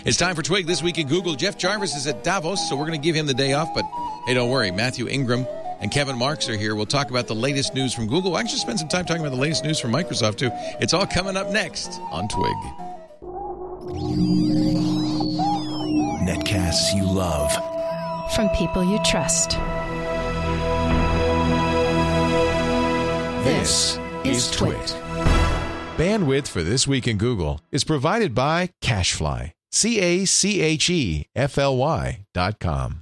It's time for Twig This Week in Google. Jeff Jarvis is at Davos, so we're going to give him the day off. But, hey, don't worry. Matthew Ingram and Kevin Marks are here. We'll talk about the latest news from Google. We'll actually spend some time talking about the latest news from Microsoft, too. It's all coming up next on Twig. Netcasts you love. From people you trust. This is Twig. Bandwidth for This Week in Google is provided by CacheFly. CacheFly.com.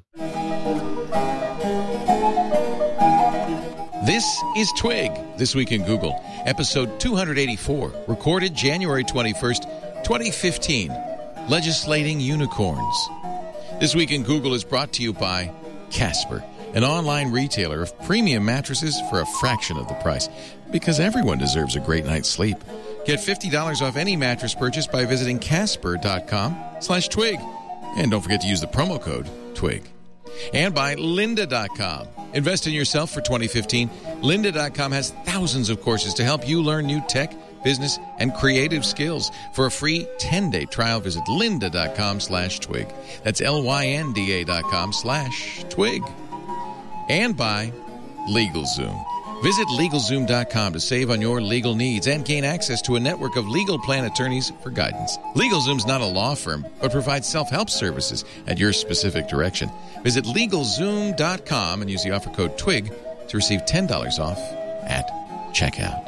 This is Twig, This Week in Google, episode 284, recorded January 21st, 2015, Legislating Unicorns. This Week in Google is brought to you by Casper, an online retailer of premium mattresses for a fraction of the price, because everyone deserves a great night's sleep. Get $50 off any mattress purchase by visiting Casper.com/Twig. And don't forget to use the promo code TWIG. And by Lynda.com. Invest in yourself for 2015. Lynda.com has thousands of courses to help you learn new tech, business, and creative skills. For a free 10-day trial, visit Lynda.com/Twig. That's LYNDA.com/Twig. And by LegalZoom. Visit LegalZoom.com to save on your legal needs and gain access to a network of legal plan attorneys for guidance. LegalZoom's not a law firm, but provides self-help services at your specific direction. Visit LegalZoom.com and use the offer code TWIG to receive $10 off at checkout.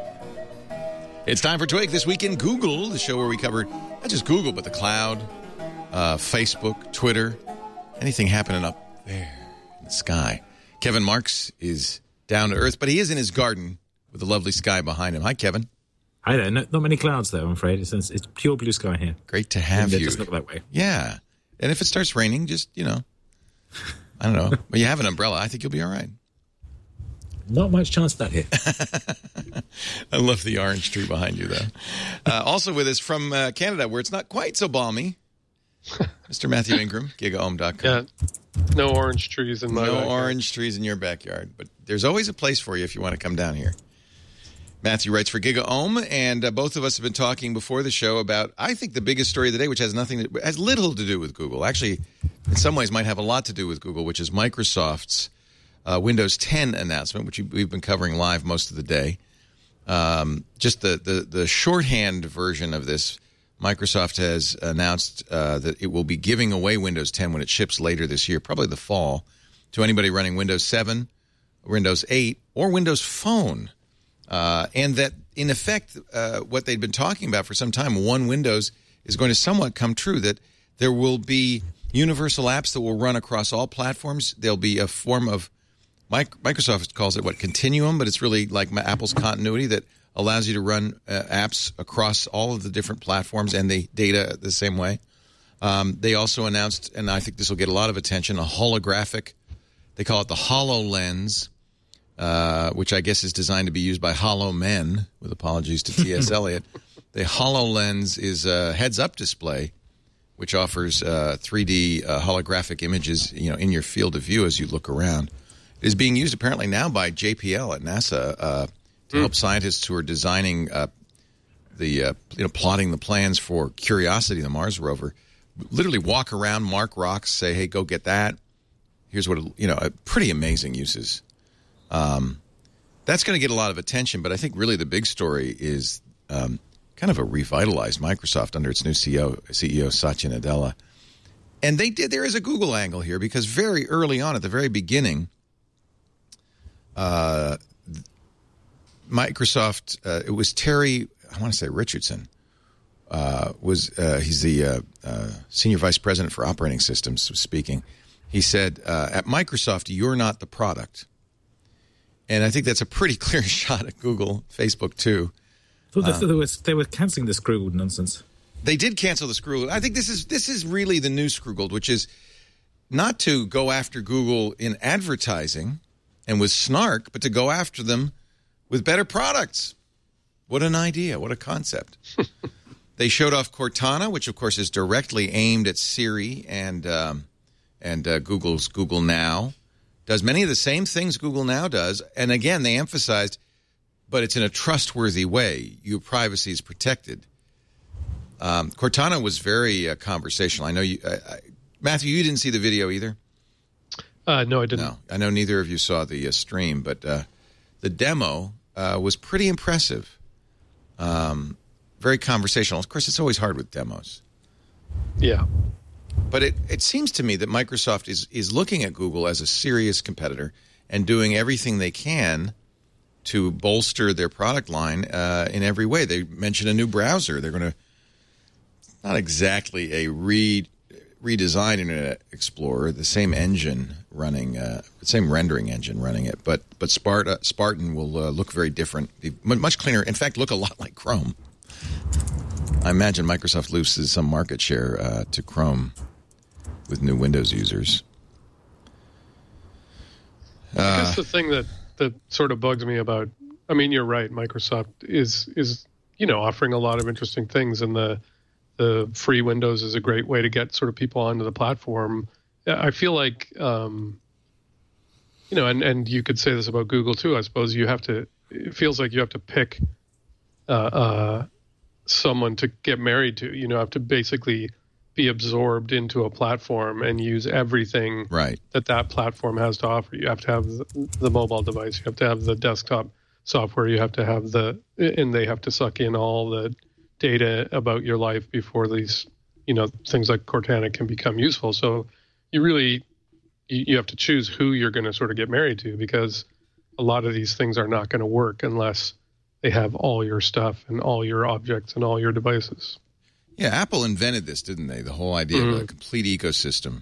It's time for Twig This Week in Google, the show where we cover not just Google, but the cloud, Facebook, Twitter, anything happening up there in the sky. Kevin Marks is down to earth, but he is in his garden with the lovely sky behind him. Hi, Kevin. Hi there. Not many clouds, though, I'm afraid. It's pure blue sky here. Great to have you. It doesn't look that way. Yeah. And if it starts raining, just, I don't know. But you have an umbrella. I think you'll be all right. Not much chance of that here. I love the orange tree behind you, though. Also with us from Canada, where it's not quite so balmy, Mr. Matthew Ingram, GigaOM.com. Yeah, no orange trees in my backyard. No orange trees in your backyard, but there's always a place for you if you want to come down here. Matthew writes for GigaOM, and both of us have been talking before the show about, I think, the biggest story of the day, which has little to do with Google. Actually, in some ways might have a lot to do with Google, which is Microsoft's Windows 10 announcement, which we've been covering live most of the day. Just the shorthand version of this, Microsoft has announced that it will be giving away Windows 10 when it ships later this year, probably the fall, to anybody running Windows 7, Windows 8, or Windows Phone. And that, in effect, what they'd been talking about for some time, One Windows, is going to somewhat come true, that there will be universal apps that will run across all platforms. There'll be a form of, Microsoft calls it, Continuum, but it's really like Apple's Continuity that allows you to run apps across all of the different platforms and the data the same way. They also announced, and I think this will get a lot of attention, a holographic, they call it the HoloLens, which I guess is designed to be used by hollow men, with apologies to T.S. Eliot. The HoloLens is a heads-up display, which offers 3D holographic images, in your field of view as you look around. It is being used apparently now by JPL at NASA to help scientists who are designing plotting the plans for Curiosity, the Mars rover. Literally walk around, mark rocks, say, "Hey, go get that." Here's what pretty amazing uses. That's going to get a lot of attention, but I think really the big story is kind of a revitalized Microsoft under its new CEO Satya Nadella. And there is a Google angle here, because very early on, at the very beginning, Microsoft, it was Terry, I want to say Richardson, he's the senior vice president for operating systems speaking. He said, at Microsoft, you're not the product. And I think that's a pretty clear shot at Google, Facebook too. They were cancelling the Scroogled nonsense. They did cancel the Scroogled. I think this is really the new Scroogled, which is not to go after Google in advertising and with snark, but to go after them with better products. What an idea. What a concept. They showed off Cortana, which, of course, is directly aimed at Siri and Google's Google Now. Does many of the same things Google Now does. And, again, they emphasized, but it's in a trustworthy way. Your privacy is protected. Cortana was very conversational. I know you, Matthew, you didn't see the video either? No, I didn't. No, I know neither of you saw the stream, but the demo was pretty impressive. Very conversational. Of course, it's always hard with demos. Yeah. But it seems to me that Microsoft is looking at Google as a serious competitor and doing everything they can to bolster their product line in every way. They mentioned a new browser. They're going to, not exactly a redesign Internet Explorer, the same engine running, the same rendering engine running it, but Spartan will look very different, much cleaner. In fact, look a lot like Chrome. I imagine Microsoft loses some market share to Chrome with new Windows users. I guess the thing that sort of bugs me about, I mean, you're right, Microsoft is offering a lot of interesting things, and the free Windows is a great way to get sort of people onto the platform. I feel like, and you could say this about Google too, I suppose it feels like you have to pick someone to get married to. You have to basically be absorbed into a platform and use everything that platform has to offer. You have to have the mobile device, you have to have the desktop software, you have to have and they have to suck in all the data about your life before these, things like Cortana can become useful. So you have to choose who you're going to sort of get married to, because a lot of these things are not going to work unless they have all your stuff and all your objects and all your devices. Yeah, Apple invented this, didn't they? The whole idea of a complete ecosystem.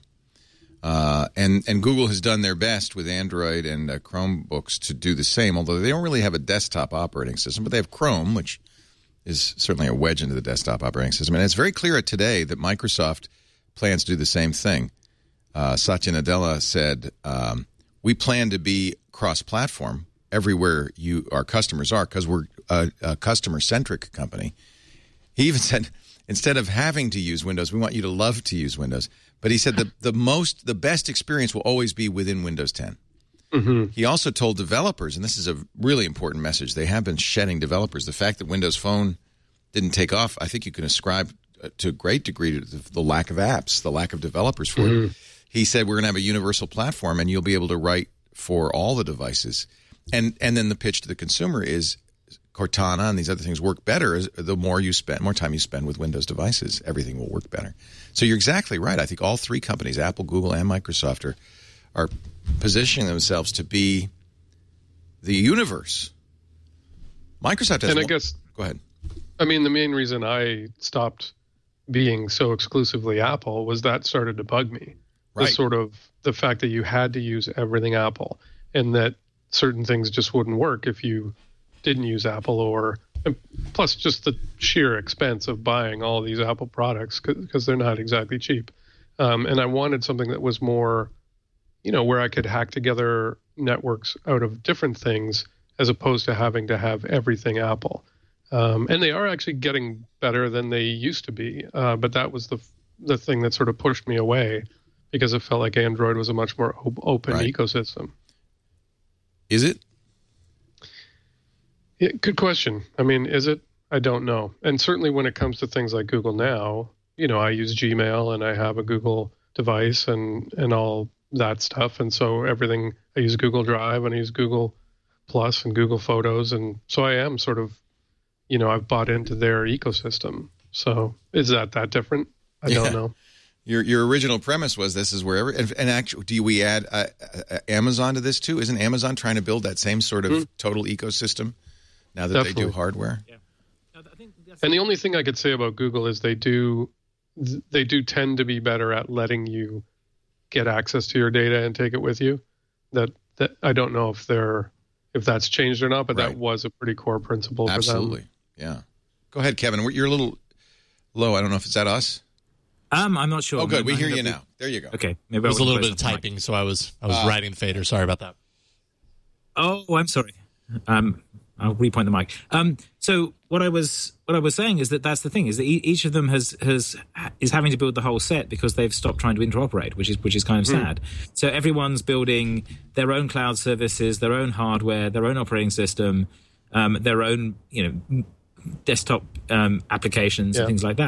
And Google has done their best with Android and Chromebooks to do the same, although they don't really have a desktop operating system, but they have Chrome, which is certainly a wedge into the desktop operating system. And it's very clear today that Microsoft plans to do the same thing. Satya Nadella said, we plan to be cross-platform everywhere our customers are, because we're a customer-centric company. He even said, instead of having to use Windows, we want you to love to use Windows. But he said the best experience will always be within Windows 10. Mm-hmm. He also told developers, and this is a really important message, they have been shedding developers. The fact that Windows Phone didn't take off, I think you can ascribe to a great degree to the lack of apps, the lack of developers for it. He said we're going to have a universal platform, and you'll be able to write for all the devices. And then the pitch to the consumer is Cortana and these other things work better the more time you spend with Windows devices. Everything will work better. So you're exactly right. I think all three companies, Apple, Google, and Microsoft, are positioning themselves to be the universe. Microsoft has... And I guess... Go ahead. I mean, the main reason I stopped being so exclusively Apple was that started to bug me. Right. Sort of the fact that you had to use everything Apple, and that certain things just wouldn't work if you didn't use Apple, plus just the sheer expense of buying all these Apple products, because they're not exactly cheap. And I wanted something that was more, where I could hack together networks out of different things, as opposed to having to have everything Apple. And they are actually getting better than they used to be. But that was the thing that sort of pushed me away, because it felt like Android was a much more open ecosystem. Is it? Yeah, good question. I mean, is it? I don't know. And certainly when it comes to things like Google Now, I use Gmail and I have a Google device and all that stuff. And so everything, I use Google Drive and I use Google Plus and Google Photos. And so I am sort of, I've bought into their ecosystem. So is that different? I don't know. Your original premise was this is wherever, and actually, do we add Amazon to this too? Isn't Amazon trying to build that same sort of total ecosystem now that they do hardware? Yeah. And the only thing I could say about Google is they do tend to be better at letting you get access to your data and take it with you. That I don't know if that's changed or not, but that was a pretty core principle for them. Absolutely. Yeah. Go ahead, Kevin. You're a little low. I don't know if it's at us. I'm not sure. Oh, good. We hear you now. There you go. Okay. Maybe it was a little bit of typing, so I was writing the fader. Sorry about that. Oh, I'm sorry. I'll repoint the mic. So what I was saying is that's the thing, is that each of them is having to build the whole set because they've stopped trying to interoperate, which is kind of sad. So everyone's building their own cloud services, their own hardware, their own operating system, their own desktop applications and things like that.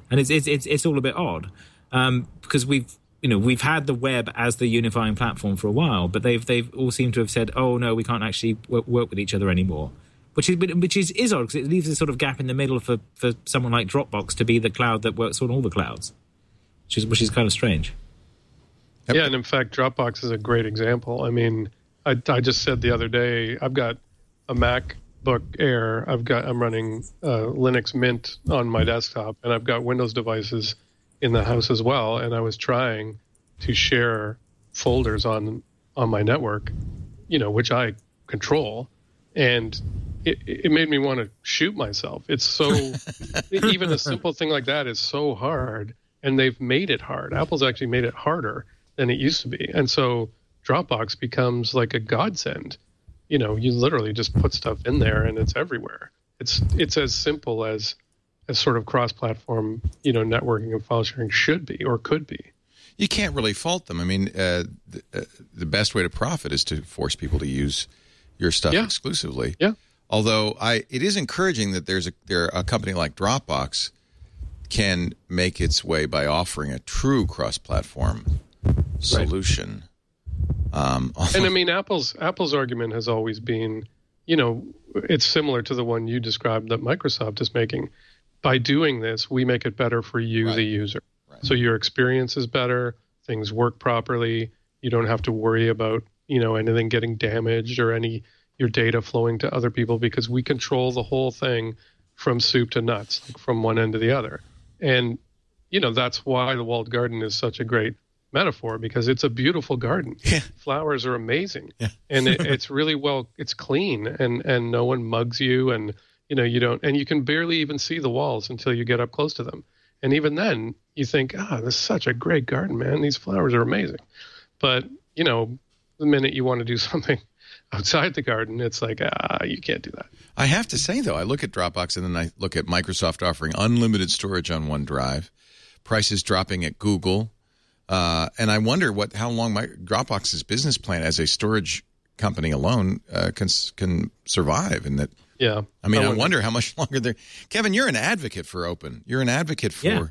and it's all a bit odd because we've had the web as the unifying platform for a while, but they've all seemed to have said, oh no, we can't actually work with each other anymore, which is odd because it leaves a sort of gap in the middle for someone like Dropbox to be the cloud that works on all the clouds, which is kind of strange. Yeah, and in fact, Dropbox is a great example. I mean, I just said the other day, I've got a MacBook Air, I'm running Linux Mint on my desktop, and I've got Windows devices in the house as well, and I was trying to share folders on my network, which I control, and it made me want to shoot myself. It's so even a simple thing like that is so hard, and they've made it hard. Apple's actually made it harder than it used to be, and so Dropbox becomes like a godsend. You literally just put stuff in there, and it's everywhere. It's as simple as sort of cross-platform, networking and file sharing should be or could be. You can't really fault them. I mean, the best way to profit is to force people to use your stuff exclusively. Yeah. Although it is encouraging that a company like Dropbox can make its way by offering a true cross-platform solution. And I mean, Apple's argument has always been, it's similar to the one you described that Microsoft is making. By doing this, we make it better for you, the user. Right. So your experience is better, things work properly, you don't have to worry about, anything getting damaged or your data flowing to other people, because we control the whole thing from soup to nuts, like from one end to the other. And, that's why the walled garden is such a great metaphor, because it's a beautiful garden. Yeah. Flowers are amazing. Yeah. And it's really it's clean, and no one mugs you, and you don't, and you can barely even see the walls until you get up close to them. And even then you think, this is such a great garden, man. These flowers are amazing. But, the minute you want to do something outside the garden, it's like, you can't do that. I have to say, though, I look at Dropbox and then I look at Microsoft offering unlimited storage on OneDrive, prices dropping at Google. And I wonder how long Dropbox's business plan as a storage company alone can survive. And that, yeah, I mean, I wonder how much longer they're. Kevin, you're an advocate for open. You're an advocate for,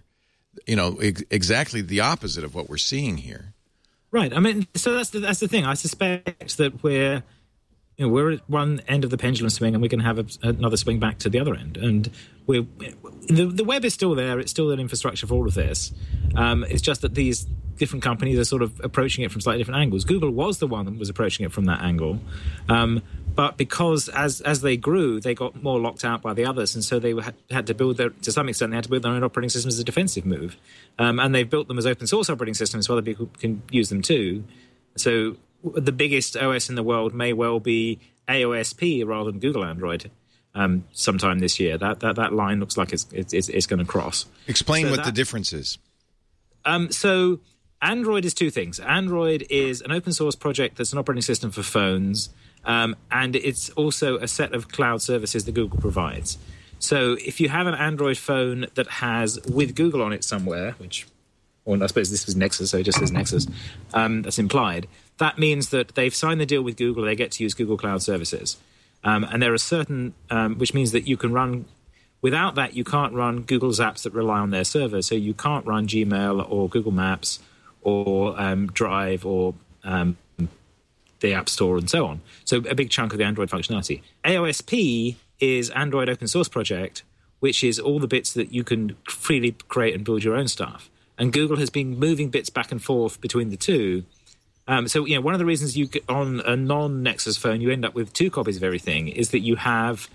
exactly the opposite of what we're seeing here. Right. I mean, so that's the thing. I suspect that we're at one end of the pendulum swing, and we can have another swing back to the other end. And the web is still there. It's still an infrastructure for all of this. It's just that these different companies are sort of approaching it from slightly different angles. Google was the one that was approaching it from that angle. But because as they grew, they got more locked out by the others, and so they had to build to some extent, they had to build their own operating systems as a defensive move. And they've built them as open source operating systems so other people can use them too. So the biggest OS in the world may well be AOSP rather than Google Android sometime this year. That line looks like it's going to cross. Explain what the difference is. So Android is two things. Android is an open source project that's an operating system for phones, and it's also a set of cloud services that Google provides. So if you have an Android phone that has with Google on it somewhere, I suppose this was Nexus, so it just says Nexus, that's implied. That means that they've signed the deal with Google, they get to use Google Cloud Services. And there are certain, which means that you can run, without that, you can't run Google's apps that rely on their server. So you can't run Gmail or Google Maps or Drive or the App Store and so on. So a big chunk of the Android functionality. AOSP is Android Open Source Project, which is all the bits that you can freely create and build your own stuff. And Google has been moving bits back and forth between the two. So, one of the reasons you get on a non-Nexus phone, you end up with two copies of everything, is that you have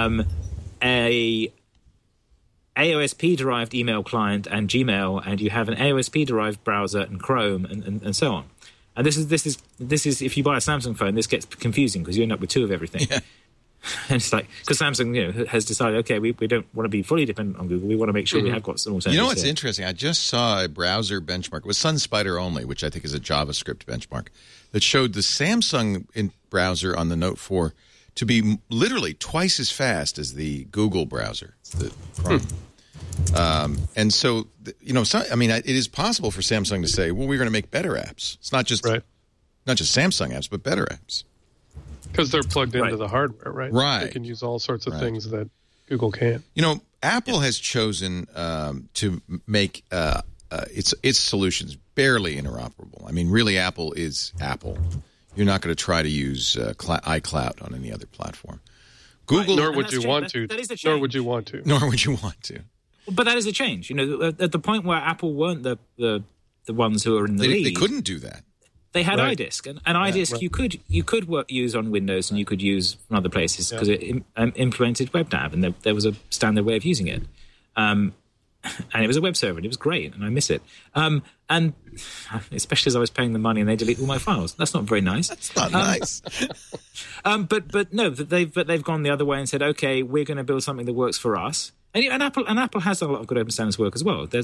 a AOSP-derived email client and Gmail, and you have an AOSP-derived browser and Chrome, and so on. And this is if you buy a Samsung phone, this gets confusing because you end up with two of everything. Yeah. And it's like, because Samsung, has decided, okay, we don't want to be fully dependent on Google. We want to make sure we have got some alternatives. You know what's interesting? I just saw a browser benchmark. It was SunSpider only, which I think is a JavaScript benchmark, that showed the Samsung browser on the Note 4 to be literally twice as fast as the Google browser, the Chrome. And so, it is possible for Samsung to say, well, we're going to make better apps. It's not just Samsung apps, but better apps. Because they're plugged into the hardware, right? Right. They can use all sorts of things that Google can't. Apple has chosen to make its solutions barely interoperable. I mean, really, Apple is Apple. You're not going to try to use iCloud on any other platform. Google, nor would you want to. That is the change. Nor would you want to. Nor would you want to. But that is a change. You know, at the point where Apple weren't the ones who are in the lead, They couldn't do that. They had Right. iDisk, and iDisk you could use on Windows and you could use from other places because it implemented WebDAV, and there was a standard way of using it. And it was a web server, and it was great, and I miss it. And especially as I was paying the money and they delete all my files. That's not very nice. It's not nice. But no, they've gone the other way and said, okay, we're going to build something that works for us. And Apple has done a lot of good open standards work as well. But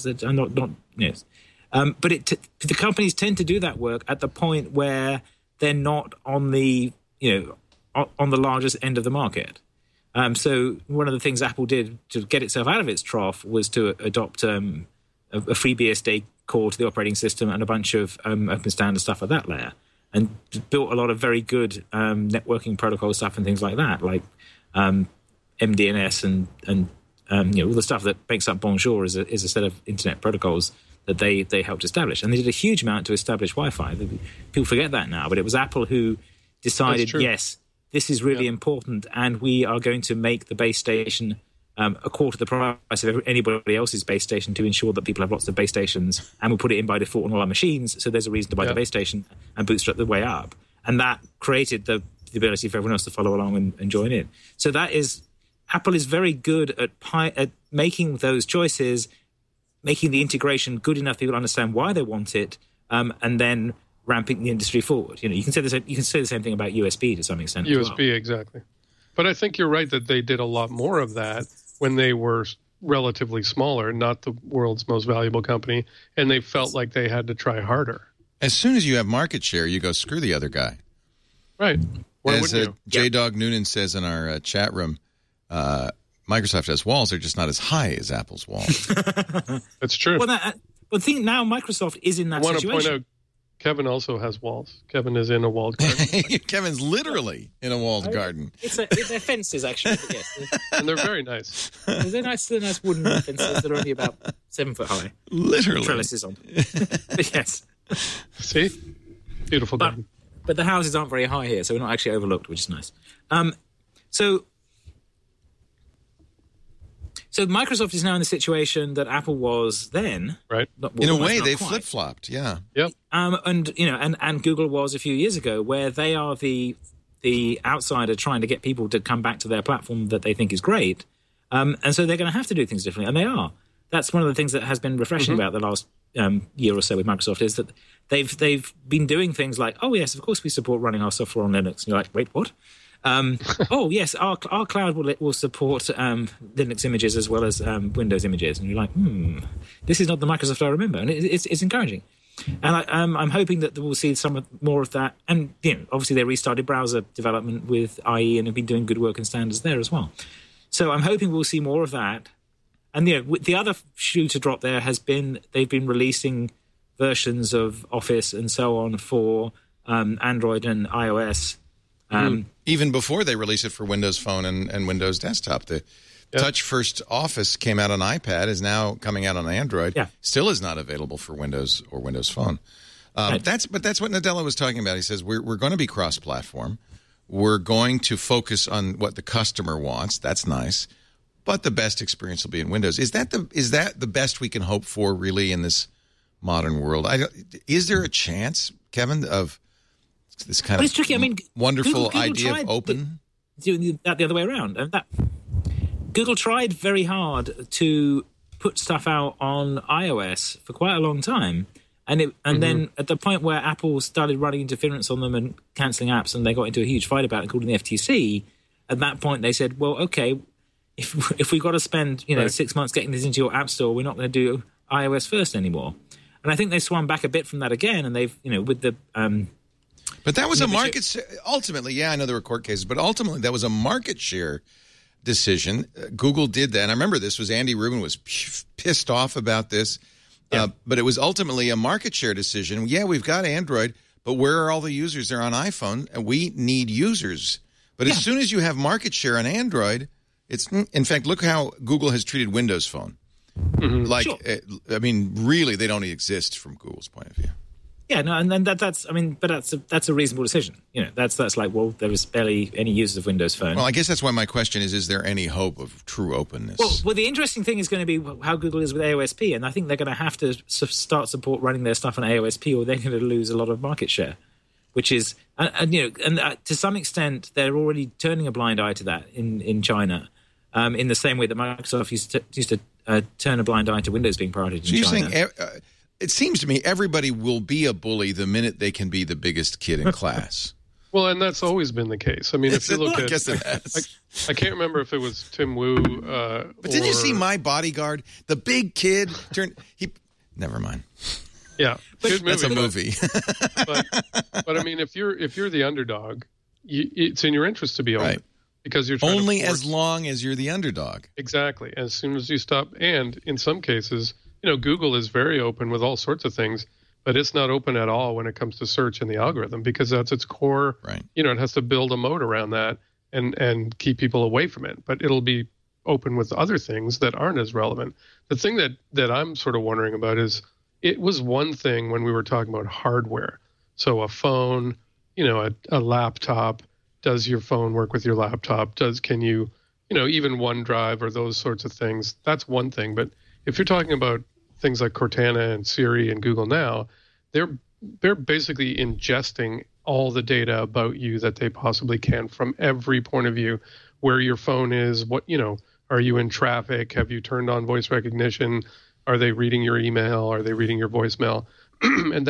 the companies tend to do that work at the point where they're not on the on the largest end of the market. So one of the things Apple did to get itself out of its trough was to adopt a FreeBSD core to the operating system and a bunch of open standard stuff at that layer, and built a lot of very good networking protocol stuff and things like that, like MDNS and all the stuff that makes up Bonjour is a set of internet protocols that they helped establish. And they did a huge amount to establish Wi-Fi. People forget that now, but it was Apple who decided, yes, this is really important, and we are going to make the base station a quarter the price of anybody else's base station to ensure that people have lots of base stations, and we'll put it in by default on all our machines, so there's a reason to buy the base station and bootstrap the way up. And that created the ability for everyone else to follow along and join in. So Apple is very good at making those choices, making the integration good enough people understand why they want it, and then ramping the industry forward. You can say the same thing about USB to some extent. USB, exactly. But I think you're right that they did a lot more of that when they were relatively smaller, not the world's most valuable company, and they felt like they had to try harder. As soon as you have market share, you go, screw the other guy. Right. Why As wouldn't you? J-Dog Noonan says in our chat room, Microsoft has walls. They're just not as high as Apple's walls. That's true. Well, I think now Microsoft is in that I want to situation. point out, Kevin also has walls. Kevin is in a walled garden. Kevin's literally in a walled garden. They're fences, actually. But yes, And they're very nice. they're nice wooden fences that are only about 7 foot high. Literally. Trellises on. But yes. See? Beautiful garden. But the houses aren't very high here, so we're not actually overlooked, which is nice. So Microsoft is now in the situation that Apple was then. Right. In a way, they flip-flopped, yeah. Yep. And Google was a few years ago, where they are the outsider trying to get people to come back to their platform that they think is great. And so they're going to have to do things differently, and they are. That's one of the things that has been refreshing about the last year or so with Microsoft, is that they've been doing things like, oh, yes, of course we support running our software on Linux. And you're like, wait, what? Oh, yes, our cloud will support Linux images as well as Windows images. And you're like, this is not the Microsoft I remember. And it's encouraging. And I'm hoping that we'll see more of that. And obviously they restarted browser development with IE and have been doing good work in standards there as well. So I'm hoping we'll see more of that. And the other shoe to drop there has been they've been releasing versions of Office and so on for Android and iOS. Even before they release it for Windows Phone and Windows Desktop. The Touch First Office came out on iPad, is now coming out on Android. Yeah. Still is not available for Windows or Windows Phone. Right. That's what Nadella was talking about. He says we're going to be cross-platform. We're going to focus on what the customer wants. That's nice. But the best experience will be in Windows. Is that the best we can hope for, really, in this modern world? Is there a chance, Kevin, of this kind of tricky. I mean, wonderful Google idea of open? Doing that the other way around. And Google tried very hard to put stuff out on iOS for quite a long time. And then at the point where Apple started running interference on them and cancelling apps, and they got into a huge fight about it, including the FTC, at that point they said, well, okay, if we've got to spend 6 months getting this into your app store, we're not going to do iOS first anymore. And I think they swung back a bit from that again, and they've, with the... But that was a market ultimately. Yeah, I know there were court cases, but ultimately that was a market share decision. Google did that. And I remember this was Andy Rubin was pissed off about this, but it was ultimately a market share decision. Yeah, we've got Android, but where are all the users? They're on iPhone, and we need users. But as soon as you have market share on Android, It's in fact, look how Google has treated Windows Phone. Like, Sure. I mean, really, they don't exist from Google's point of view. Yeah, no, and then that's a reasonable decision. That's like, well, there was barely any users of Windows Phone. Well, I guess that's why my question is there any hope of true openness? Well, the interesting thing is going to be how Google is with AOSP, and I think they're going to have to start support running their stuff on AOSP, or they're going to lose a lot of market share. Which is, to some extent, they're already turning a blind eye to that in China, in the same way that Microsoft used to turn a blind eye to Windows being prioritized in China. Saying, it seems to me everybody will be a bully the minute they can be the biggest kid in class. Well, and that's always been the case. I mean, if you look at, guess it has. I can't remember if it was Tim Wu. But didn't you see My Bodyguard? The big kid turned. Never mind. Yeah, That's a movie. but I mean, if you're the underdog, it's in your interest to be open, Right. because you're trying Only to force, as long as you're the underdog. exactly. As soon as you stop, and in some cases, Google is very open with all sorts of things, but it's not open at all when it comes to search and the algorithm, because that's its core. Right. It has to build a moat around that and keep people away from it. But it'll be open with other things that aren't as relevant. The thing that I'm sort of wondering about is, it was one thing when we were talking about hardware. So a phone, a laptop. Does your phone work with your laptop? Can you, even OneDrive or those sorts of things? That's one thing. But if you're talking about things like Cortana and Siri and Google Now, they're basically ingesting all the data about you that they possibly can from every point of view, where your phone is, are you in traffic? Have you turned on voice recognition? Are they reading your email? Are they reading your voicemail? And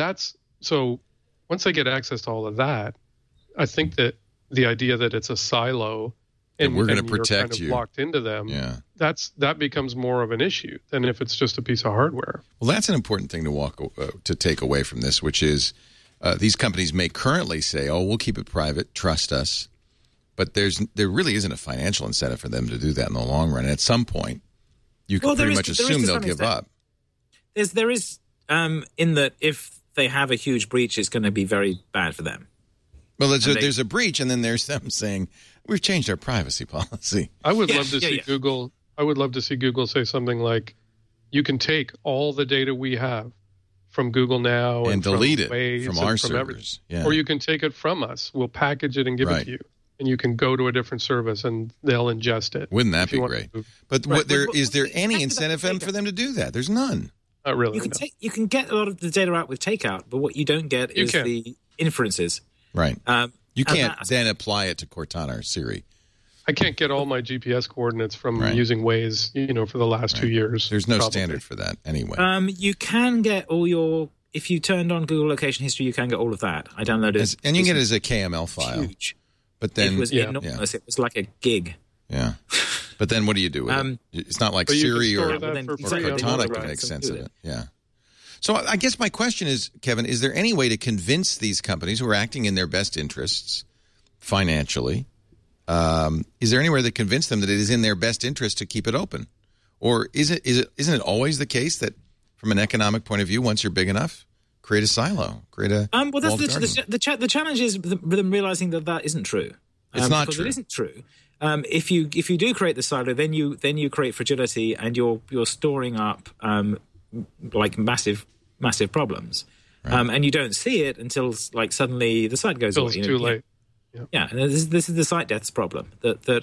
so once they get access to all of that, I think that the idea that it's a silo and we're going to you're protect kind of you locked into them, Yeah. that becomes more of an issue than if it's just a piece of hardware. Well, that's an important thing to take away from this, which is these companies may currently say, "Oh, we'll keep it private, trust us," but there really isn't a financial incentive for them to do that in the long run. And at some point, you can pretty much assume they'll give up. There is in that if they have a huge breach, it's going to be very bad for them. Well, there's a breach, and then there's them saying, "We've changed our privacy policy." I would love to see Google. I would love to see Google say something like, "You can take all the data we have from Google Now and delete from it Waze from and our from servers, or you can take it from us. We'll package it and give it to you, and you can go to a different service and they'll ingest it." Wouldn't that be great? But is there any incentive for them to do that? There's none. Not really. You can get a lot of the data out with takeout, but what you don't get is the inferences. Right. You can't then apply it to Cortana or Siri. I can't get all my GPS coordinates from using Waze, for the last 2 years. There's no standard for that anyway. You can get all your, if you turned on Google location history, you can get all of that. I downloaded it. And you can get it as a KML file. Huge. But then it was enormous. It was like a gig. Yeah. But then what do you do with it? It's not like Siri or Cortana can make sense of it. Yeah. So I guess my question is, Kevin, is there any way to convince these companies who are acting in their best interests financially, is there anywhere to convince them that it is in their best interest to keep it open? Or isn't it always the case that from an economic point of view, once you're big enough, create a silo, create a well, that's the challenge is them realizing that isn't true. It's not true. It isn't true. If you do create the silo, then you create fragility, and you're storing up like massive problems, and you don't see it until like suddenly the site goes away. It's too late. Yeah, and this is the site deaths problem. That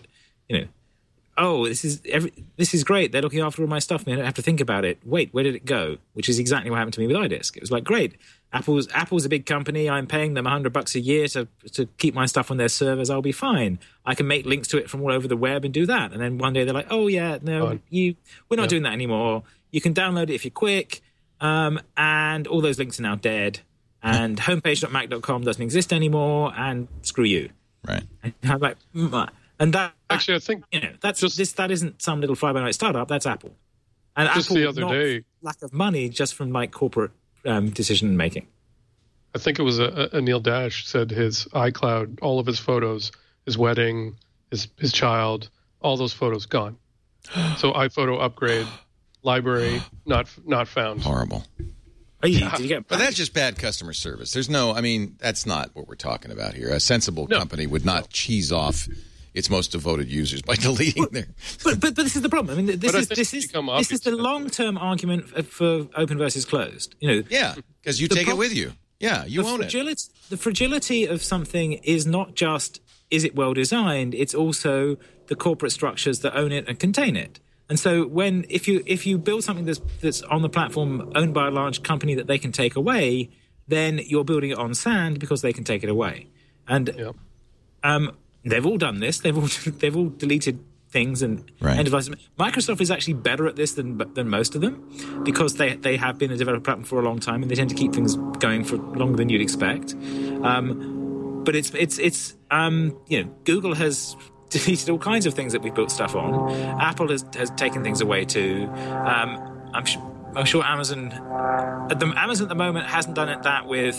oh, this is great. They're looking after all my stuff. I don't have to think about it. Wait, where did it go? Which is exactly what happened to me with iDisk. It was like, great, Apple's a big company. I'm paying them $100 a year to keep my stuff on their servers. I'll be fine. I can make links to it from all over the web and do that. And then one day they're like, oh yeah, no, we're not doing that anymore. You can download it if you're quick, and all those links are now dead. And homepage.mac.com doesn't exist anymore. And screw you. Right. And I'm like, and that actually, I think that isn't some little fly-by-night startup. That's Apple. And just Apple, the other day, lack of money just from like corporate decision making. I think it was Neil Dash said his iCloud, all of his photos, his wedding, his child, all those photos gone. So iPhoto upgrade, library not found. Horrible. Did you get? But that's just bad customer service. That's not what we're talking about here. A sensible company would not cheese off its most devoted users by deleting their. But this is the problem. I mean, this is the become long-term argument for open versus closed. Yeah, because you take it with you. Yeah, you own it. The fragility of something is not just is it well designed, it's also the corporate structures that own it and contain it. And so if you build something that's on the platform owned by a large company that they can take away, then you're building it on sand because they can take it away. And they've all done this. They've all deleted things and devices. Microsoft is actually better at this than most of them because they have been a developer platform for a long time and they tend to keep things going for longer than you'd expect. But it's Google has deleted all kinds of things that we built stuff on. Apple has taken things away too. I'm sure Amazon at the moment hasn't done that with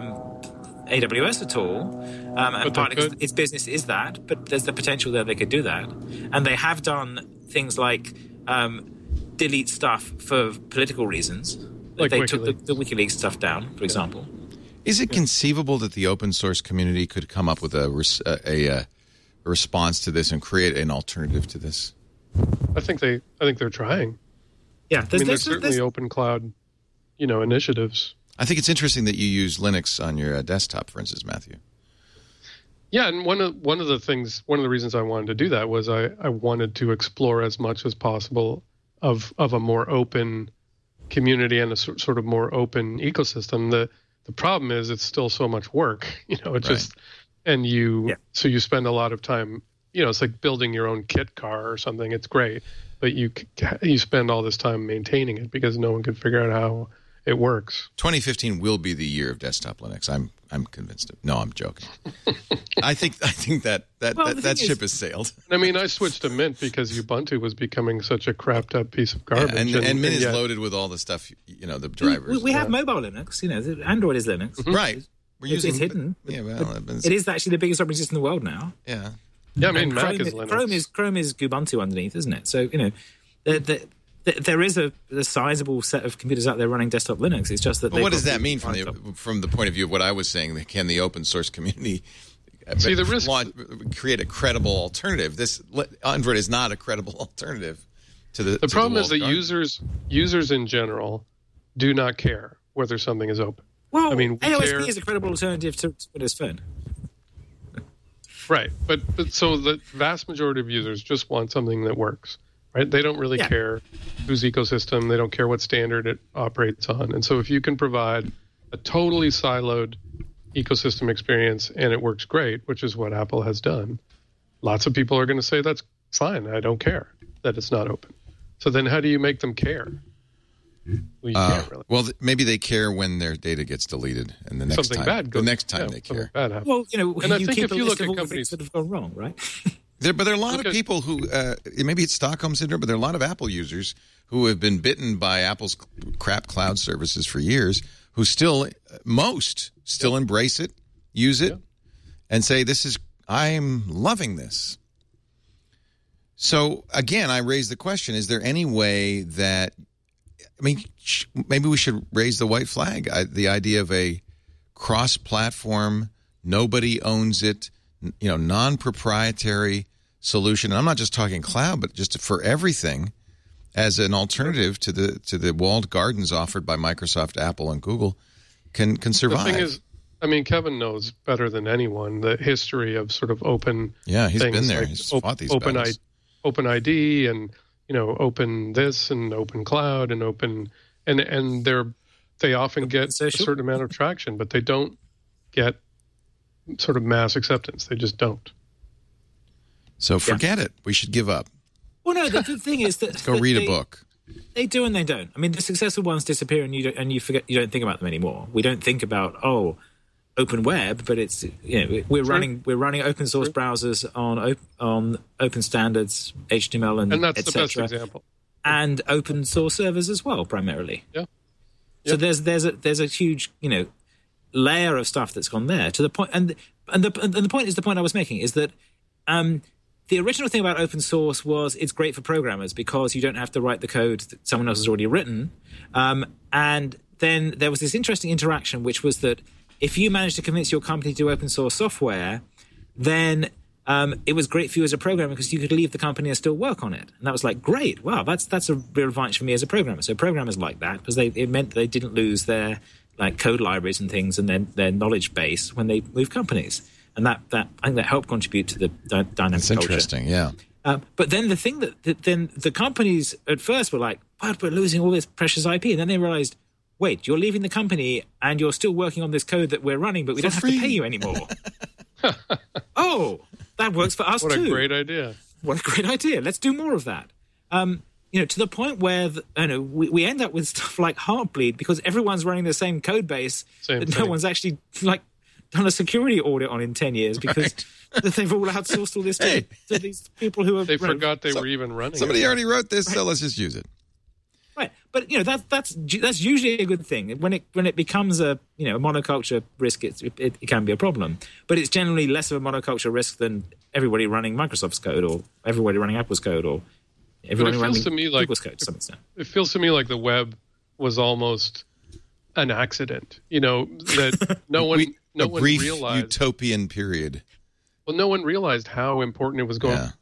AWS at all. And part of its business is that, but there's the potential there they could do that. And they have done things like delete stuff for political reasons. Like they WikiLeaks. took the WikiLeaks stuff down, for example. Is it conceivable that the open source community could come up with a response to this and create an alternative to this? I think they're trying. Yeah, there's certainly open cloud, initiatives. I think it's interesting that you use Linux on your desktop, for instance, Matthew. Yeah, and one of the reasons I wanted to do that was I wanted to explore as much as possible of a more open community and a sort of more open ecosystem. The problem is it's still so much work, just and so you spend a lot of time, it's like building your own kit car or something. It's great, but you spend all this time maintaining it because no one can figure out how it works. 2015 will be the year of desktop Linux. I'm convinced of. No, I'm joking. I think that ship has sailed. I mean, I switched to Mint because Ubuntu was becoming such a crapped up piece of garbage. Yeah, and Mint is loaded with all the stuff, the drivers. We have mobile Linux. Android is Linux. Mm-hmm. Right. It's hidden. Yeah, well, it is actually the biggest operating system in the world now. Yeah. Yeah, I mean, Mac is Linux. Chrome is Ubuntu underneath, isn't it? So there is a sizable set of computers out there running desktop Linux. It's just that. But what does that mean from the point of view of what I was saying? Can the open source community create a credible alternative? This Android is not a credible alternative to the. The problem is that users in general do not care whether something is open. Well, I mean, AOSP is a credible alternative to Windows Phone. Right, but so the vast majority of users just want something that works. Right? They don't really care whose ecosystem. They don't care what standard it operates on. And so if you can provide a totally siloed ecosystem experience and it works great, which is what Apple has done, lots of people are going to say, that's fine. I don't care that it's not open. So then how do you make them care? Well, you can't really. Well, maybe they care when their data gets deleted, and the next something time, bad goes, the next time they care. Bad happens. Well, and I think keep if a you list look of at all the companies things that have gone wrong, right? But there are a lot of people who, maybe it's Stockholm Syndrome, but there are a lot of Apple users who have been bitten by Apple's crap cloud services for years, who still embrace it, use it, and say, I'm loving this. So, again, I raise the question, is there any way that, maybe we should raise the white flag, the idea of a cross-platform, nobody owns it, non-proprietary solution. And I'm not just talking cloud, but just for everything as an alternative to the walled gardens offered by Microsoft, Apple, and Google can survive. The thing is, Kevin knows better than anyone the history of sort of open. Yeah, he's things been there. Like he's fought these battles. Open ID and open this and open cloud and open and they often get a certain amount of traction, but they don't get sort of mass acceptance. They just don't. So forget it. We should give up. Well, no. The thing is that go read a book. They do and they don't. I mean, the successful ones disappear, and you forget. You don't think about them anymore. We don't think about open web, but it's we're running open source browsers on open standards, HTML, and that's et the best cetera, example. and open source servers as well, primarily. Yeah. So there's a huge layer of stuff that's gone there to the point, and the point is the point I was making is that the original thing about open source was it's great for programmers because you don't have to write the code that someone else has already written, and then there was this interesting interaction, which was that if you managed to convince your company to do open source software, then it was great for you as a programmer because you could leave the company and still work on it. And that was like, great, wow, that's a real advantage for me as a programmer. So programmers like that because it meant they didn't lose their like code libraries and things and their knowledge base when they moved companies. And that I think that helped contribute to the dynamic culture. That's interesting, yeah. But then the thing that then the companies at first were like, but we're losing all this precious IP. And then they realized, wait, you're leaving the company and you're still working on this code that we're running, but we don't have to pay you anymore. Oh, that works for us too. What a great idea. What a great idea. Let's do more of that. To the point where we end up with stuff like Heartbleed because everyone's running the same code base that no one's actually like done a security audit on in 10 years because they've all outsourced all this to these people who they forgot they were even running. Somebody already wrote this, so let's just use it. Right, but that's usually a good thing. When it becomes a monoculture risk, it can be a problem. But it's generally less of a monoculture risk than everybody running Microsoft's code or everybody running Apple's code or everybody running Google's code to some extent. It feels to me like the web was almost an accident. That no one brief realized utopian period. Well, no one realized how important it was going. Yeah.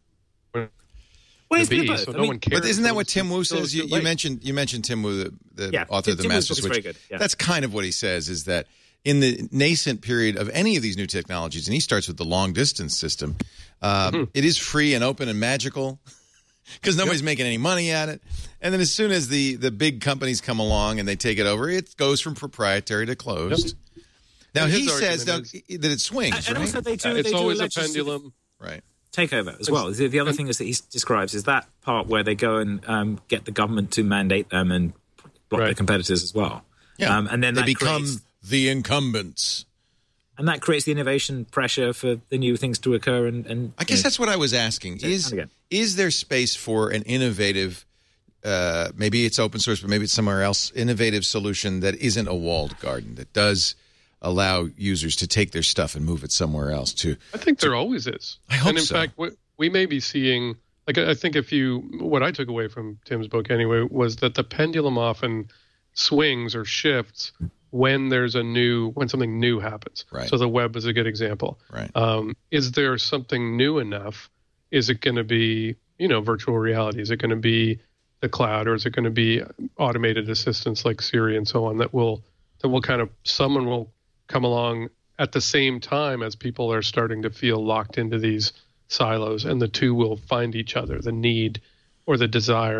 Well, to be, so no one cared. But isn't that what Tim Wu says? You mentioned Tim Wu, the author of the Master Switch. Very good. Yeah. That's kind of what he says, is that in the nascent period of any of these new technologies, and he starts with the long-distance system, it is free and open and magical because nobody's making any money at it. And then as soon as the big companies come along and they take it over, it goes from proprietary to closed. Yep. Now, he says that it swings, and right? also it's always a pendulum. Right. Takeover as well. The other thing is that he describes is that part where they go and get the government to mandate them and block their competitors as well. Yeah, and then they become the incumbents. And that creates the innovation pressure for the new things to occur. And I guess that's what I was asking. Is there space for an innovative, maybe it's open source, but maybe it's somewhere else, innovative solution that isn't a walled garden, that does allow users to take their stuff and move it somewhere else too? I think there always is. I hope and in so. fact, we may be seeing, like, I think what I took away from Tim's book anyway was that the pendulum often swings or shifts when when something new happens. Right. So the web is a good example. Right. Is there something new enough? Is it going to be, virtual reality? Is it going to be the cloud, or is it going to be automated assistants like Siri and so on that will someone will come along at the same time as people are starting to feel locked into these silos, and the two will find each other. The need or the desire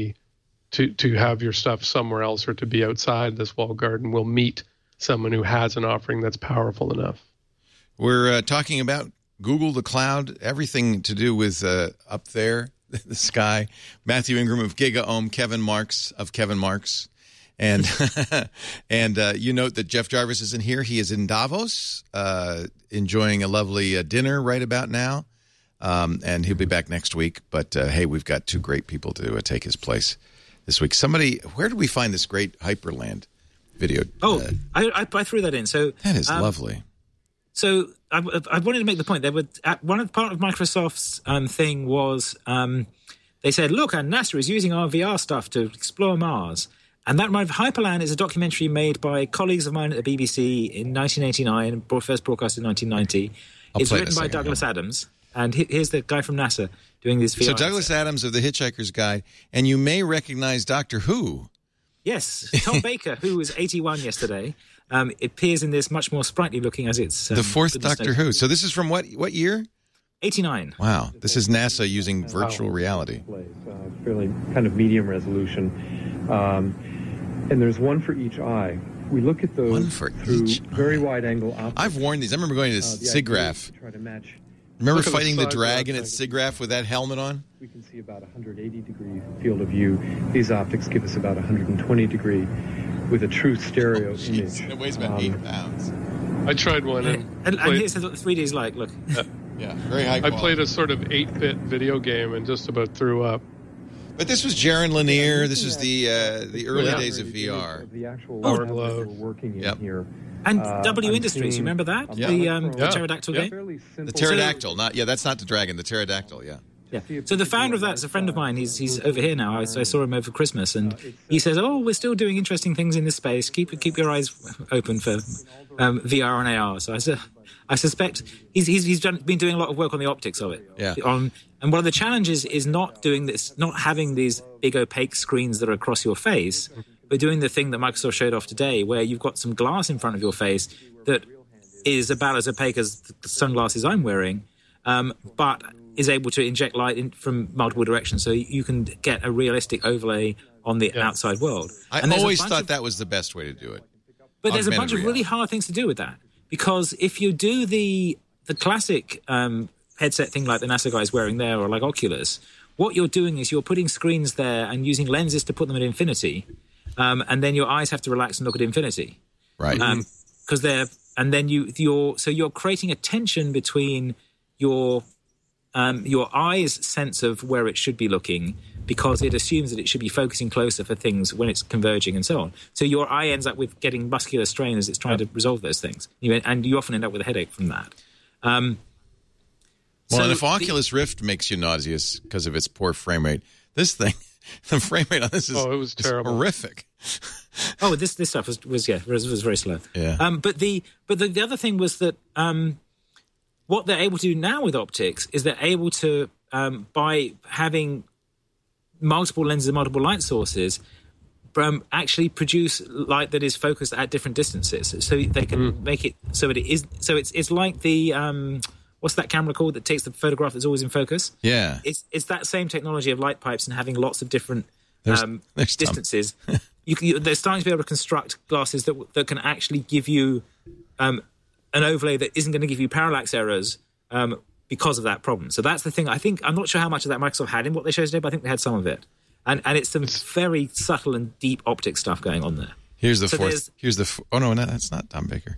to have your stuff somewhere else or to be outside this walled garden will meet someone who has an offering that's powerful enough. We're talking about Google, the cloud, everything to do with up there, the sky. Matthew Ingram of GigaOM, Kevin Marks of Kevin Marks. And you note that Jeff Jarvis isn't here. He is in Davos, enjoying a lovely dinner right about now. And he'll be back next week. But, hey, we've got two great people to take his place this week. Where did we find this great Hyperland video? Oh, I threw that in. So that is lovely. So I wanted to make the point. Part of Microsoft's thing was they said, look, and NASA is using our VR stuff to explore Mars. And that Hyperland is a documentary made by colleagues of mine at the BBC in 1989, first broadcast in 1990. It's written by Douglas Adams. And here's the guy from NASA doing this VR. So Douglas Adams of The Hitchhiker's Guide. And you may recognize Doctor Who. Yes, Tom Baker, who was 81 yesterday. It appears in this much more sprightly looking as it's... the fourth Doctor Who. So this is from what year? 89. Wow. This is NASA using virtual reality. Fairly kind of medium resolution. And there's one for each eye. We look at those through very wide-angle optics. I've worn these. I remember going to SIGGRAPH. Remember fighting the dragon at SIGGRAPH with that helmet on? We can see about 180-degree field of view. These optics give us about 120-degree with a true stereo image. It weighs about 8 pounds. I tried one. And here's what 3D is like. Look. Yeah, very high quality. I played a sort of 8-bit video game and just about threw up. But this was Jaron Lanier. This was the early days of VR. The actual lab that we're working in here. And W Industries, you remember that? Yeah. The pterodactyl game? The pterodactyl, that's not the dragon, the pterodactyl, yeah. Yeah. So the founder of that is a friend of mine. He's over here now. I saw him over Christmas, and he says, "Oh, we're still doing interesting things in this space. Keep your eyes open for VR and AR." So I suspect he's been doing a lot of work on the optics of it. Yeah. And one of the challenges is not having these big opaque screens that are across your face, but doing the thing that Microsoft showed off today, where you've got some glass in front of your face that is about as opaque as the sunglasses I'm wearing, but is able to inject light in from multiple directions, so you can get a realistic overlay on the outside world. I always thought that was the best way to do it. But there's a bunch of really hard things to do with that, because if you do the classic headset thing like the NASA guy's wearing there, or like Oculus, what you're doing is you're putting screens there and using lenses to put them at infinity, and then your eyes have to relax and look at infinity, right? Because you're creating a tension between your eye's sense of where it should be looking, because it assumes that it should be focusing closer for things when it's converging and so on. So your eye ends up with getting muscular strain as it's trying to resolve those things. And you often end up with a headache from that. And if Oculus Rift makes you nauseous because of its poor frame rate, this thing, the frame rate on this is, it was terrible. Horrific. This stuff was very slow. Yeah. But the other thing was that what they're able to do now with optics is they're able to, by having multiple lenses and multiple light sources, actually produce light that is focused at different distances. So they can make it so it is. So it's like the what's that camera called that takes the photograph that's always in focus? Yeah, it's that same technology of light pipes and having lots of different distances. They're starting to be able to construct glasses that can actually give you an overlay that isn't going to give you parallax errors because of that problem. So that's the thing. I'm not sure how much of that Microsoft had in what they showed today, but I think they had some of it. And it's some very subtle and deep optic stuff going on there. Here's the fourth. Oh no, that's not Tom Baker.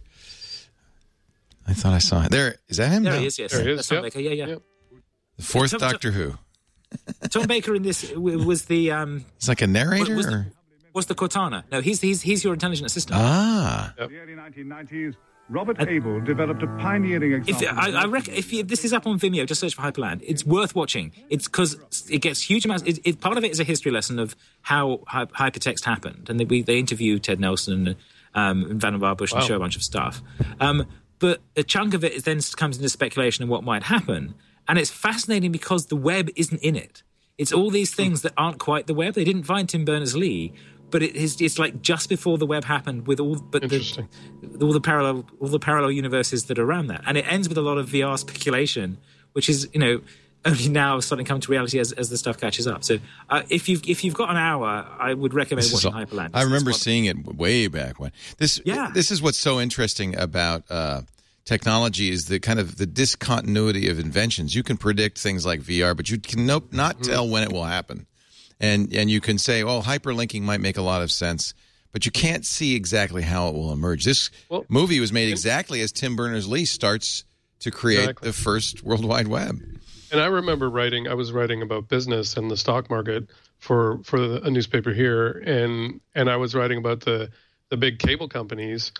I thought I saw it. There is that him? There he is. Yes, there he is. That's Tom Baker. Yeah. Yep. The fourth Doctor Who. Tom Baker in this was the. He's like a narrator. Was the Cortana? No, he's your intelligent assistant. Ah. In the early 1990s, Robert Abel developed a pioneering example. I reckon if this is up on Vimeo, just search for Hyperland. It's worth watching. It's because it gets huge amounts. Part of it is a history lesson of how hypertext happened, and they interview Ted Nelson and Vannevar Bush and show a bunch of stuff. But a chunk of it then comes into speculation of what might happen, and it's fascinating because the web isn't in it. It's all these things that aren't quite the web. They didn't find Tim Berners-Lee. But it's like just before the web happened, with all the parallel universes that are around that, and it ends with a lot of VR speculation, which is only now starting to come to reality as the stuff catches up. So if you've got an hour, I would recommend watching Hyperland. I remember seeing it way back when. This is what's so interesting about technology is the kind of the discontinuity of inventions. You can predict things like VR, but you can not tell when it will happen. And you can say, oh, hyperlinking might make a lot of sense, but you can't see exactly how it will emerge. This movie was made exactly as Tim Berners-Lee starts to create the first World Wide Web. And I remember I was writing about business and the stock market for a newspaper here, and I was writing about the big cable companies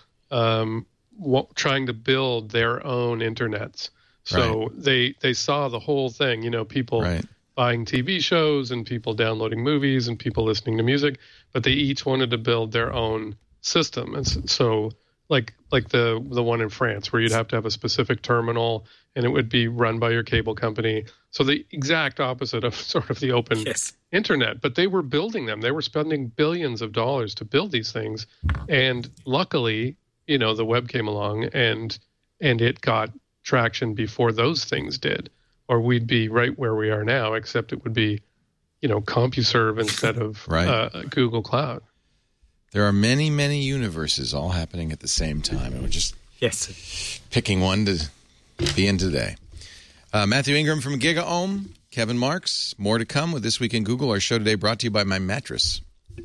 trying to build their own internets. So they saw the whole thing, people... Right. Buying TV shows and people downloading movies and people listening to music, but they each wanted to build their own system. And so like the one in France, where you'd have to have a specific terminal and it would be run by your cable company. So the exact opposite of sort of the open internet, but they were building them. They were spending billions of dollars to build these things. And luckily, the web came along and it got traction before those things did. Or we'd be right where we are now, except it would be, CompuServe instead of Google Cloud. There are many, many universes all happening at the same time, and we're just picking one to be in today. Matthew Ingram from GigaOM, Kevin Marks, more to come with This Week in Google. Our show today brought to you by My Mattress.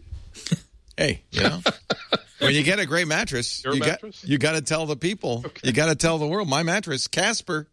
Hey, when you get a great mattress, you got to tell the people. Okay. You got to tell the world. My Mattress, Casper.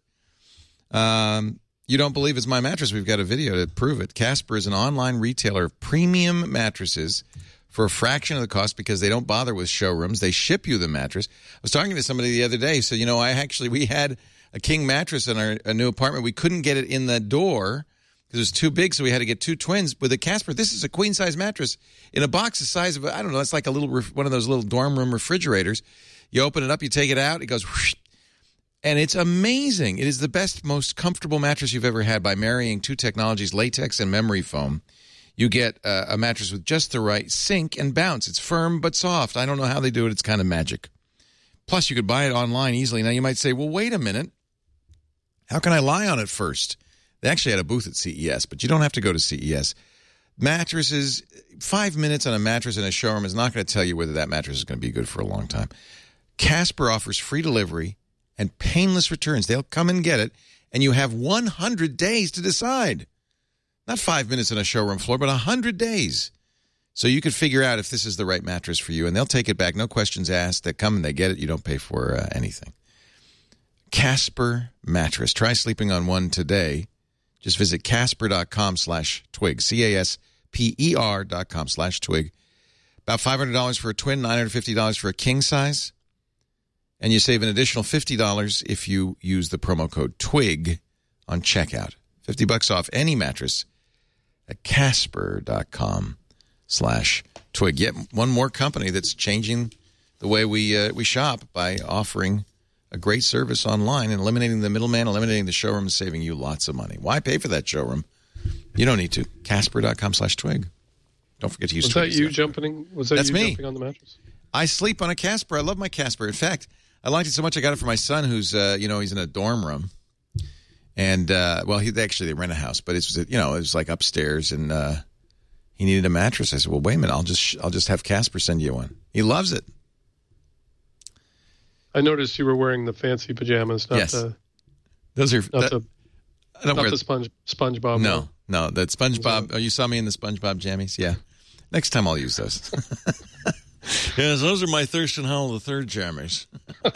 You don't believe it's My Mattress? We've got a video to prove it. Casper is an online retailer of premium mattresses for a fraction of the cost because they don't bother with showrooms. They ship you the mattress. I was talking to somebody the other day. So, we had a king mattress in our new apartment. We couldn't get it in the door because it was too big, so we had to get 2 twins. With a Casper, this is a queen-size mattress in a box the size of, I don't know, it's like a little one of those little dorm room refrigerators. You open it up, you take it out, it goes whoosh, and it's amazing. It is the best, most comfortable mattress you've ever had by marrying 2 technologies, latex and memory foam. You get a mattress with just the right sink and bounce. It's firm but soft. I don't know how they do it. It's kind of magic. Plus, you could buy it online easily. Now, you might say, well, wait a minute. How can I lie on it first? They actually had a booth at CES, but you don't have to go to CES. Mattresses, 5 minutes on a mattress in a showroom is not going to tell you whether that mattress is going to be good for a long time. Casper offers free delivery and painless returns. They'll come and get it, and you have 100 days to decide. Not 5 minutes on a showroom floor, but 100 days. So you could figure out if this is the right mattress for you, and they'll take it back. No questions asked. They come and they get it. You don't pay for anything. Casper mattress. Try sleeping on one today. Just visit Casper.com/twig. CASPER.com/twig. About $500 for a twin, $950 for a king size. And you save an additional $50 if you use the promo code TWIG on checkout. $50 off any mattress at Casper.com/twig. Yet one more company that's changing the way we shop by offering a great service online and eliminating the middleman, eliminating the showroom, saving you lots of money. Why pay for that showroom? You don't need to. Casper.com/twig. Don't forget to use Twig. Was that you jumping? That's me. Jumping on the mattress? I sleep on a Casper. I love my Casper. In fact, I liked it so much I got it for my son, who's he's in a dorm room, and they rent a house, but it was like upstairs, and he needed a mattress. I said, well, wait a minute, I'll just have Casper send you one. He loves it. I noticed you were wearing the fancy pajamas, not the. Those are SpongeBob. No, that SpongeBob. Oh, you saw me in the SpongeBob jammies? Yeah. Next time I'll use those. Yes, those are my Thurston Howell III jammies.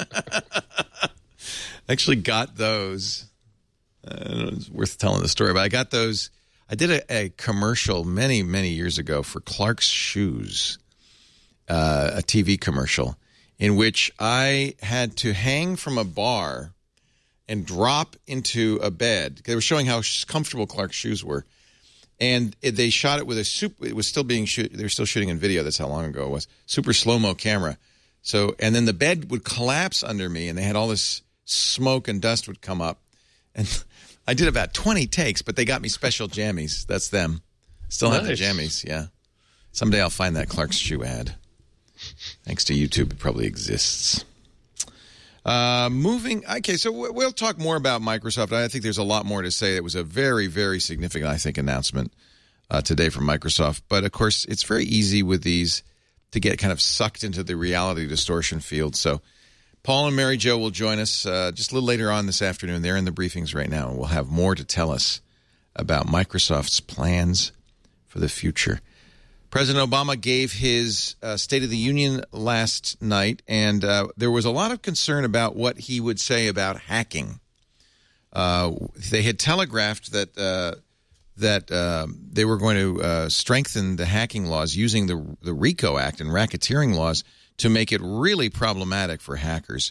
I actually got those. It's worth telling the story, but I got those. I did a commercial many, many years ago for Clark's Shoes, a TV commercial, in which I had to hang from a bar and drop into a bed. They were showing how comfortable Clark's shoes were. And they shot it with it was still being they were still shooting in video. That's how long ago it was. Super slow-mo camera. So, and then the bed would collapse under me, and they had all this smoke and dust would come up. And I did about 20 takes, but they got me special jammies. That's them. Still have the jammies, yeah. Someday I'll find that Clark's shoe ad. Thanks to YouTube, it probably exists. Okay, so we'll talk more about Microsoft. I think there's a lot more to say. It was a very, very significant, I think, announcement today from Microsoft. But, of course, it's very easy with these to get kind of sucked into the reality distortion field. So Paul and Mary Jo will join us just a little later on this afternoon. They're in the briefings right now, and we'll have more to tell us about Microsoft's plans for the future. President Obama gave his State of the Union last night, and there was a lot of concern about what he would say about hacking. They had telegraphed that they were going to strengthen the hacking laws using the RICO Act and racketeering laws to make it really problematic for hackers.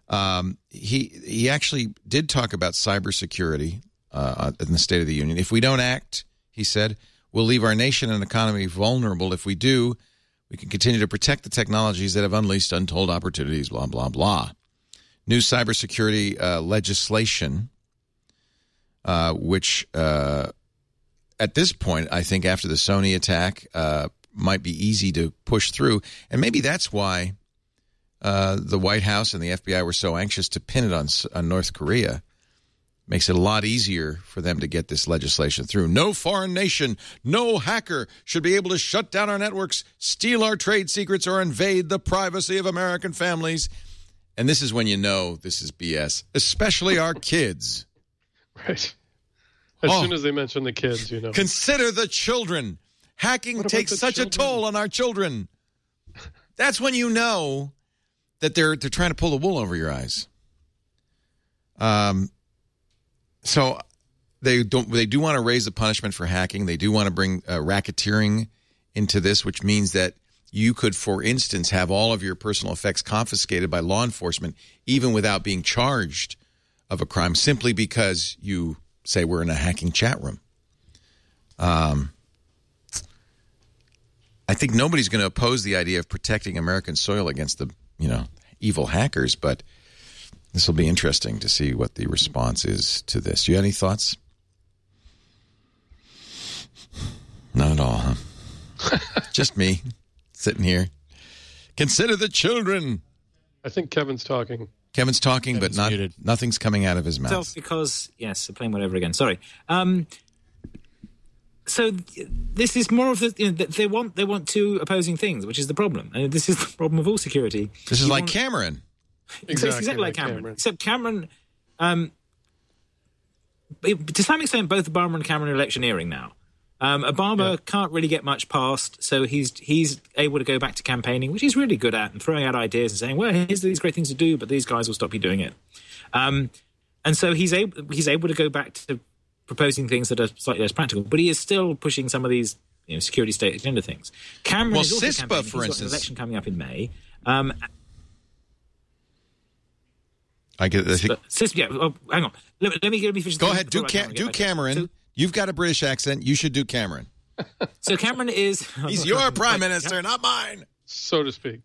He actually did talk about cybersecurity in the State of the Union. If we don't act, he said, we'll leave our nation and economy vulnerable. If we do, we can continue to protect the technologies that have unleashed untold opportunities, blah, blah, blah. New cybersecurity legislation, which at this point, I think after the Sony attack, might be easy to push through. And maybe that's why the White House and the FBI were so anxious to pin it on North Korea. Makes it a lot easier for them to get this legislation through. No foreign nation, no hacker should be able to shut down our networks, steal our trade secrets, or invade the privacy of American families. And this is when you know this is BS, especially our kids. Right. As soon as they mention the kids, you know. Consider the children. Hacking takes such a toll on our children. That's when you know that they're trying to pull the wool over your eyes. So they do want to raise the punishment for hacking. They do want to bring racketeering into this, which means that you could, for instance, have all of your personal effects confiscated by law enforcement, even without being charged of a crime, simply because you say we're in a hacking chat room. I think nobody's going to oppose the idea of protecting American soil against the, evil hackers, but this will be interesting to see what the response is to this. You have any thoughts? Not at all, huh? Just me sitting here. Consider the children. I think Kevin's talking. Kevin's talking, but nothing's coming out of his mouth. Because, yes, they're playing whatever again. Sorry. So this is more of the they want two opposing things, which is the problem. And this is the problem of all security. This is like Cameron. Exactly like Cameron. Except Cameron, to some extent, both Obama and Cameron are electioneering now. Obama can't really get much past, so he's able to go back to campaigning, which he's really good at, and throwing out ideas and saying, well, here's these great things to do, but these guys will stop you doing it. And so he's able to go back to proposing things that are slightly less practical, but he is still pushing some of these security state agenda things. Cameron is also CISPA, for instance, got an election coming up in May. I get this. CISPA, yeah. Oh, hang on. Let me finish. Go ahead. Do Cameron. So, you've got a British accent. You should do Cameron. So Cameron is... He's your prime minister, not mine. So to speak.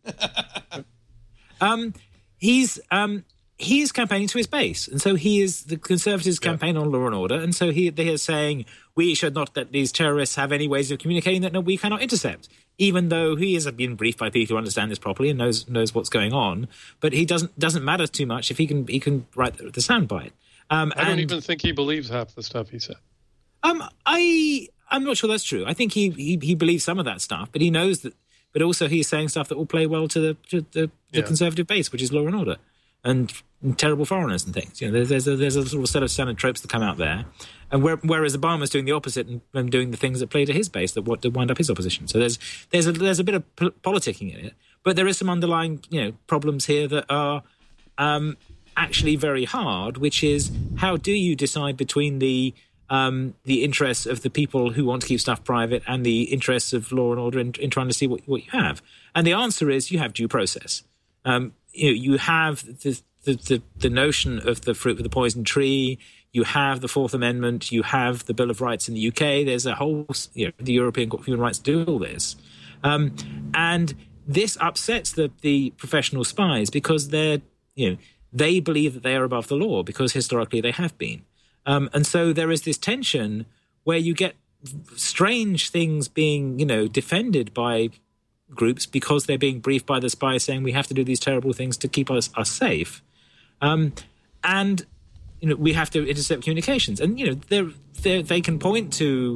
He's campaigning to his base, and so he is the Conservatives' campaign on law and order, and so they are saying we should not let these terrorists have any ways of communicating that we cannot intercept, even though he has been briefed by people who understand this properly and knows what's going on. But he doesn't matter too much if he can write the soundbite. I don't even think he believes half the stuff he said. I'm not sure that's true. I think he believes some of that stuff, but he knows that. But also he's saying stuff that will play well to the Conservative base, which is law and order and terrible foreigners and things. There's a sort of set of standard tropes that come out there, and whereas Obama's doing the opposite and doing the things that play to his base that wind up his opposition. So there's a bit of politicking in it, but there is some underlying problems here that are actually very hard, which is how do you decide between the interests of the people who want to keep stuff private and the interests of law and order in trying to see what you have. And the answer is you have due process. You have the notion of the fruit of the poison tree. You have the Fourth Amendment. You have the Bill of Rights in the UK. There's a whole, the European Court of Human Rights do all this. And this upsets the professional spies because they believe that they are above the law because historically they have been. And so there is this tension where you get strange things being, defended by groups because they're being briefed by the spies saying we have to do these terrible things to keep us safe. And, we have to intercept communications. And, they can point to,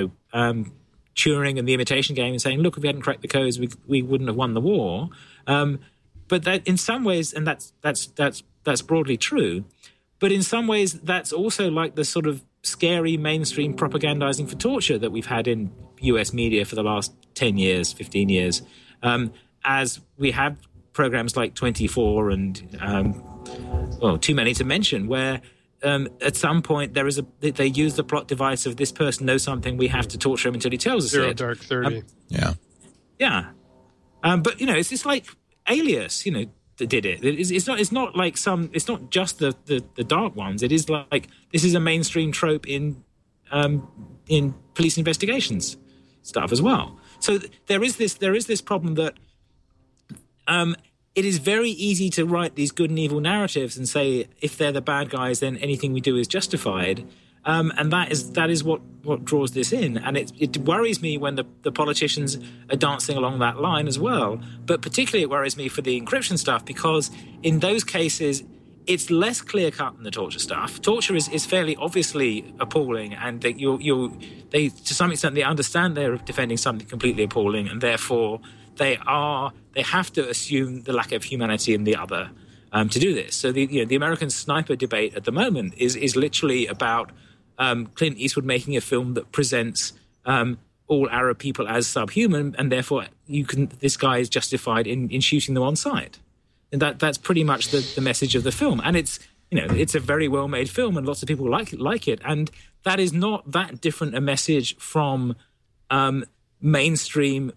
Turing and the Imitation Game and saying, look, if we hadn't cracked the codes, we wouldn't have won the war. But that in some ways, and that's broadly true, but in some ways, that's also like the sort of scary mainstream propagandizing for torture that we've had in US media for the last 10 years, 15 years, as we have programs like 24 and, too many to mention, where at some point they use the plot device of this person knows something, we have to torture him until he tells us Zero it. Dark 30. Yeah. But, it's just like Alias, did it. It's not like it's not just the dark ones. It is like this is a mainstream trope in police investigations stuff as well. So there is this problem that it is very easy to write these good and evil narratives and say if they're the bad guys, then anything we do is justified. And that is what draws this in. And it worries me when the politicians are dancing along that line as well. But particularly it worries me for the encryption stuff because in those cases, it's less clear-cut than the torture stuff. Torture is fairly obviously appalling, and they to some extent they understand they're defending something completely appalling, and therefore they have to assume the lack of humanity in the other to do this. So the American sniper debate at the moment is literally about Clint Eastwood making a film that presents all Arab people as subhuman, and therefore this guy is justified in shooting them on sight. And that's pretty much the message of the film. And it's a very well made film, and lots of people like it. And that is not that different a message from mainstream,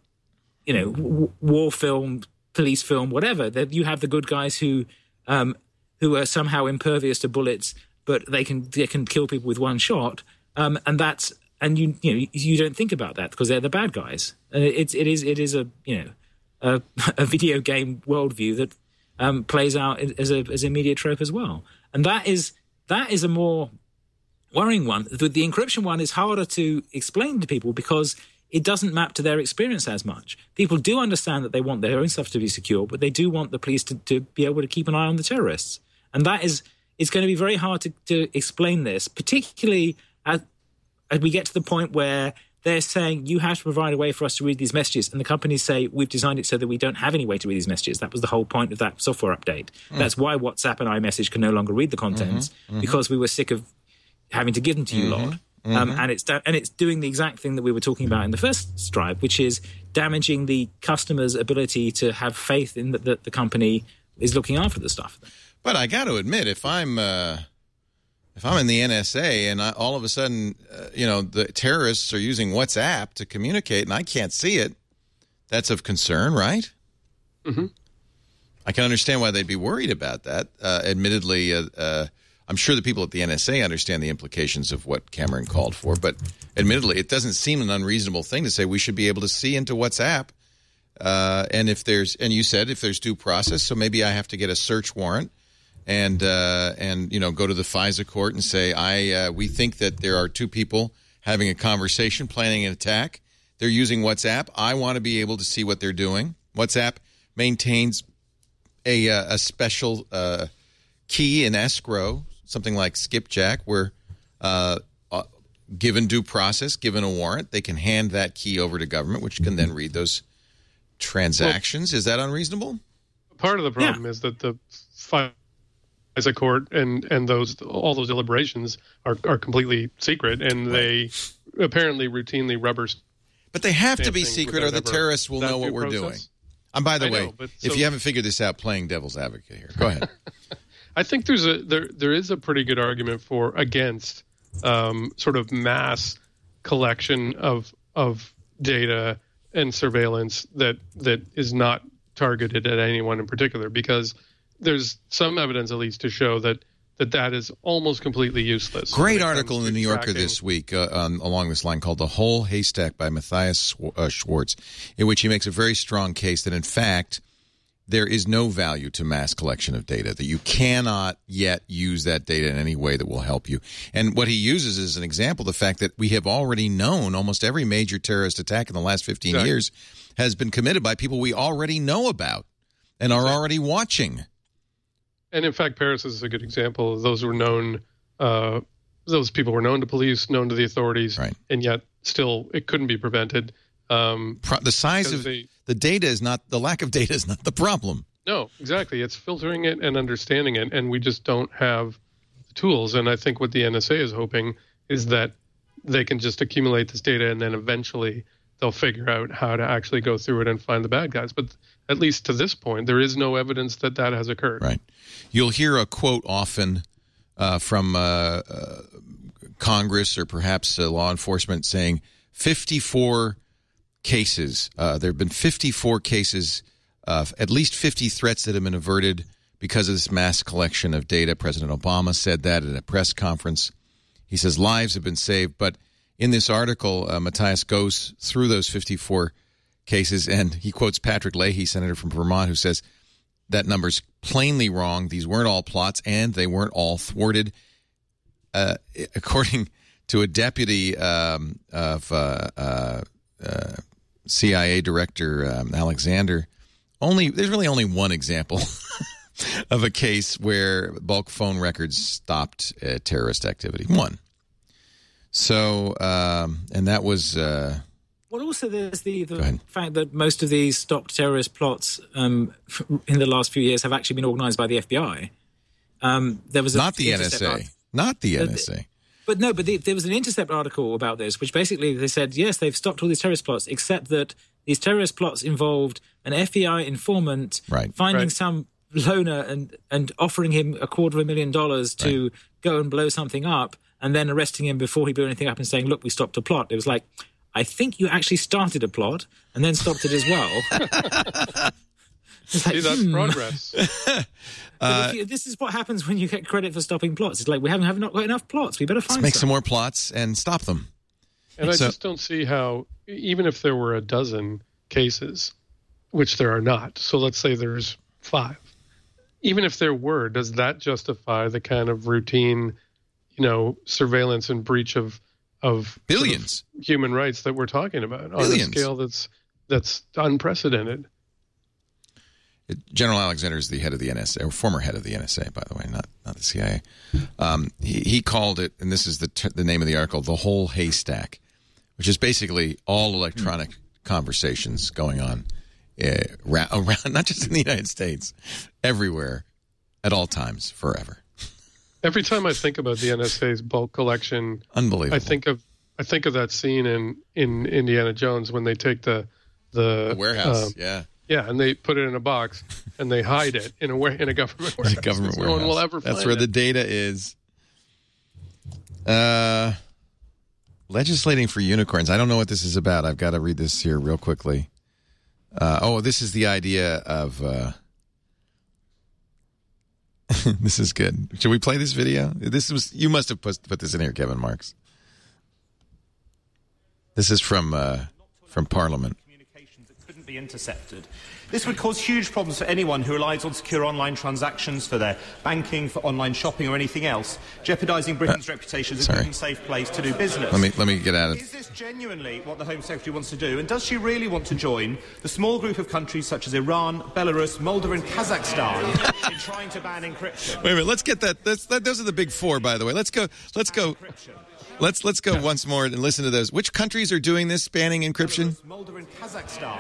war film, police film, whatever. That you have the good guys who are somehow impervious to bullets, but they can kill people with one shot, and that's and you don't think about that because they're the bad guys. And it is a a video game worldview that plays out as a media trope as well. And that is a more worrying one. The encryption one is harder to explain to people because it doesn't map to their experience as much. People do understand that they want their own stuff to be secure, but they do want the police to be able to keep an eye on the terrorists. And it's going to be very hard to explain this, particularly as we get to the point where they're saying you have to provide a way for us to read these messages, and the companies say we've designed it so that we don't have any way to read these messages. That was the whole point of that software update. That's why WhatsApp and iMessage can no longer read the contents because we were sick of having to give them to you lot. And it's doing the exact thing that we were talking about in the first Stripe, which is damaging the customer's ability to have faith in that the company is looking after the stuff. But I got to admit, if I'm in the NSA and all of a sudden, the terrorists are using WhatsApp to communicate and I can't see it, that's of concern, right? Mm-hmm. I can understand why they'd be worried about that. Admittedly, I'm sure the people at the NSA understand the implications of what Cameron called for, but admittedly, it doesn't seem an unreasonable thing to say we should be able to see into WhatsApp. And you said if there's due process, so maybe I have to get a search warrant and go to the FISA court and say we think that there are two people having a conversation, planning an attack. They're using WhatsApp. I want to be able to see what they're doing. WhatsApp maintains a special key in escrow, something like skipjack, where given due process, given a warrant, they can hand that key over to government, which can then read those transactions. Is that unreasonable? Part of the problem is that the FISA court and all those deliberations are completely secret, and they apparently routinely rubber. But they have to be secret, or the terrorists will know what we're doing. And by the way, if you haven't figured this out, playing devil's advocate here. Go ahead. I think there is a pretty good argument against sort of mass collection of data and surveillance that is not targeted at anyone in particular, because there's some evidence at least to show that is almost completely useless. Great article in the New Yorker this week along this line called "The Whole Haystack" by Matthias Schwartz, in which he makes a very strong case that in fact there is no value to mass collection of data, that you cannot yet use that data in any way that will help you. And what he uses as an example, the fact that we have already known almost every major terrorist attack in the last 15 years has been committed by people we already know about and are already watching. And in fact, Paris is a good example. Those were known. Those people were known to police, known to the authorities, and yet still it couldn't be prevented. The size of the data is not the lack of data is not the problem. No, exactly. It's filtering it and understanding it, and we just don't have the tools. And I think what the NSA is hoping is that they can just accumulate this data, and then eventually they'll figure out how to actually go through it and find the bad guys. But at least to this point, there is no evidence that has occurred. Right. You'll hear a quote often from Congress or perhaps law enforcement saying 54 cases. There have been 54 cases, at least 50 threats that have been averted because of this mass collection of data. President Obama said that at a press conference. He says lives have been saved. But in this article, Matthias goes through those 54 cases, and he quotes Patrick Leahy, senator from Vermont, who says that number's plainly wrong. These weren't all plots, and they weren't all thwarted. According to a deputy of CIA Director Alexander, there's really only one example of a case where bulk phone records stopped terrorist activity. One. So, and that was... Well, also there's the fact that most of these stopped terrorist plots in the last few years have actually been organized by the FBI. There was not the NSA. Not the NSA. But there was an Intercept article about this, which basically they said, yes, they've stopped all these terrorist plots, except that these terrorist plots involved an FBI informant finding some loner and offering him $250,000 to go and blow something up, and then arresting him before he blew anything up and saying, look, we stopped a plot. It was like, I think you actually started a plot and then stopped it as well. See, that's progress. This is what happens when you get credit for stopping plots. It's like, we have not got enough plots. We better find Let's make some more plots and stop them. And I just don't see how, even if there were a dozen cases, which there are not, so let's say there's 5, even if there were, does that justify the kind of routine, surveillance and breach of billions sort of human rights that we're talking about billions. On a scale that's unprecedented? General Alexander is the head of the NSA, or former head of the NSA, by the way, not the CIA. He called it, and this is the name of the article, the whole haystack, which is basically all electronic conversations going on around, not just in the United States, everywhere, at all times, forever. Every time I think about the NSA's bulk collection, unbelievable. I think of that scene in Indiana Jones when they take the warehouse, Yeah, and they put it in a box and they hide it in a government warehouse. Warehouse. No one will ever find it. That's where the data is. Legislating for unicorns. I don't know what this is about. I've got to read this here real quickly. This is the idea of... this is good. Should we play this video? You must have put this in here, Kevin Marks. This is from Parliament. Couldn't be intercepted. This would cause huge problems for anyone who relies on secure online transactions for their banking, for online shopping or anything else, jeopardising Britain's reputation as a good and safe place to do business. Let me get at it. Is this genuinely what the Home Secretary wants to do? And does she really want to join the small group of countries such as Iran, Belarus, Moldova and Kazakhstan in trying to ban encryption? Wait a minute, let's get that. Those are the big 4, by the way. Let's go. Let's go once more and listen to those. Which countries are doing this, banning encryption? Moldova and Kazakhstan.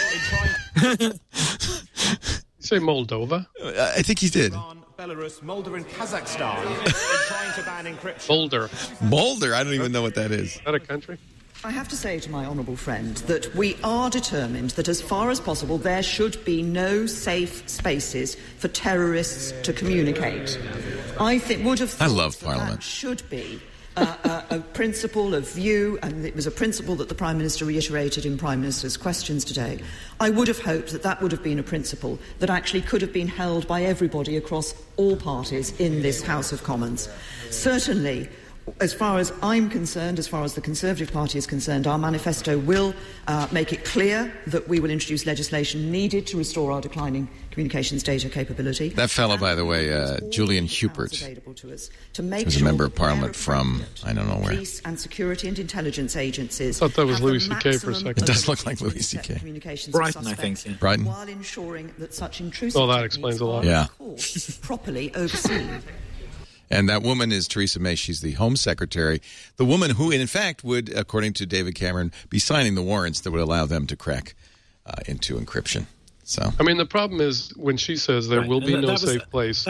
Say Moldova? I think he did. Belarus, Moldova and Kazakhstan in trying to ban encryption. Boulder? I don't even know what that is. Is that a country? I have to say to my honourable friend that we are determined that as far as possible there should be no safe spaces for terrorists to communicate. I love Parliament. That should be a principle of view, and it was a principle that the Prime Minister reiterated in Prime Minister's questions today. I would have hoped that would have been a principle that actually could have been held by everybody across all parties in this House of Commons. Certainly, as far as I'm concerned, as far as the Conservative Party is concerned, our manifesto will make it clear that we will introduce legislation needed to restore our declining communications data capability. That fellow, by the way, Julian Hubert, who's a member of Parliament from, I don't know where. Police and security and intelligence agencies. I thought that was Louis C.K. for a second. It does look like Louis C.K. Brighton, I think. Yeah. Brighton. While ensuring that such intrusive that explains a lot. Yeah. Properly overseen. And that woman is Theresa May. She's the Home Secretary, the woman who, in fact, would, according to David Cameron, be signing the warrants that would allow them to crack into encryption. So, I mean, the problem is when she says there will be no safe place.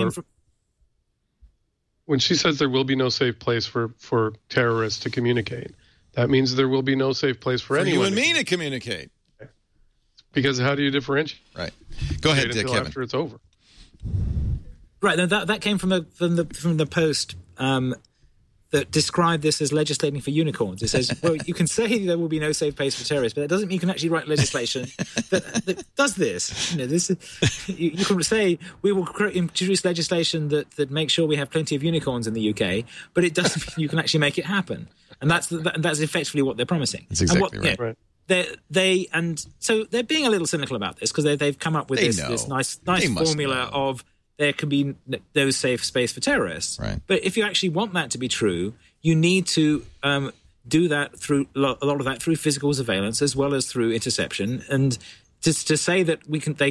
When she says there will be no safe place for terrorists to communicate, that means there will be no safe place for anyone. You and me to communicate. Because how do you differentiate? Right. Go ahead, until Kevin. After it's over. Right, that came from the Post that described this as legislating for unicorns. It says, well, you can say there will be no safe place for terrorists, but that doesn't mean you can actually write legislation that does this. You can say we will introduce legislation that makes sure we have plenty of unicorns in the UK, but it doesn't mean you can actually make it happen. And that's effectively what they're promising. That's exactly right. So they're being a little cynical about this because they've come up with this nice formula of there can be no safe space for terrorists. Right. But if you actually want that to be true, you need to do that through a lot of that through physical surveillance as well as through interception. And to say that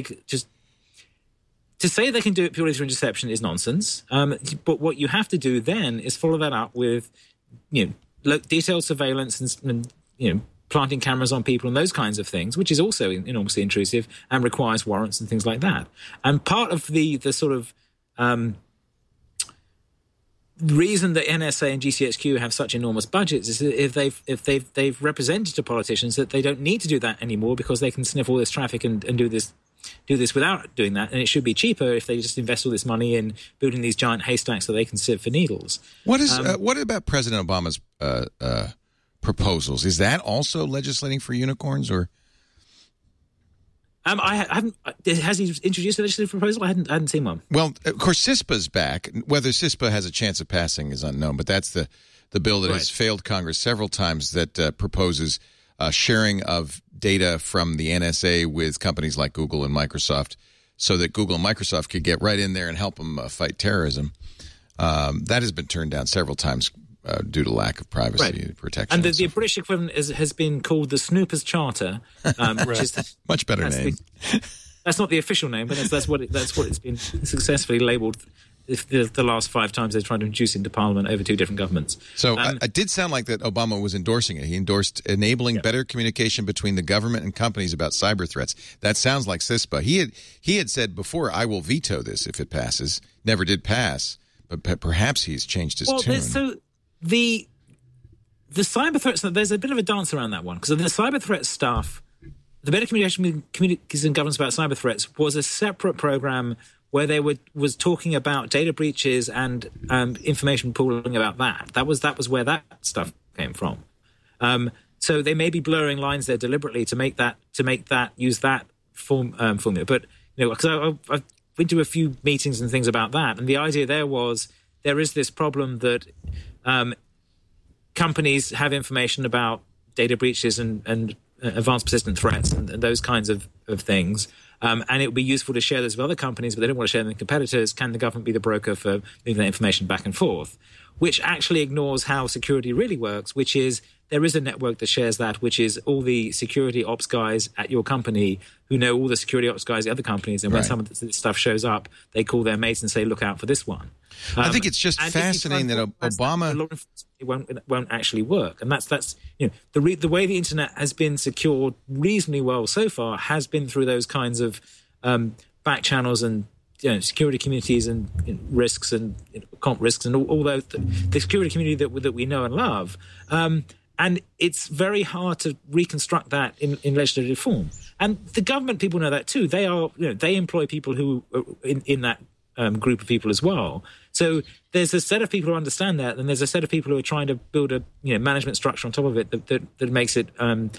to say they can do it purely through interception is nonsense. But what you have to do then is follow that up with, detailed surveillance and planting cameras on people and those kinds of things, which is also enormously intrusive and requires warrants and things like that. And part of the sort of reason that NSA and GCHQ have such enormous budgets is that if they've represented to politicians that they don't need to do that anymore because they can sniff all this traffic and do this without doing that, and it should be cheaper if they just invest all this money in building these giant haystacks so they can sift for needles. What about President Obama's proposals? Is that also legislating for unicorns, or? I haven't. Has he introduced a legislative proposal? I hadn't seen one. Well, of course, CISPA's back. Whether CISPA has a chance of passing is unknown, but that's the bill that has failed Congress several times that proposes sharing of data from the NSA with companies like Google and Microsoft so that Google and Microsoft could get right in there and help them fight terrorism. That has been turned down several times due to lack of privacy protection. And the British equivalent has been called the Snoopers Charter, which is much better name. That's not the official name, but that's what it's been successfully labelled the last 5 times they've tried to introduce into Parliament over 2 different governments. So it did sound like that Obama was endorsing it. He endorsed enabling better communication between the government and companies about cyber threats. That sounds like CISPA. He had said before, I will veto this if it passes. Never did pass, but perhaps he's changed his tune. So the cyber threats, there's a bit of a dance around that one, because the cyber threat stuff, the Better Communication and Governance about Cyber Threats was a separate program where they was talking about data breaches and information pooling about that. That was where that stuff came from. So they may be blurring lines there deliberately to make that use that formula. But because I've been to a few meetings and things about that, and the idea there was there is this problem that companies have information about data breaches and advanced persistent threats and those kinds of things. And it would be useful to share this with other companies, but they don't want to share them with competitors. Can the government be the broker for moving that information back and forth? Which actually ignores how security really works, which is there is a network that shares that, which is all the security ops guys at your company who know all the security ops guys at other companies. And when some of this stuff shows up, they call their mates and say, look out for this one. I think it's just fascinating that Obama... law enforcement won't actually work. And that's the way the internet has been secured reasonably well so far has been through those kinds of back channels and security communities and risks and comp risks and all those, the security community that we know and love. And it's very hard to reconstruct that in legislative form. And the government people know that too. They are, they employ people who are in that group of people as well. So there's a set of people who understand that, and there's a set of people who are trying to build a management structure on top of it that makes it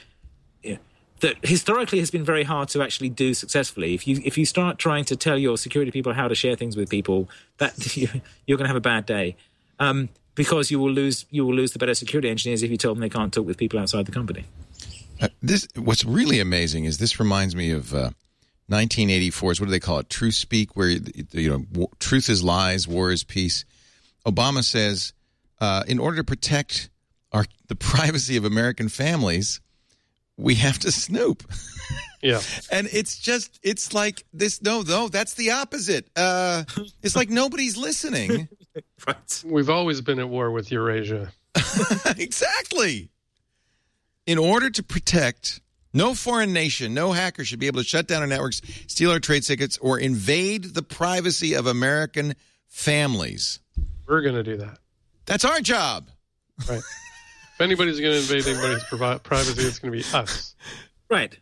that historically has been very hard to actually do successfully. If you start trying to tell your security people how to share things with people, that you're going to have a bad day, because you will lose the better security engineers if you tell them they can't talk with people outside the company. What's really amazing is this reminds me of 1984's, what do they call it? Truth Speak, where truth is lies, war is peace. Obama says, in order to protect the privacy of American families, we have to snoop. Yeah. And it's like this. No, that's the opposite. It's like nobody's listening. Right. We've always been at war with Eurasia. Exactly. In order to protect, no foreign nation, no hacker should be able to shut down our networks, steal our trade secrets, or invade the privacy of American families. We're going to do that. That's our job. Right. If anybody's going to invade anybody's privacy, it's going to be us. Right.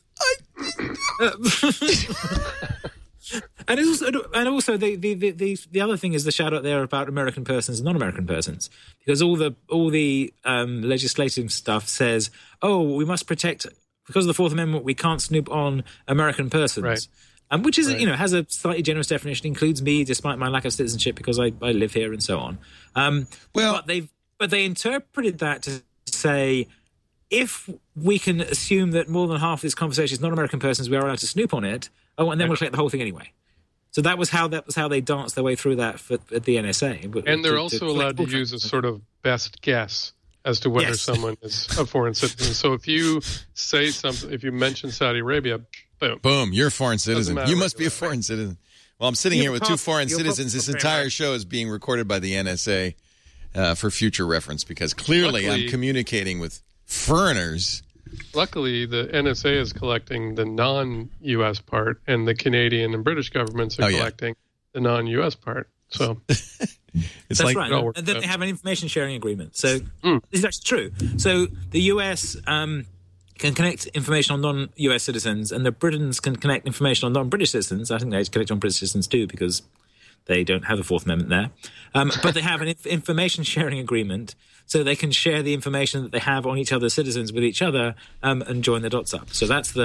And also the other thing is the shout out there about American persons and non-American persons, because all the legislative stuff says, we must protect, because of the Fourth Amendment, we can't snoop on American persons. Right. Which is has a slightly generous definition, includes me despite my lack of citizenship because I live here and so on. But they interpreted that to say, if we can assume that more than half of this conversation is non-American persons, we are allowed to snoop on it. And then we'll collect the whole thing anyway. So that was how they danced their way through that at the NSA. And they're also allowed to use a sort of best guess as to whether someone is a foreign citizen. So if you say something, if you mention Saudi Arabia, boom, you're a foreign citizen. You must be a foreign citizen. Well, I'm sitting here with 2 foreign citizens. This entire show is being recorded by the NSA for future reference, because clearly I'm communicating with foreigners. Luckily, the NSA is collecting the non-U.S. part, and the Canadian and British governments are collecting the non-U.S. part. So that's right. And then they have an information sharing agreement. So this is actually true. So the U.S. Can connect information on non-U.S. citizens, and the Britons can connect information on non-British citizens. I think they connect on British citizens too, because they don't have the Fourth Amendment there. But they have an information sharing agreement, so they can share the information that they have on each other's citizens with each other and join the dots up. So that's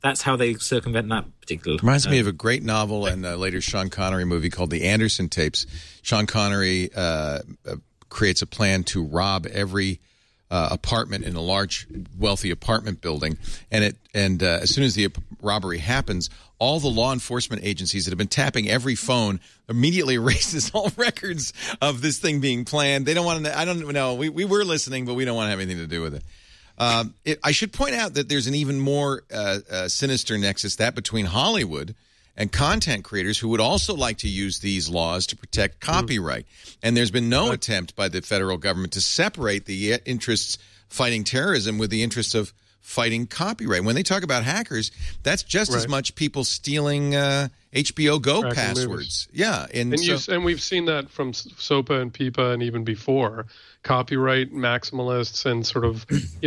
that's how they circumvent that particular. Reminds me of a great novel and a later Sean Connery movie called The Anderson Tapes. Sean Connery creates a plan to rob every apartment in a large, wealthy apartment building, and as soon as the robbery happens, all the law enforcement agencies that have been tapping every phone immediately erases all records of this thing being planned. They don't want to. I don't know. We were listening, but we don't want to have anything to do with it. I should point out that there's an even more sinister nexus, that between Hollywood and content creators who would also like to use these laws to protect copyright. And there's been no attempt by the federal government to separate the interests fighting terrorism with the interests of fighting copyright. When they talk about hackers, that's just as much people stealing HBO Go passwords. Yeah. And we've seen that from SOPA and PIPA and even before. Copyright maximalists and sort of,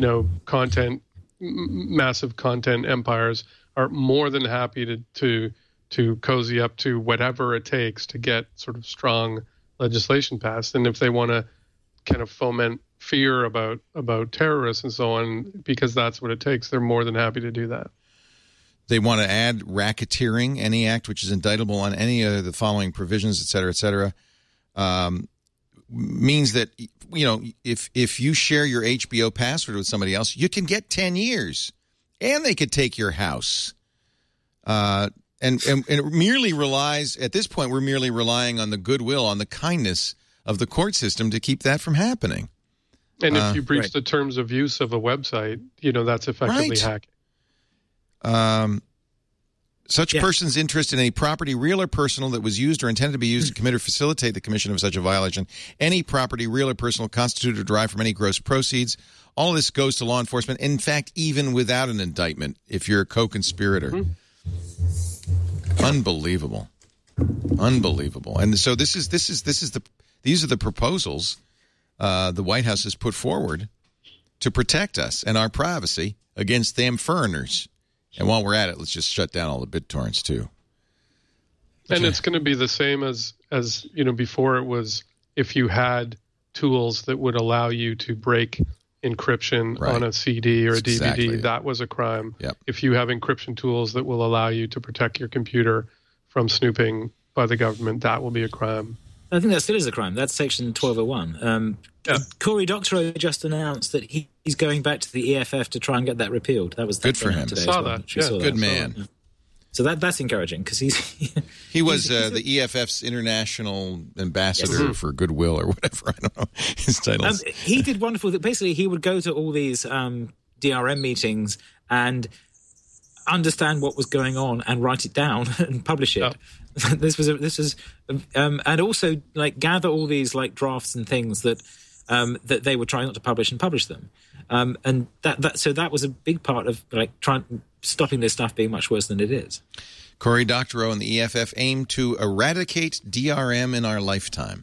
massive content empires are more than happy to cozy up to whatever it takes to get sort of strong legislation passed. And if they want to kind of foment fear about terrorists and so on, because that's what it takes, they're more than happy to do that. They want to add racketeering, any act which is indictable on any of the following provisions, et cetera, means that, if you share your HBO password with somebody else, you can get 10 years, and they could take your house. And it merely relies, at this point, we're merely relying on the goodwill, on the kindness of the court system to keep that from happening. And if you breach the terms of use of a website, that's effectively hacking. Such person's interest in any property, real or personal, that was used or intended to be used to commit or facilitate the commission of such a violation, any property, real or personal, constituted or derived from any gross proceeds, all of this goes to law enforcement. In fact, even without an indictment, if you're a co-conspirator. Unbelievable. And so these are the proposals the White House has put forward to protect us and our privacy against them foreigners. And while we're at it, let's just shut down all the BitTorrents too. And it's going to be the same as before. It was if you had tools that would allow you to break encryption on a CD or a DVD, that was a crime. Yep. If you have encryption tools that will allow you to protect your computer from snooping by the government, that will be a crime. I think that still is a crime. That's Section 1201. Cory Doctorow just announced that he's going back to the EFF to try and get that repealed. That was good for him. Today. Saw that. Yeah. Good man. So that's encouraging because he was the EFF's international ambassador for goodwill or whatever. I don't know his title. He did wonderful. Basically, he would go to all these DRM meetings and understand what was going on and write it down and publish it. Yeah. This was and also gather all these drafts and things that they were trying not to publish and publish them. And that was a big part of stopping this stuff being much worse than it is. Cory Doctorow and the EFF aim to eradicate DRM in our lifetime.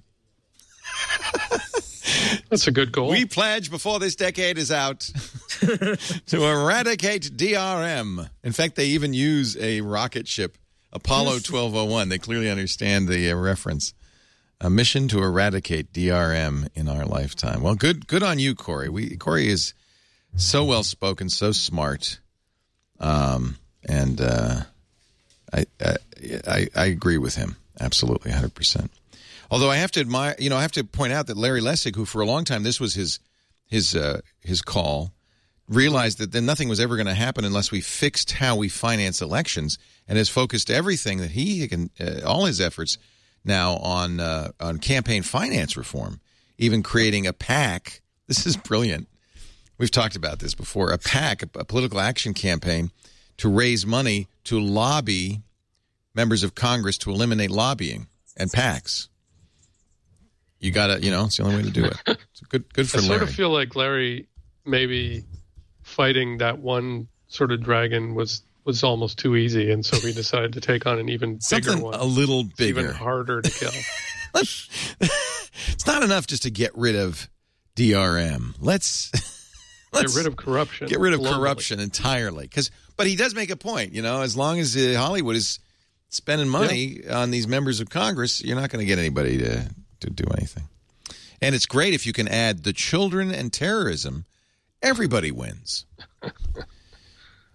That's a good goal. We pledge before this decade is out to eradicate DRM. In fact, they even use a rocket ship, Apollo 1201. They clearly understand the reference. A mission to eradicate DRM in our lifetime. Well, good on you, Cory. Cory is so well spoken, so smart, and I agree with him absolutely, 100%. Although I have to admire, I have to point out that Larry Lessig, who for a long time this was his call, realized that then nothing was ever going to happen unless we fixed how we finance elections, and has focused everything that he can, all his efforts now on campaign finance reform, even creating a PAC. This is brilliant. We've talked about this before. A PAC, a political action campaign, to raise money to lobby members of Congress to eliminate lobbying and PACs. You got to, it's the only way to do it. It's good for Larry. I sort of feel like Larry maybe fighting that one sort of dragon was almost too easy, and so we decided to take on an even bigger one. A little bigger. Even harder to kill. It's not enough just to get rid of DRM. Let's get rid of corruption. Get rid of corruption entirely. But he does make a point, as long as Hollywood is spending money on these members of Congress, you're not going to get anybody to do anything. And it's great if you can add the children and terrorism. Everybody wins.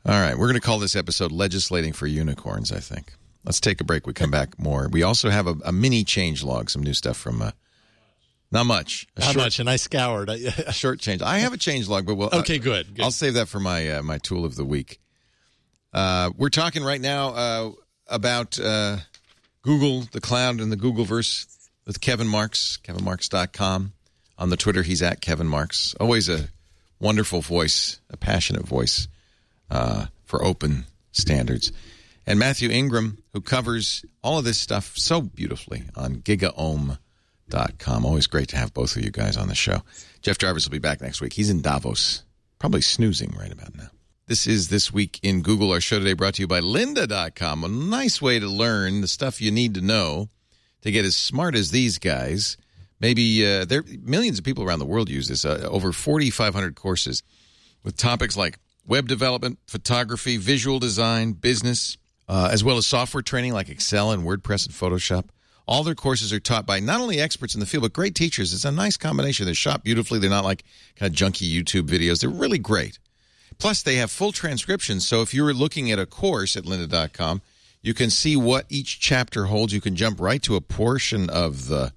All right, we're going to call this episode Legislating for Unicorns, I think. Let's take a break. We come back more. We also have a mini changelog, some new stuff from not much. Not much, and I scoured. A short change. I have a changelog, but okay, good. I'll save that for my my tool of the week. We're talking right now about Google, the cloud, and the Googleverse with Kevin Marks, kevinmarks.com. On the Twitter, he's at Kevin Marks. Always a wonderful voice, a passionate voice for open standards. And Matthew Ingram, who covers all of this stuff so beautifully on gigaohm.com. Always great to have both of you guys on the show. Jeff Jarvis will be back next week. He's in Davos, probably snoozing right about now. This is This Week in Google. Our show today brought to you by lynda.com. A nice way to learn the stuff you need to know to get as smart as these guys. Maybe millions of people around the world use this. Over 4,500 courses with topics like web development, photography, visual design, business, as well as software training like Excel and WordPress and Photoshop. All their courses are taught by not only experts in the field, but great teachers. It's a nice combination. They're shot beautifully. They're not like kind of junky YouTube videos. They're really great. Plus, they have full transcriptions. So if you're looking at a course at lynda.com, you can see what each chapter holds. You can jump right to a portion of the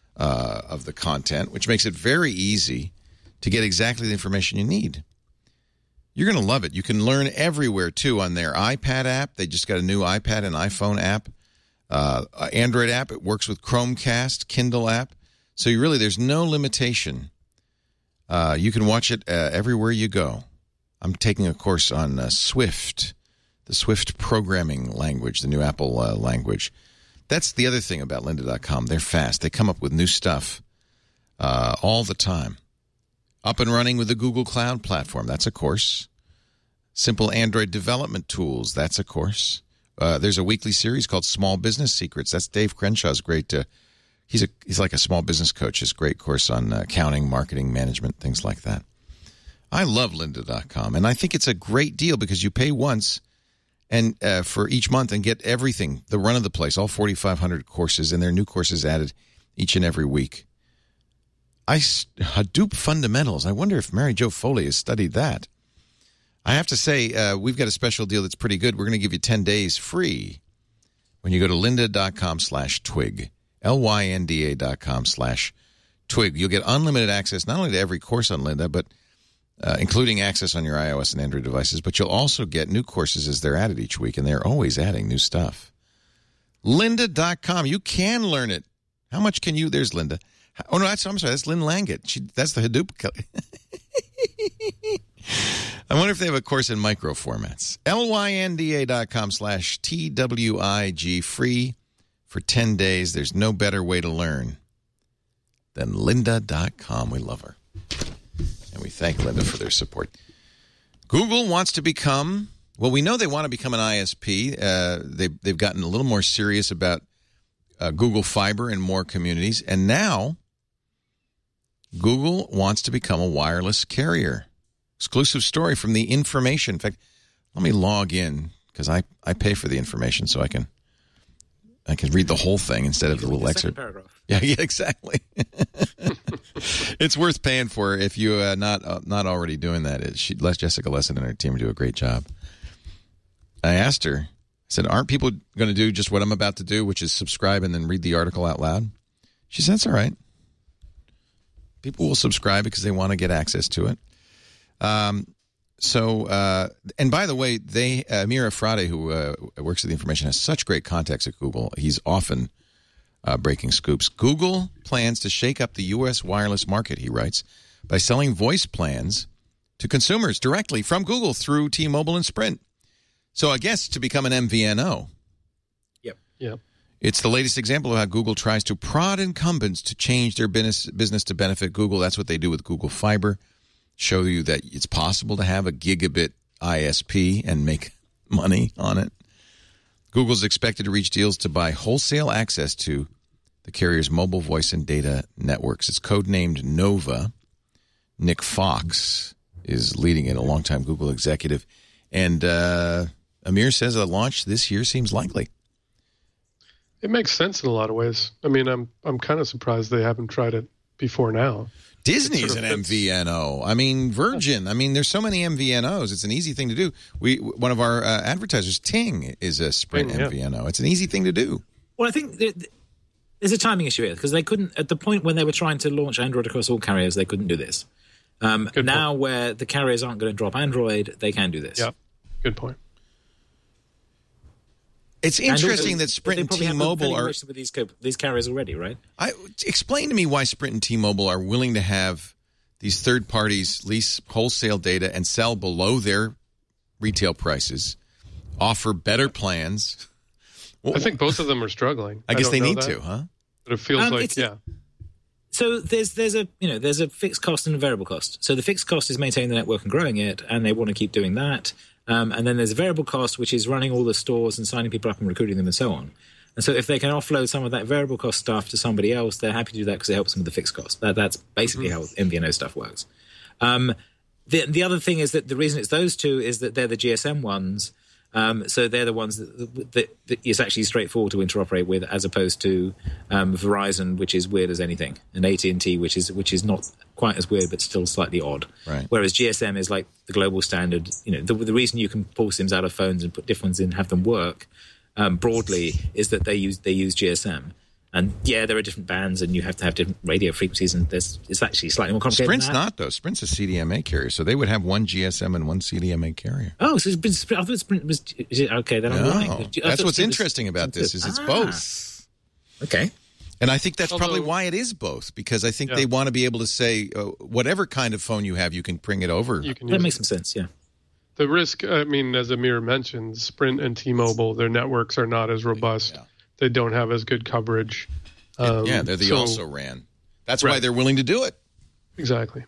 content, which makes it very easy to get exactly the information you need. You're going to love it. You can learn everywhere, too, on their iPad app. They just got a new iPad and iPhone app. Android app. It works with Chromecast, Kindle app. So there's no limitation. You can watch it everywhere you go. I'm taking a course on Swift, the Swift programming language, the new Apple language. That's the other thing about lynda.com. They're fast. They come up with new stuff all the time. Up and running with the Google Cloud Platform. That's a course. Simple Android development tools. That's a course. There's a weekly series called Small Business Secrets. That's Dave Crenshaw's great. He's like a small business coach. His great course on accounting, marketing, management, things like that. I love lynda.com, and I think it's a great deal because you pay once and for each month and get everything, the run of the place, all 4,500 courses, and there are new courses added each and every week. Hadoop fundamentals. I wonder if Mary Jo Foley has studied that. I have to say, we've got a special deal that's pretty good. We're going to give you 10 days free when you go to lynda.com/twig, lynda.com/twig. You'll get unlimited access not only to every course on Lynda, but including access on your iOS and Android devices, but you'll also get new courses as they're added each week, and they're always adding new stuff. Lynda.com. You can learn it. How much can you? There's Lynda. Oh, no, I'm sorry. That's Lynn Langett. That's the Hadoop. I wonder if they have a course in micro formats. lynda.com/TWIG, free for 10 days. There's no better way to learn than lynda.com. We love her. And we thank Lynda for their support. Google wants to become, well, we know they want to become an ISP. They've gotten a little more serious about Google Fiber in more communities. And now Google wants to become a wireless carrier. Exclusive story from The Information. In fact, let me log in because I pay for the information so I can read the whole thing instead of the little excerpt. Yeah, exactly. It's worth paying for if you not already doing that. Jessica Lesson and her team do a great job. I asked her, I said, aren't people going to do just what I'm about to do, which is subscribe and then read the article out loud? She said, that's all right. People will subscribe because they want to get access to it. And by the way, Amir Efrati, who works at The Information, has such great contacts at Google. He's often breaking scoops. Google plans to shake up the U.S. wireless market, he writes, by selling voice plans to consumers directly from Google through T-Mobile and Sprint. So I guess to become an MVNO. Yep. It's the latest example of how Google tries to prod incumbents to change their business to benefit Google. That's what they do with Google Fiber. Show you that it's possible to have a gigabit ISP and make money on it. Google's expected to reach deals to buy wholesale access to the carrier's mobile voice and data networks. It's codenamed Nova. Nick Fox is leading it, a longtime Google executive. And Amir says a launch this year seems likely. It makes sense in a lot of ways. I mean, I'm kind of surprised they haven't tried it before now. Disney's an MVNO. I mean, Virgin. I mean, there's so many MVNOs. It's an easy thing to do. One of our advertisers, Ting, is a Sprint MVNO. It's an easy thing to do. Well, I think there's a timing issue here because they couldn't, at the point when they were trying to launch Android across all carriers, they couldn't do this. Now, where the carriers aren't going to drop Android, they can do this. Yeah, good point. It's interesting that Sprint and T-Mobile are with these carriers already, right? Explain to me why Sprint and T-Mobile are willing to have these third parties lease wholesale data and sell below their retail prices, offer better plans. I think both of them are struggling. I guess they need to, huh? But it feels like, So there's a fixed cost and a variable cost. So the fixed cost is maintaining the network and growing it, and they want to keep doing that. And then there's a variable cost, which is running all the stores and signing people up and recruiting them and so on. And so if they can offload some of that variable cost stuff to somebody else, they're happy to do that because it helps them with the fixed cost. That's basically how MVNO stuff works. The other thing is that the reason it's those two is that they're the GSM ones. So they're the ones that is actually straightforward to interoperate with, as opposed to Verizon, which is weird as anything, and AT&T, which is not quite as weird but still slightly odd. Right. Whereas GSM is like the global standard. The reason you can pull SIMs out of phones and put different ones in and have them work broadly is that they use GSM. And yeah, there are different bands, and you have to have different radio frequencies, and it's actually slightly more complicated. Sprint's than that. not, though. Sprint's a CDMA carrier, so they would have one GSM and one CDMA carrier. Oh, so I thought Sprint was okay. Then I'm lying. That's what's interesting about this is it's both. Okay. And I think that's probably why it is both, because I think they want to be able to say whatever kind of phone you have, you can bring it over. That makes some sense, yeah. The risk, I mean, as Amir mentioned, Sprint and T-Mobile, their networks are not as robust. Yeah. They don't have as good coverage. They're the also-ran. That's why they're willing to do it. Exactly.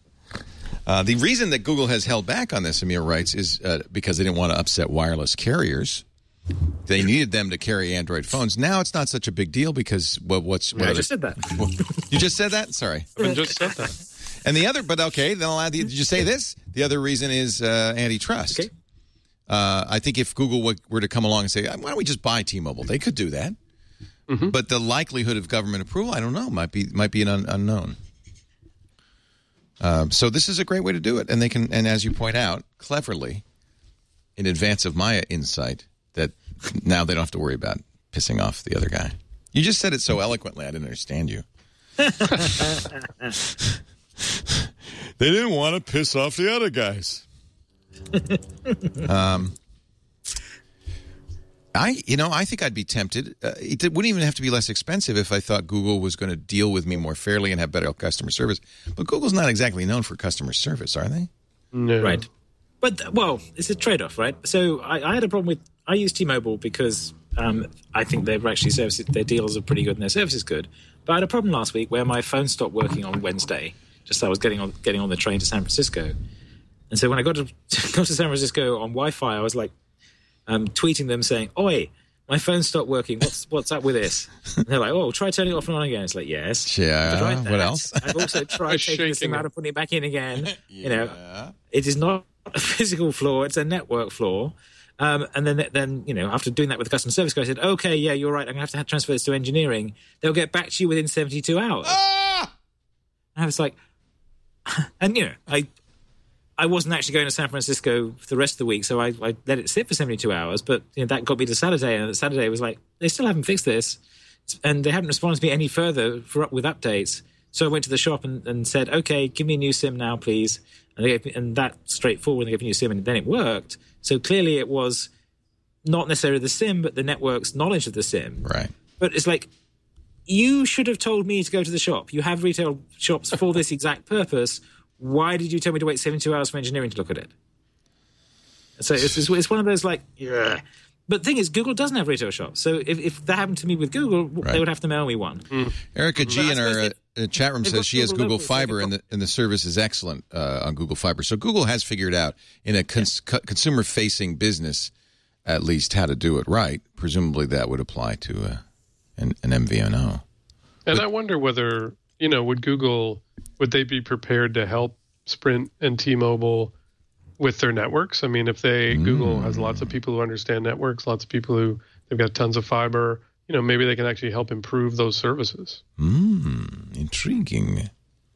The reason that Google has held back on this, Amir writes, is because they didn't want to upset wireless carriers. They needed them to carry Android phones. Now it's not such a big deal because I just said that. You just said that? Sorry. I just said that. And the other, but okay, then I'll add did you say this? The other reason is antitrust. Okay. I think if Google were to come along and say, why don't we just buy T-Mobile? They could do that. Mm-hmm. But the likelihood of government approval, I don't know, might be an unknown. So this is a great way to do it. And they can, and as you point out, cleverly, in advance of my insight, that now they don't have to worry about pissing off the other guy. You just said it so eloquently, I didn't understand you. They didn't want to piss off the other guys. I think I'd be tempted. It wouldn't even have to be less expensive if I thought Google was going to deal with me more fairly and have better customer service. But Google's not exactly known for customer service, are they? No. Right. But, it's a trade-off, right? So I had a problem with... I use T-Mobile because I think their deals are pretty good and their service is good. But I had a problem last week where my phone stopped working on Wednesday. Just as I was getting on the train to San Francisco. And so when I got to San Francisco on Wi-Fi, I was like tweeting them saying, "Oi, my phone stopped working. What's up with this?" And they're like, "Oh, try turning it off and on again." It's like, yes. Yeah. What else? I've also tried taking the SIM out and putting it back in again. Yeah. It is not a physical flaw; it's a network flaw. And then after doing that with the customer service guy, I said, "Okay, yeah, you're right. I'm going to have to transfer this to engineering. They'll get back to you within 72 hours." Ah! And I was like, and I wasn't actually going to San Francisco for the rest of the week, so I let it sit for 72 hours. But that got me to Saturday, and Saturday was like, they still haven't fixed this, and they haven't responded to me any further with updates. So I went to the shop and said, "Okay, give me a new SIM now, please." And that's straightforward. They gave me a new SIM, and then it worked. So clearly, it was not necessarily the SIM, but the network's knowledge of the SIM. Right. But it's like, you should have told me to go to the shop. You have retail shops for this exact purpose. Why did you tell me to wait 72 hours for engineering to look at it? So it's one of those like, yeah. But the thing is, Google doesn't have retail shops. So if that happened to me with Google, they would have to mail me one. Erica G in our chat room says she has Google Fiber and the service is excellent on Google Fiber. So Google has figured out in a consumer-facing business, at least, how to do it right. Presumably that would apply to an MVNO. And I wonder whether, would they be prepared to help Sprint and T-Mobile with their networks? I mean, if Google has lots of people who understand networks, lots of people they've got tons of fiber, maybe they can actually help improve those services. Interesting. Intriguing.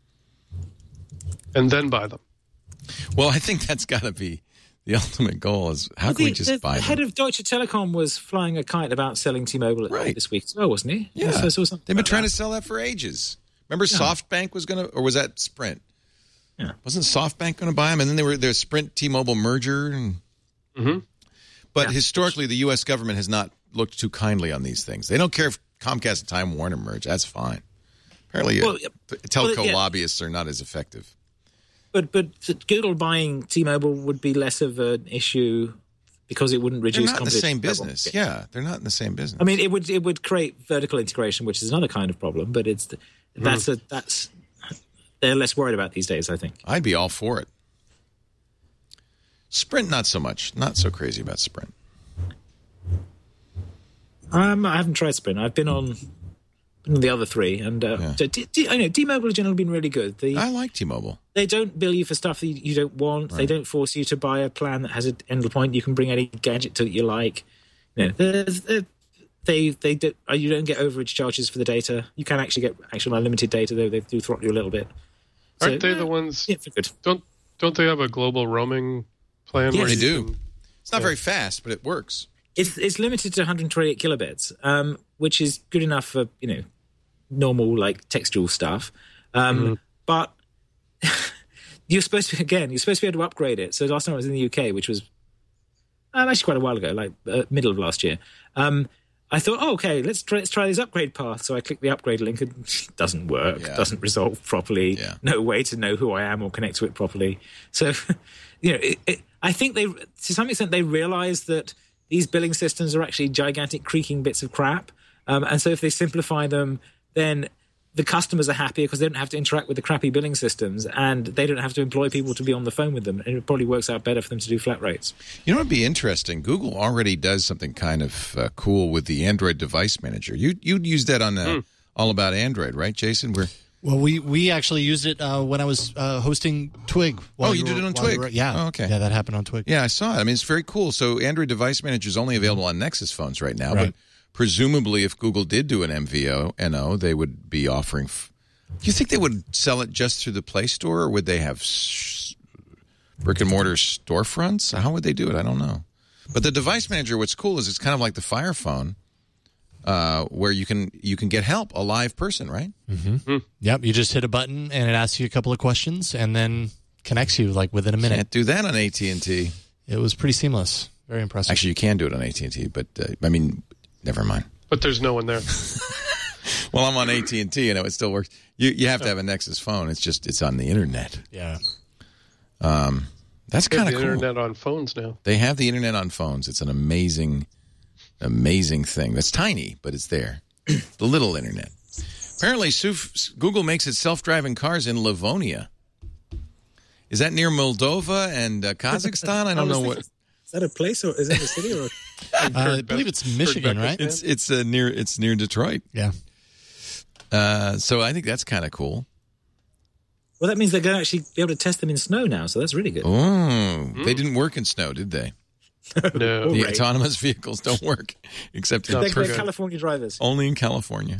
And then buy them. Well, I think that's got to be the ultimate goal is how can we just buy them? The head of Deutsche Telekom was flying a kite about selling T-Mobile this week as well, wasn't he? Yeah. They've been trying to sell that for ages. Remember SoftBank was going to, or was that Sprint? Yeah. Wasn't SoftBank going to buy them? And then their Sprint T-Mobile merger. And, But historically, the U.S. government has not looked too kindly on these things. They don't care if Comcast and Time Warner merge. That's fine. Apparently, telco lobbyists are not as effective. But Google buying T-Mobile would be less of an issue because it wouldn't reduce competition. They're not in the same business. Yeah, they're not in the same business. I mean, it would create vertical integration, which is another kind of problem. But they're less worried about these days, I think. I'd be all for it. Sprint, not so much. Not so crazy about Sprint. I haven't tried Sprint. I've been on the other three, and I know T-Mobile has generally been really good. I like T-Mobile. They don't bill you for stuff that you don't want. Right. They don't force you to buy a plan that has an endpoint. You can bring any gadget that you like. You know, you don't get overage charges for the data. You can actually get actual unlimited data, though they do throttle you a little bit. Aren't they the ones? Yeah, for good. Don't they have a global roaming plan? Yes, they do. It's not very fast, but it works. It's limited to 128 kilobits, which is good enough for normal like textual stuff. But you're supposed to be able to upgrade it. So last time I was in the UK, which was actually quite a while ago, like middle of last year. I thought, okay, let's try this upgrade path. So I clicked the upgrade link. It doesn't work. Doesn't resolve properly. Yeah. No way to know who I am or connect to it properly. So, I think to some extent they realize that these billing systems are actually gigantic creaking bits of crap. And so if they simplify them, then the customers are happy because they don't have to interact with the crappy billing systems and they don't have to employ people to be on the phone with them. And it probably works out better for them to do flat rates. You know what would be interesting? Google already does something kind of cool with the Android device manager. You'd use that on All About Android, right, Jason? Well, we actually used it when I was hosting Twig. You did it on Twig? Yeah. Oh, okay. Yeah, that happened on Twig. Yeah, I saw it. I mean, it's very cool. So Android device manager is only available on Nexus phones right now. Right. But presumably if Google did do an MVNO, they would be offering... Do you think they would sell it just through the Play Store, or would they have brick-and-mortar storefronts? How would they do it? I don't know. But the device manager, what's cool is it's kind of like the Fire Phone, where you can get help, a live person, right? Mm-hmm. Yep, you just hit a button, and it asks you a couple of questions, and then connects you like within a minute. Can't do that on AT&T. It was pretty seamless. Very impressive. Actually, you can do it on AT&T, but, never mind. But there's no one there. Well, I'm on AT&T, it still works. You have to have a Nexus phone. It's on the internet. Yeah. That's kind of cool. Internet on phones now. They have the internet on phones. It's an amazing thing. That's tiny, but it's there. The little internet. Apparently, Google makes its self-driving cars in Livonia. Is that near Moldova and Kazakhstan? I don't know what. Is that a place, or is that a city, or? I believe it's Michigan, right? It's near Detroit. Yeah. So I think that's kind of cool. Well, that means they're going to actually be able to test them in snow now, so that's really good. Oh, they didn't work in snow, did they? No. The autonomous vehicles don't work, except in California drivers. Only in California.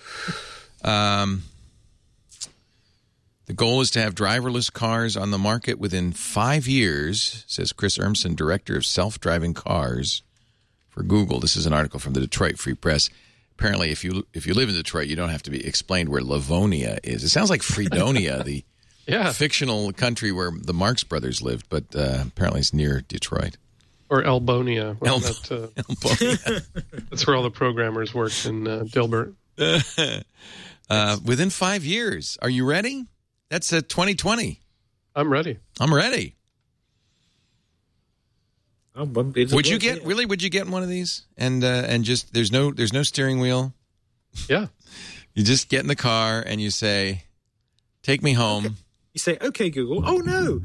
The goal is to have driverless cars on the market within 5 years, says Chris Urmson, director of self-driving cars for Google. This is an article from the Detroit Free Press. Apparently, if you live in Detroit, you don't have to be explained where Livonia is. It sounds like Fredonia, the fictional country where the Marx Brothers lived, but apparently it's near Detroit. Or Albonia. Albonia. That's where all the programmers worked in Dilbert. Within 5 years. Are you ready? That's 2020. I'm ready. I'm ready. Would you get one of these? And just there's no steering wheel. Yeah. You just get in the car and you say, "Take me home." Okay. You say, "Okay, Google." Oh no.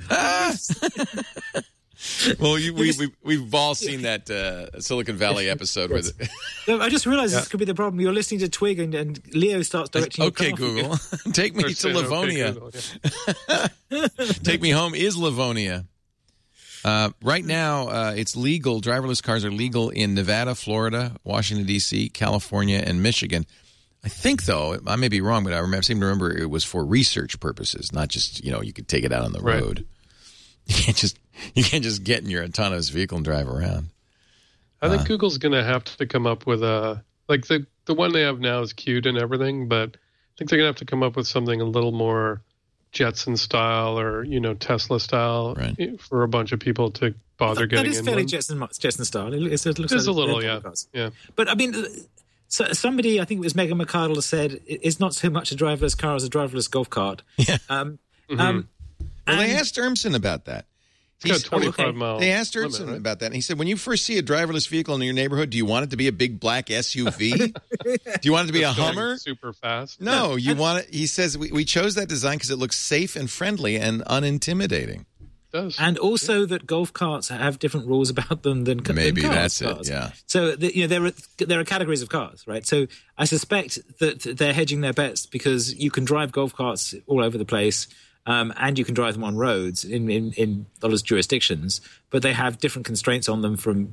Well, we've all seen that Silicon Valley episode with it. No, I just realized this could be the problem. You're listening to Twig and Leo starts directing. Okay, Google, take me to Livonia. Okay, Google, Take me home is Livonia. Right now, it's legal. Driverless cars are legal in Nevada, Florida, Washington, D.C., California, and Michigan. I think, though, I may be wrong, but I seem to remember it was for research purposes, not just, you could take it out on the road. You can't just get in your autonomous vehicle and drive around. I think Google's going to have to come up with the one they have now is cute and everything, but I think they're going to have to come up with something a little more Jetson style or, Tesla style for a bunch of people to bother getting in. That is fairly Jetson style. It looks like a little, yeah. But I mean, so somebody, I think it was Megan McArdle, said it's not so much a driverless car as a driverless golf cart. Yeah. Well, they asked Urmson about that. It's got 25 miles. They asked Urmson about that, and he said, when you first see a driverless vehicle in your neighborhood, do you want it to be a big black SUV? Do you want it to be a Hummer? Super fast? No, you want it. He says, we chose that design because it looks safe and friendly and unintimidating. It does. And also that golf carts have different rules about them than maybe than that's cars. It. Yeah. So there are categories of cars, right? So I suspect that they're hedging their bets because you can drive golf carts all over the place. And you can drive them on roads in those jurisdictions, but they have different constraints on them from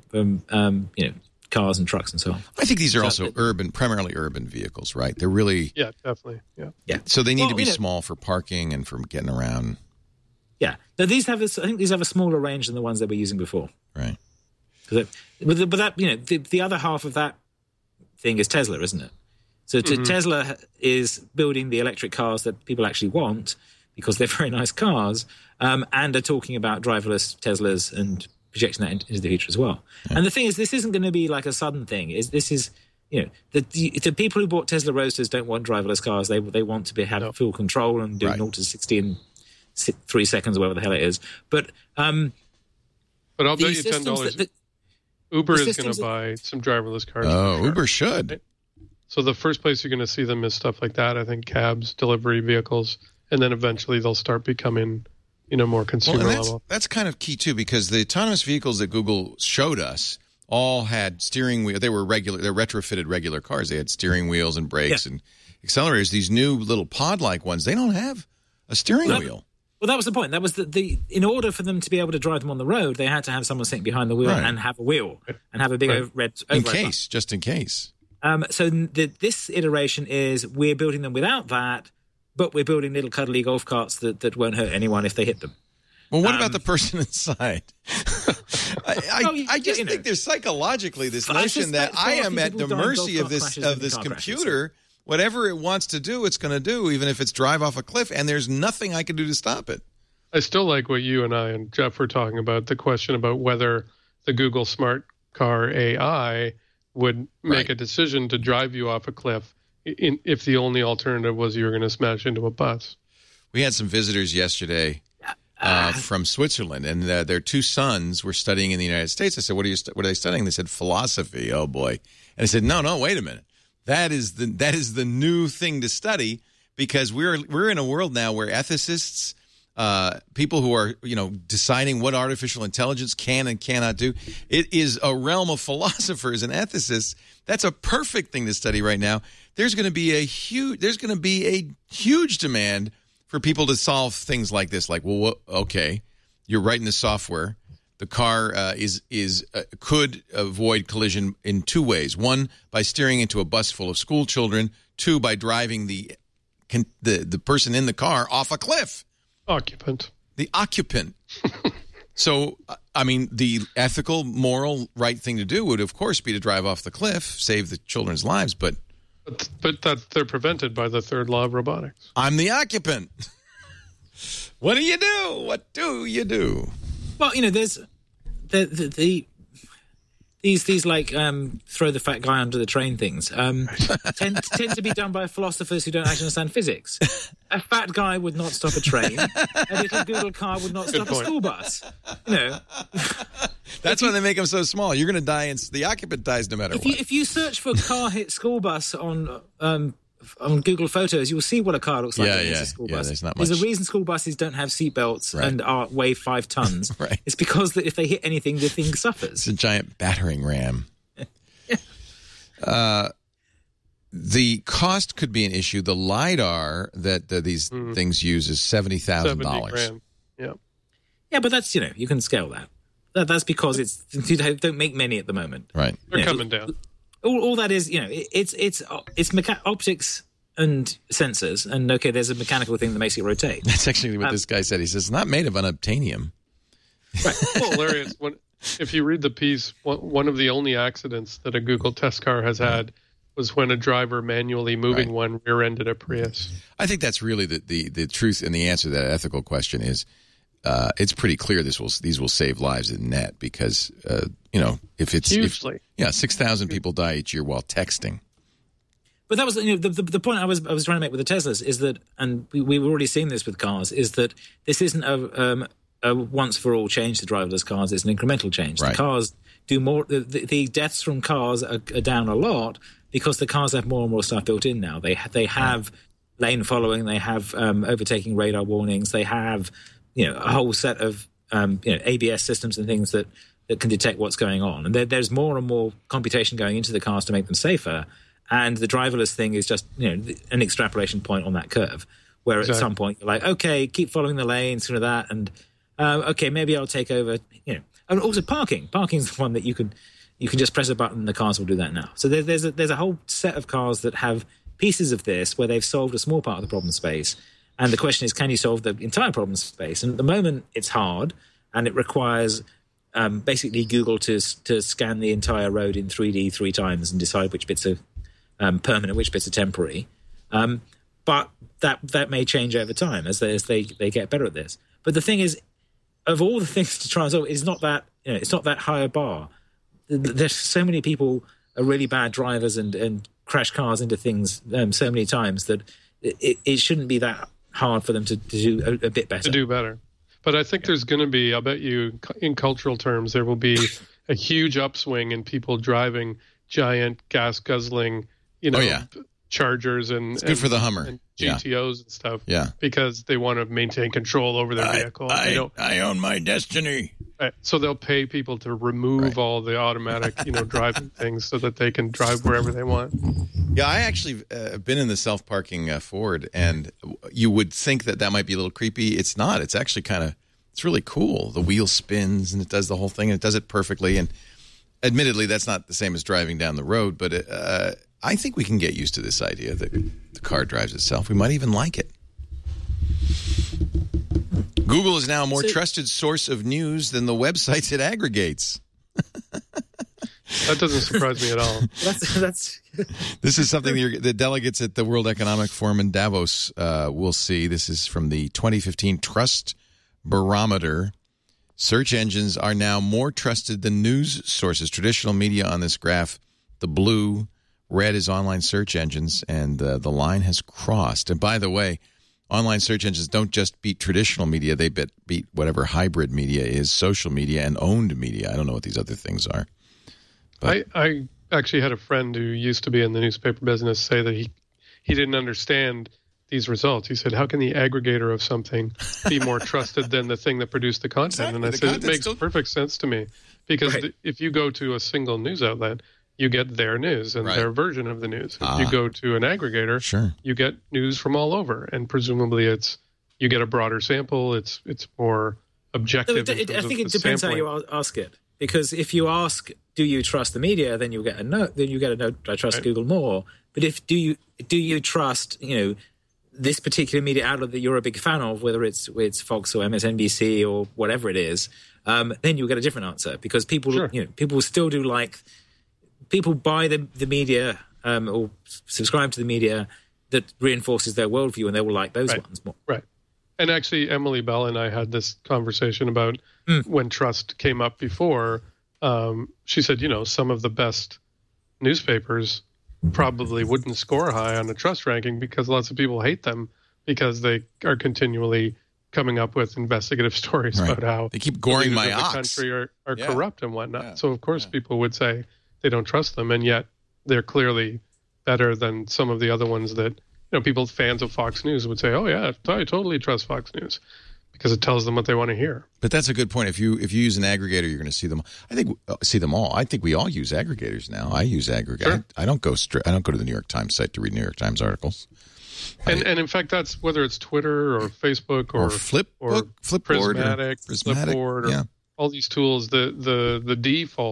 cars and trucks and so on. I think these are also primarily urban vehicles, right? They're really definitely, yeah. So they need to be small for parking and for getting around. Yeah, now I think these have a smaller range than the ones that we're using before, right? But that the other half of that thing is Tesla, isn't it? So Tesla is building the electric cars that people actually want, because they're very nice cars, and are talking about driverless Teslas and projecting that into the future as well. Yeah. And the thing is, this isn't going to be like a sudden thing. The people who bought Tesla Roadsters don't want driverless cars. They want to have full control and do 0 to 60 in 3 seconds, or whatever the hell it is. But I'll bet you $10. Uber is going to buy some driverless cars. Oh, Uber should. Right? So the first place you're going to see them is stuff like that. I think cabs, delivery vehicles. And then eventually they'll start becoming, more consumer level. That's kind of key too, because the autonomous vehicles that Google showed us all had steering wheel. They're retrofitted regular cars. They had steering wheels and brakes and accelerators. These new little pod-like ones, they don't have a steering wheel. Well, that was the point. That was in order for them to be able to drive them on the road, they had to have someone sitting behind the wheel and have a wheel and have a big red just in case. So this iteration is we're building them without that. But we're building little cuddly golf carts that won't hurt anyone if they hit them. Well, what about the person inside? I just think there's psychologically this notion that I am at the mercy of this computer. Whatever it wants to do, it's going to do, even if it's drive off a cliff, and there's nothing I can do to stop it. I still like what you and I and Jeff were talking about, the question about whether the Google Smart Car AI would make a decision to drive you off a cliff if the only alternative was you were going to smash into a bus. We had some visitors yesterday from Switzerland, and their two sons were studying in the United States. I said, what are they studying? They said, philosophy. Oh, boy. And I said, no, wait a minute. That is the new thing to study, because we're in a world now where ethicists, people who are deciding what artificial intelligence can and cannot do, it is a realm of philosophers and ethicists. That's a perfect thing to study right now. There's going to be a huge demand for people to solve things like this. Like, well, okay, you're writing the software. The car could avoid collision in two ways. One, by steering into a bus full of school children. Two, by driving the person in the car off a cliff. The occupant. So, I mean, the ethical, moral, right thing to do would, of course, be to drive off the cliff, save the children's lives, but they're prevented by the third law of robotics. I'm the occupant. What do you do? What do you do? Well, there's these like throw the fat guy under the train things tend to be done by philosophers who don't actually understand physics. A fat guy would not stop a train. A little Google car would not stop a school bus. That's why they make them so small. You're going to die, and the occupant dies no matter what. If you search for car hit school bus on Google Photos, you'll see what a car looks like against a school bus. There's a reason school buses don't have seatbelts and weigh 5 tons. Right. It's because if they hit anything, the thing suffers. It's a giant battering ram. The cost could be an issue. The LiDAR that these things use is $70,000. Yeah, but that's, you can scale that. That's because they don't make many at the moment. Right. They're coming down. all that is, it's optics and sensors, and okay, there's a mechanical thing that makes it rotate. That's actually what this guy said. He says it's not made of unobtainium. Right. Well, hilarious. If you read the piece, one of the only accidents that a Google test car has had was when a driver manually moving one rear-ended a Prius. I think that's really the truth and the answer to that ethical question is it's pretty clear these will save lives in net because if it's hugely 6,000 people die each year while texting. But that was the point I was trying to make with the Teslas is that, and we've already seen this with cars, is that this isn't a once for all change to driverless cars. It's an incremental change. Right. The cars do more. The deaths from cars are down a lot because the cars have more and more stuff built in now. They have lane following. They have overtaking radar warnings. They have a whole set of ABS systems and things that can detect what's going on. And there's more and more computation going into the cars to make them safer. And the driverless thing is just an extrapolation point on that curve, where at some point you're like, okay, keep following the lanes, sort of that, and okay, maybe I'll take over. And also parking. Parking's the one that you can just press a button and the cars will do that now. So there's a whole set of cars that have pieces of this where they've solved a small part of the problem space. And the question is, can you solve the entire problem space? And at the moment, it's hard, and it requires basically Google to scan the entire road in 3D 3 times and decide which bits are permanent, which bits are temporary. But that may change over time as they get better at this. But the thing is, of all the things to try and solve, it's not that high a bar. There's so many people are really bad drivers and crash cars into things so many times that it shouldn't be that hard for them to do a bit better. To do better. But I think there's going to be, I'll bet you, in cultural terms, there will be a huge upswing in people driving giant gas-guzzling, Chargers and it's good for the Hummer and GTOs and stuff. Yeah, because they want to maintain control over their vehicle. I own my destiny. Right. So they'll pay people to remove all the automatic, driving things so that they can drive wherever they want. Yeah, I actually have been in the self-parking Ford, and you would think that might be a little creepy. It's not. It's actually it's really cool. The wheel spins, and it does the whole thing, and it does it perfectly. And admittedly, that's not the same as driving down the road, but I think we can get used to this idea that the car drives itself. We might even like it. Google is now a more trusted source of news than the websites it aggregates. That doesn't surprise me at all. This is something the delegates at the World Economic Forum in Davos will see. This is from the 2015 Trust Barometer. Search engines are now more trusted than news sources. Traditional media on this graph, the blue, red is online search engines, and the line has crossed. And by the way, online search engines don't just beat traditional media. They beat whatever hybrid media is, social media and owned media. I don't know what these other things are. But I actually had a friend who used to be in the newspaper business say that he didn't understand these results. He said, how can the aggregator of something be more trusted than the thing that produced the content? And I said, it makes perfect sense to me. Because if you go to a single news outlet, you get their news and their version of the news. If you go to an aggregator, you get news from all over. And presumably you get a broader sample. It's more objective. I think it depends how you ask it. Because if you ask, do you trust the media, then you'll get a no. Then you get a no. I trust Google more. But if do you trust this particular media outlet that you're a big fan of, whether it's Fox or MSNBC or whatever it is, then you'll get a different answer. Because people people still do people buy the media or subscribe to the media that reinforces their worldview, and they will like those ones more. Right. And actually, Emily Bell and I had this conversation about when trust came up before. She said, some of the best newspapers probably wouldn't score high on the trust ranking because lots of people hate them because they are continually coming up with investigative stories about how they keep goring my ox. The country are corrupt and whatnot. Yeah. So, of course, people would say they don't trust them, and yet they're clearly better than some of the other ones that people, fans of Fox News, would say, oh, yeah, I totally trust Fox News because it tells them what they want to hear. But that's a good point. If you use an aggregator, you're going to see them. I think see them all. I think we all use aggregators now. I use aggregators. Sure. I don't go to the New York Times site to read New York Times articles. And in fact, that's whether it's Twitter or Facebook or Flipboard, Prismatic, Flipboard, or all these tools. The default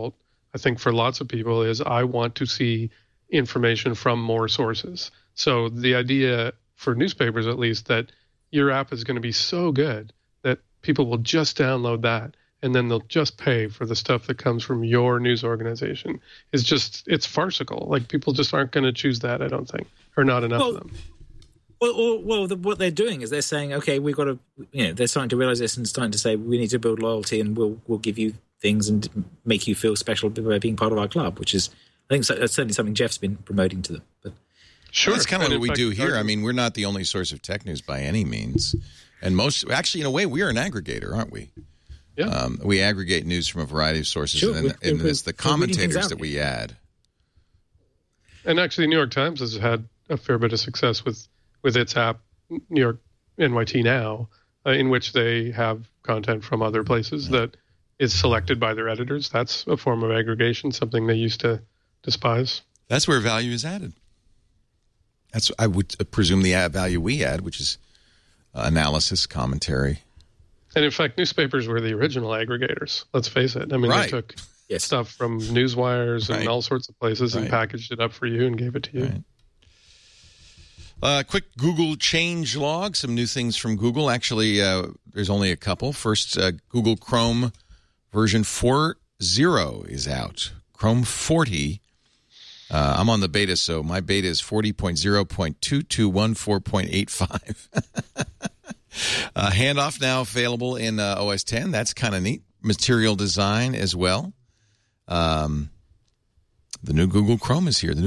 I think for lots of people is I want to see information from more sources. So the idea for newspapers, at least, that your app is going to be so good that people will just download that and then they'll just pay for the stuff that comes from your news organization is just, it's farcical. Like, people just aren't going to choose that, I don't think, or not enough of them. What they're doing is they're saying, okay, we've got to, they're starting to realize this and starting to say, we need to build loyalty and we'll give you things and make you feel special by being part of our club, which is, I think, that's certainly something Jeff's been promoting to them. But sure, that's kind of what we do here. I mean, we're not the only source of tech news by any means. And actually, in a way, we are an aggregator, aren't we? Yeah. We aggregate news from a variety of sources, sure, and then it's the commentators that we add. And actually, New York Times has had a fair bit of success with its app, New York NYT Now, in which they have content from other places that is selected by their editors. That's a form of aggregation, something they used to despise. That's where value is added. That's, I would presume, the value we add, which is analysis, commentary. And in fact, newspapers were the original aggregators. Let's face it. I mean, They took stuff from newswires and all sorts of places and packaged it up for you and gave it to you. Quick Google change log, some new things from Google. Actually, there's only a couple. First, Google Chrome version 4.0 is out. Chrome 40. I'm on the beta, so my beta is 40.0.2214.85. Handoff now available in OS 10. That's kind of neat. Material design as well. The new Google Chrome is here.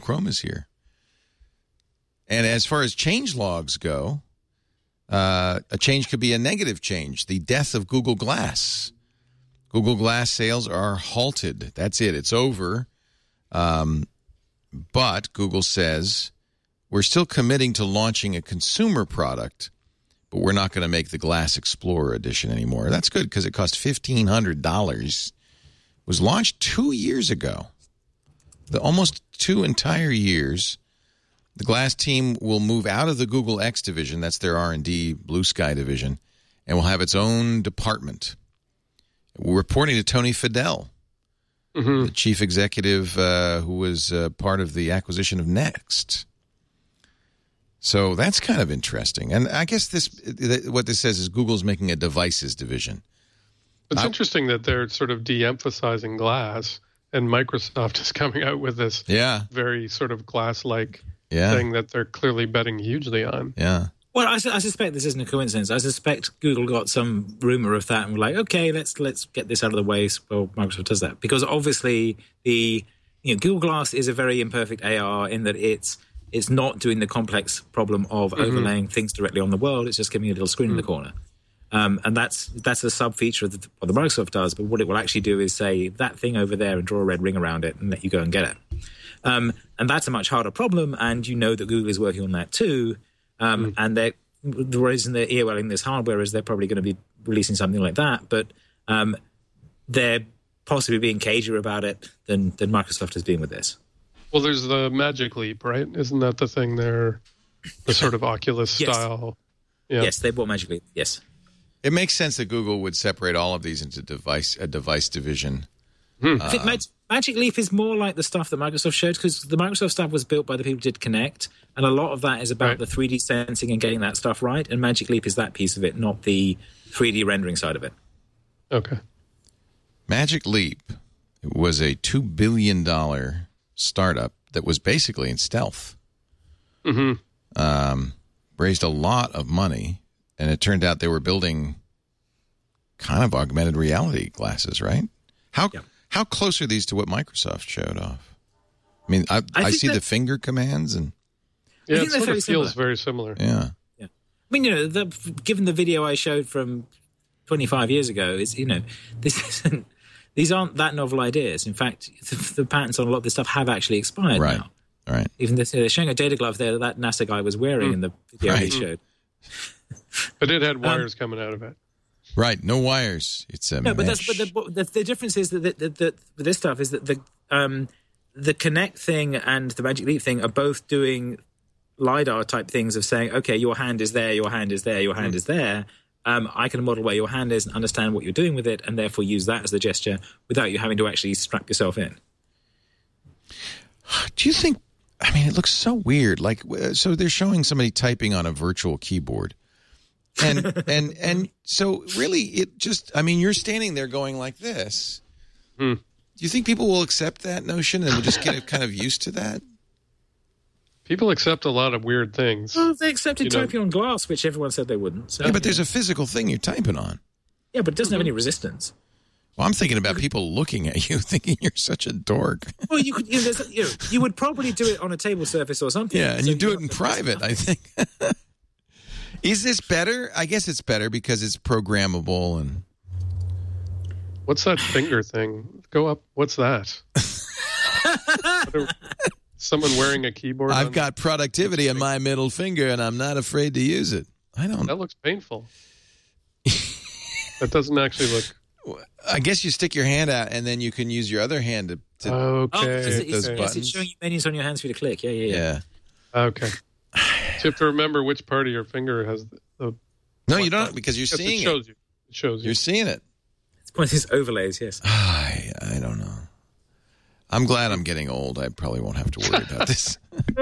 And as far as change logs go, a change could be a negative change. The death of Google Glass. Google Glass sales are halted. That's it. It's over. But Google says, we're still committing to launching a consumer product, but we're not going to make the Glass Explorer edition anymore. That's good because it cost $1,500. It was launched 2 years ago. Almost 2 entire years. The Glass team will move out of the Google X division, that's their R&D Blue Sky division, and will have its own department. We're reporting to Tony Fadell, the chief executive who was part of the acquisition of Next. So that's kind of interesting. And I guess what this says is Google's making a devices division. It's interesting that they're sort of de-emphasizing Glass, and Microsoft is coming out with this very sort of Glass-like thing that they're clearly betting hugely on. Yeah. Well, I suspect this isn't a coincidence. I suspect Google got some rumor of that and were like, okay, let's get this out of the way. Well, Microsoft does that because obviously Google Glass is a very imperfect AR in that it's not doing the complex problem of overlaying things directly on the world. It's just giving you a little screen in the corner. And that's a sub feature of what the Microsoft does. But what it will actually do is say that thing over there and draw a red ring around it and let you go and get it. And that's a much harder problem. And you know that Google is working on that too. And the reason they're EOLing this hardware is they're probably going to be releasing something like that. But they're possibly being cagier about it than Microsoft has been with this. Well, there's the Magic Leap, right? Isn't that the thing there? The sort of Oculus style. Yeah. Yes, they bought Magic Leap. Yes. It makes sense that Google would separate all of these into a device division. I think Magic Leap is more like the stuff that Microsoft showed because the Microsoft stuff was built by the people who did Kinect, and a lot of that is about the 3D sensing and getting that stuff right, and Magic Leap is that piece of it, not the 3D rendering side of it. Okay. Magic Leap was a $2 billion startup that was basically in stealth. Raised a lot of money, and it turned out they were building kind of augmented reality glasses, right? How close are these to what Microsoft showed off? I mean, I see the finger commands and it sort of feels very similar. Yeah. I mean, given the video I showed from 25 years ago, these aren't that novel ideas. In fact, the patents on a lot of this stuff have actually expired now. Right. Even they're showing a data glove there that NASA guy was wearing in the video he showed. But it had wires coming out of it. Right, no wires. It's a mesh. But the difference is that this stuff is that the Kinect thing and the Magic Leap thing are both doing LiDAR type things of saying, okay, your hand is there, your hand is there, your hand is there, I can model where your hand is and understand what you're doing with it, and therefore use that as the gesture without you having to actually strap yourself in. Do you think, I mean, it looks so weird. Like, so they're showing somebody typing on a virtual keyboard. And so really it just, I mean, you're standing there going like this. Do you think people will accept that notion and will just get kind of used to that? People accept a lot of weird things. Well, they accepted typing on glass, which everyone said they wouldn't. So, yeah, but there's a physical thing you're typing on. Yeah, but it doesn't have any resistance. Well, I'm thinking about people looking at you, thinking you're such a dork. Well, you could, you would probably do it on a table surface or something. Yeah, and you do it in private, I think. Is this better? I guess it's better because it's programmable and. What's that finger thing? Go up. What's that? Someone wearing a keyboard? I've got productivity in my middle finger, and I'm not afraid to use it. I don't. That looks painful. That doesn't actually look. I guess you stick your hand out, and then you can use your other hand to hit those buttons. It's showing you menus on your hands for you to click. Yeah. Okay. So you have to remember which part of your finger has the. No, you don't, because you're seeing it. It shows you. You're seeing it. It's one of these overlays, yes. I don't know. I'm glad I'm getting old. I probably won't have to worry about this.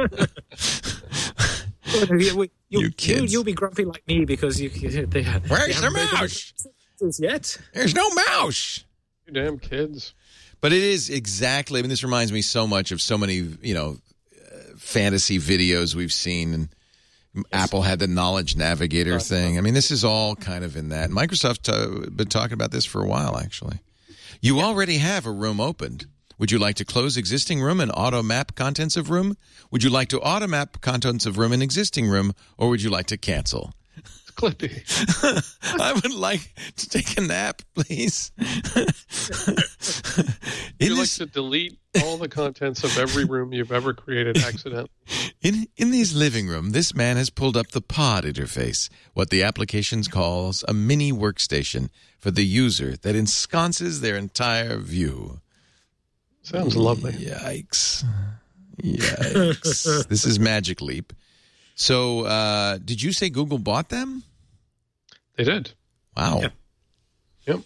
You kids. You'll be grumpy like me because where's the mouse? Yet? There's no mouse. You damn kids. But it is exactly. I mean, this reminds me so much of so many, fantasy videos we've seen. And Apple had the Knowledge Navigator thing. I mean, this is all kind of in that. Microsoft's been talking about this for a while, actually. You already have a room opened. Would you like to close existing room and auto-map contents of room? Would you like to auto-map contents of room in existing room, or would you like to cancel? Clippy. I would like to take a nap, please. Would you like to delete all the contents of every room you've ever created accidentally? In this living room, this man has pulled up the pod interface, what the application calls a mini workstation for the user that ensconces their entire view. Sounds lovely. Yikes. This is Magic Leap. So, did you say Google bought them? They did. Wow. Yep.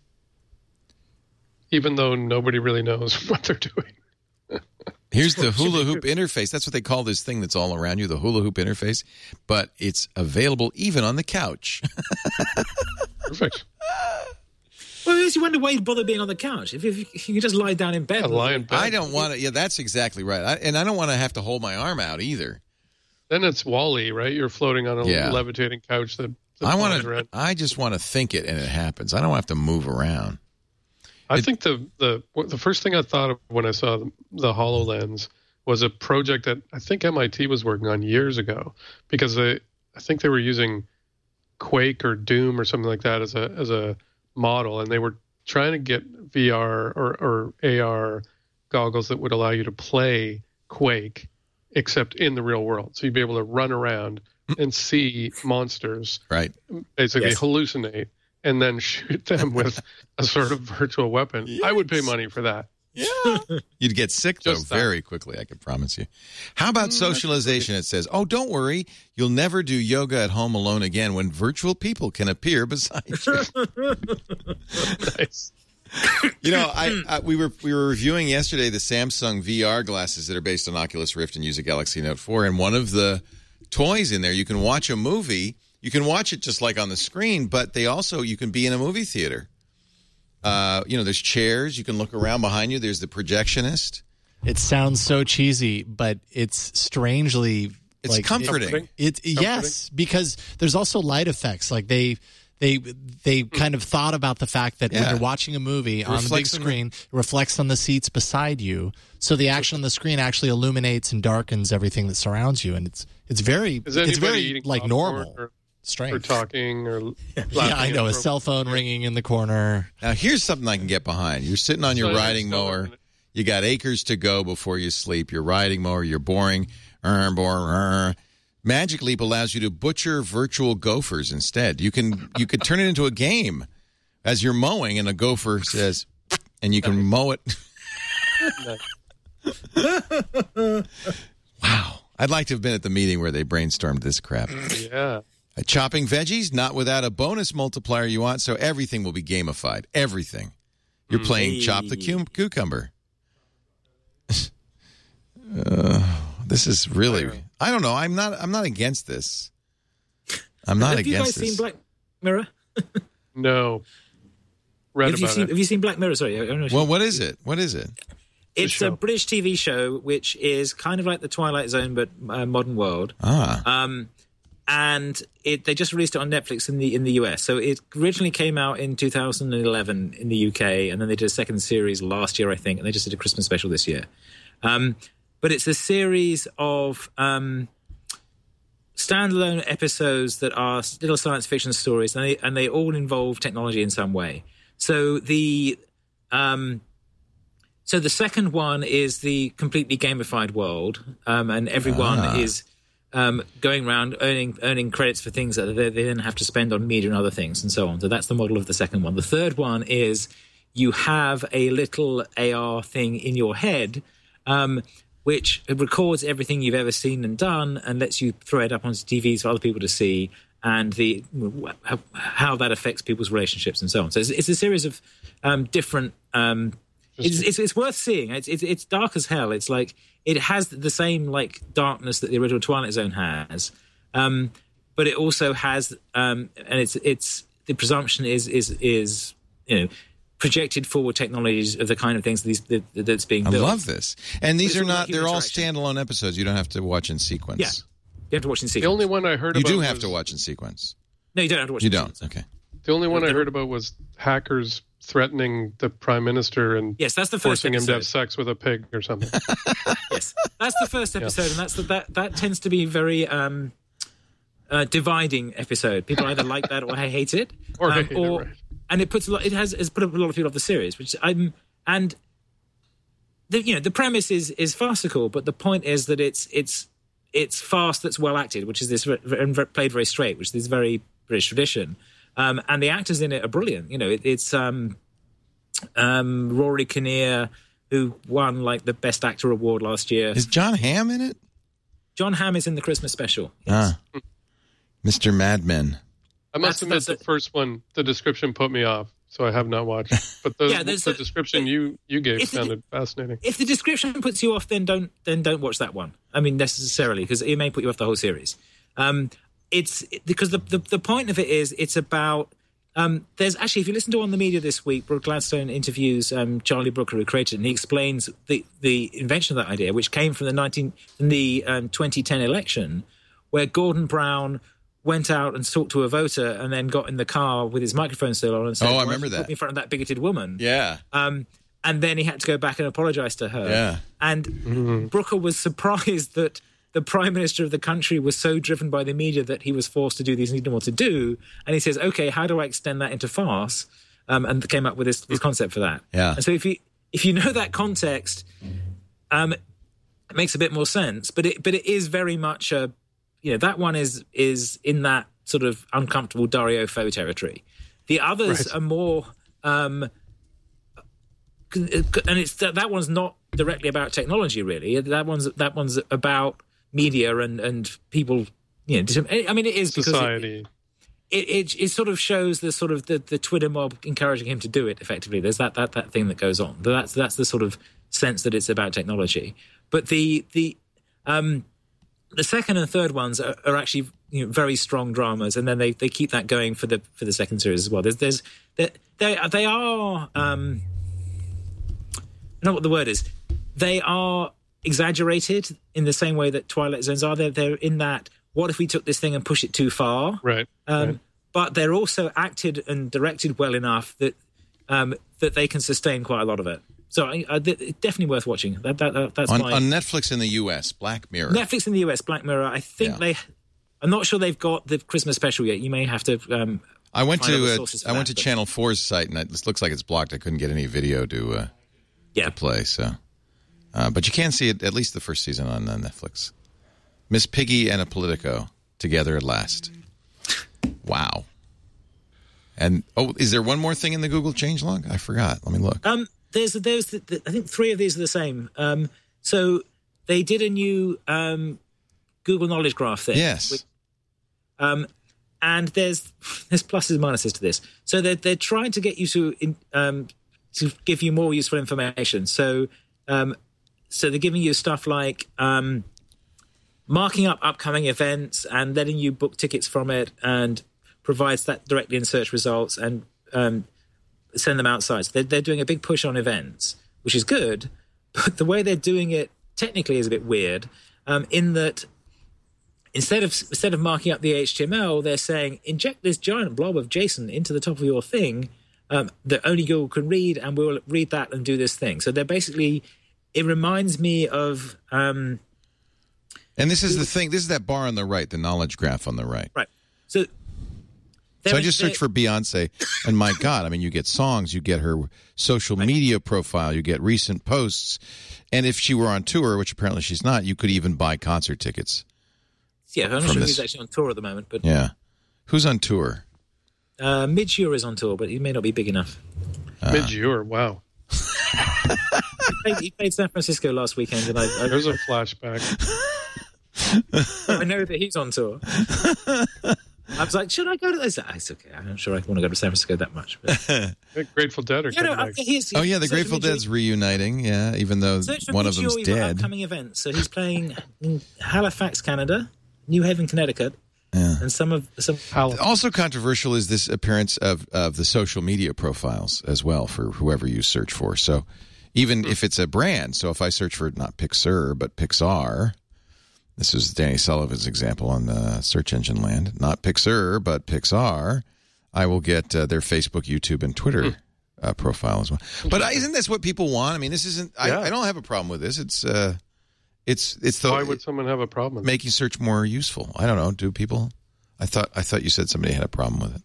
Even though nobody really knows what they're doing. Here's the hula hoop interface. That's what they call this thing that's all around you, the hula hoop interface. But it's available even on the couch. Perfect. Well, you wonder why you'd bother being on the couch. If you can just lie down in bed. I don't want to. Yeah, that's exactly right. And I don't want to have to hold my arm out either. Then it's WALL-E, right? You're floating on a levitating couch that I just want to think it and it happens. I don't have to move around. I think the first thing I thought of when I saw the HoloLens was a project that I think MIT was working on years ago, because I think they were using Quake or Doom or something like that as a model, and they were trying to get VR or AR goggles that would allow you to play Quake except in the real world. So you'd be able to run around and see monsters, right? Basically hallucinate and then shoot them with a sort of virtual weapon. Yes. I would pay money for that. Yeah. You'd get sick, though, very quickly, I can promise you. How about socialization? It says, oh, don't worry. You'll never do yoga at home alone again when virtual people can appear beside you. Nice. We were reviewing yesterday the Samsung VR glasses that are based on Oculus Rift and use a Galaxy Note 4, and one of the toys in there, you can watch a movie. You can watch it just like on the screen, but you can be in a movie theater. There's chairs. You can look around behind you. There's the projectionist. It sounds so cheesy, but it's strangely comforting. Yes, because there's also light effects. Like they kind of thought about the fact that when you're watching a movie on the big screen, it reflects on the seats beside you. So the action on the screen actually illuminates and darkens everything that surrounds you, and it's very like normal. Strange. Or talking or I know, a cell phone ringing in the corner. Now here's something I can get behind. You're sitting on your riding mower. You got acres to go before you sleep. Your riding mower, you're boring. Magic Leap allows you to butcher virtual gophers instead. You could turn it into a game as you're mowing, and a gopher says, and you can mow it. Wow. I'd like to have been at the meeting where they brainstormed this crap. Yeah. Chopping veggies, not without a bonus multiplier you want, so everything will be gamified. Everything. You're playing Chop the Cucumber. This is really... I don't know. I'm not against this. I'm not against this. Have you guys seen Black Mirror? No. Have you seen Black Mirror? Sorry. I don't know well, what is it? What is it? It's a British TV show, which is kind of like The Twilight Zone, but modern world. And they just released it on Netflix in the US. So it originally came out in 2011 in the UK, and then they did a second series last year, I think, and they just did a Christmas special this year. But it's a series of standalone episodes that are little science fiction stories, and they all involve technology in some way. So the second one is the completely gamified world, and everyone is going around earning credits for things that they then have to spend on media and other things and so on. So that's the model of the second one. The third one is you have a little AR thing in your head, which records everything you've ever seen and done and lets you throw it up onto TVs for other people to see, and how that affects people's relationships and so on. So it's a series of different... It's worth seeing. It's dark as hell. It's like it has the same like darkness that the original Twilight Zone has, but it also has and it's the presumption is projected forward technologies of the kind of things that's being built. I love this, and these are not. They're all standalone episodes. You don't have to watch in sequence. Yeah, you have to watch in sequence. The only one I heard about you do have to watch in sequence. No, you don't have to watch. You don't. Okay. The only one I heard about was hackers threatening the prime minister and yes, that's the first forcing episode. him to have sex with a pig or something. Yes, that's the first episode, and that tends to be very dividing episode. People either like that or hate it, or hate it, right. And it puts it's put up a lot of people off the series, which and the premise is farcical, but the point is that it's farce that's well acted, which is this and played very straight, which is this very British tradition. And the actors in it are brilliant. It's Rory Kinnear, who won like the Best Actor award last year. Is John Hamm in it? John Hamm is in the Christmas special. Yes. Mr. Mad Men. I must admit, the first one, the description put me off, so I have not watched. But the description you gave sounded fascinating. If the description puts you off, then don't watch that one. I mean, necessarily, because it may put you off the whole series. It's because the point of it is it's about there's actually, if you listen to On the Media this week, Brooke Gladstone interviews Charlie Brooker, who created it, and he explains the invention of that idea, which came from the 2010 election, where Gordon Brown went out and talked to a voter and then got in the car with his microphone still on and said, I remember that. Put me in front of that bigoted woman. Yeah. And then he had to go back and apologize to her. Yeah. And Brooker was surprised that the Prime Minister of the country was so driven by the media that he was forced to do these and he didn't know what to do. And he says, okay, how do I extend that into farce? And came up with this concept for that. Yeah. And so if you know that context, it makes a bit more sense. But it is very much that one is in that sort of uncomfortable Dario Fo territory. The others are more, and it's that one's not directly about technology, really. That one's about media and people. I mean, it is society. Because it sort of shows the sort of the Twitter mob encouraging him to do it. Effectively, there's that thing that goes on. That's the sort of sense that it's about technology. But the second and third ones are actually very strong dramas, and then they keep that going for the second series as well. They are I don't know what the word is. They are exaggerated in the same way that Twilight Zones are. They're in that, what if we took this thing and push it too far? Right. But they're also acted and directed well enough that they can sustain quite a lot of it. So definitely worth watching. That's on Netflix in the US, Black Mirror. Netflix in the US, Black Mirror. I think I'm not sure they've got the Christmas special yet. You may have to. I went to Channel 4's site, and it looks like it's blocked. I couldn't get any video to play. So, but you can see it, at least the first season on Netflix. Miss Piggy and a Politico together at last. Wow. And is there one more thing in the Google changelog? I forgot. Let me look. There's I think 3 of these are the same. So they did a new Google Knowledge Graph thing. Yes. And there's pluses and minuses to this. So they're trying to get you to give you more useful information. So they're giving you stuff like marking up upcoming events and letting you book tickets from it, and provides that directly in search results and send them outside. So they're doing a big push on events, which is good, but the way they're doing it technically is a bit weird, in that instead of marking up the HTML, they're saying inject this giant blob of JSON into the top of your thing that only Google can read, and we'll read that and do this thing. So they're basically, it reminds me of... and this is the thing, this is that bar on the right, the knowledge graph on the right. Right. So I just searched for Beyonce, and my God, I mean, you get songs, you get her social media profile, you get recent posts, and if she were on tour, which apparently she's not, you could even buy concert tickets. Yeah, I'm not sure who's actually on tour at the moment. But yeah. Who's on tour? Midge Ure is on tour, but he may not be big enough. Midge Ure, wow. He played San Francisco last weekend, and there's a flashback. I know that he's on tour. I was like, should I go to this? It's okay. I'm not sure I want to go to San Francisco that much. But... Grateful Dead are coming back. The Grateful Dead's reuniting, yeah, even though one of them's dead. Upcoming events. So he's playing in Halifax, Canada, New Haven, Connecticut, and some. Also controversial is this appearance of the social media profiles as well for whoever you search for. So even if it's a brand, so if I search for not Pixar but Pixar. This is Danny Sullivan's example on the search engine land. Not Pixar, but Pixar. I will get their Facebook, YouTube, and Twitter profile as well. But isn't this what people want? I mean, this isn't. Yeah. I don't have a problem with this. It's the. Why would someone have a problem with making search more useful? I don't know. Do people? I thought you said somebody had a problem with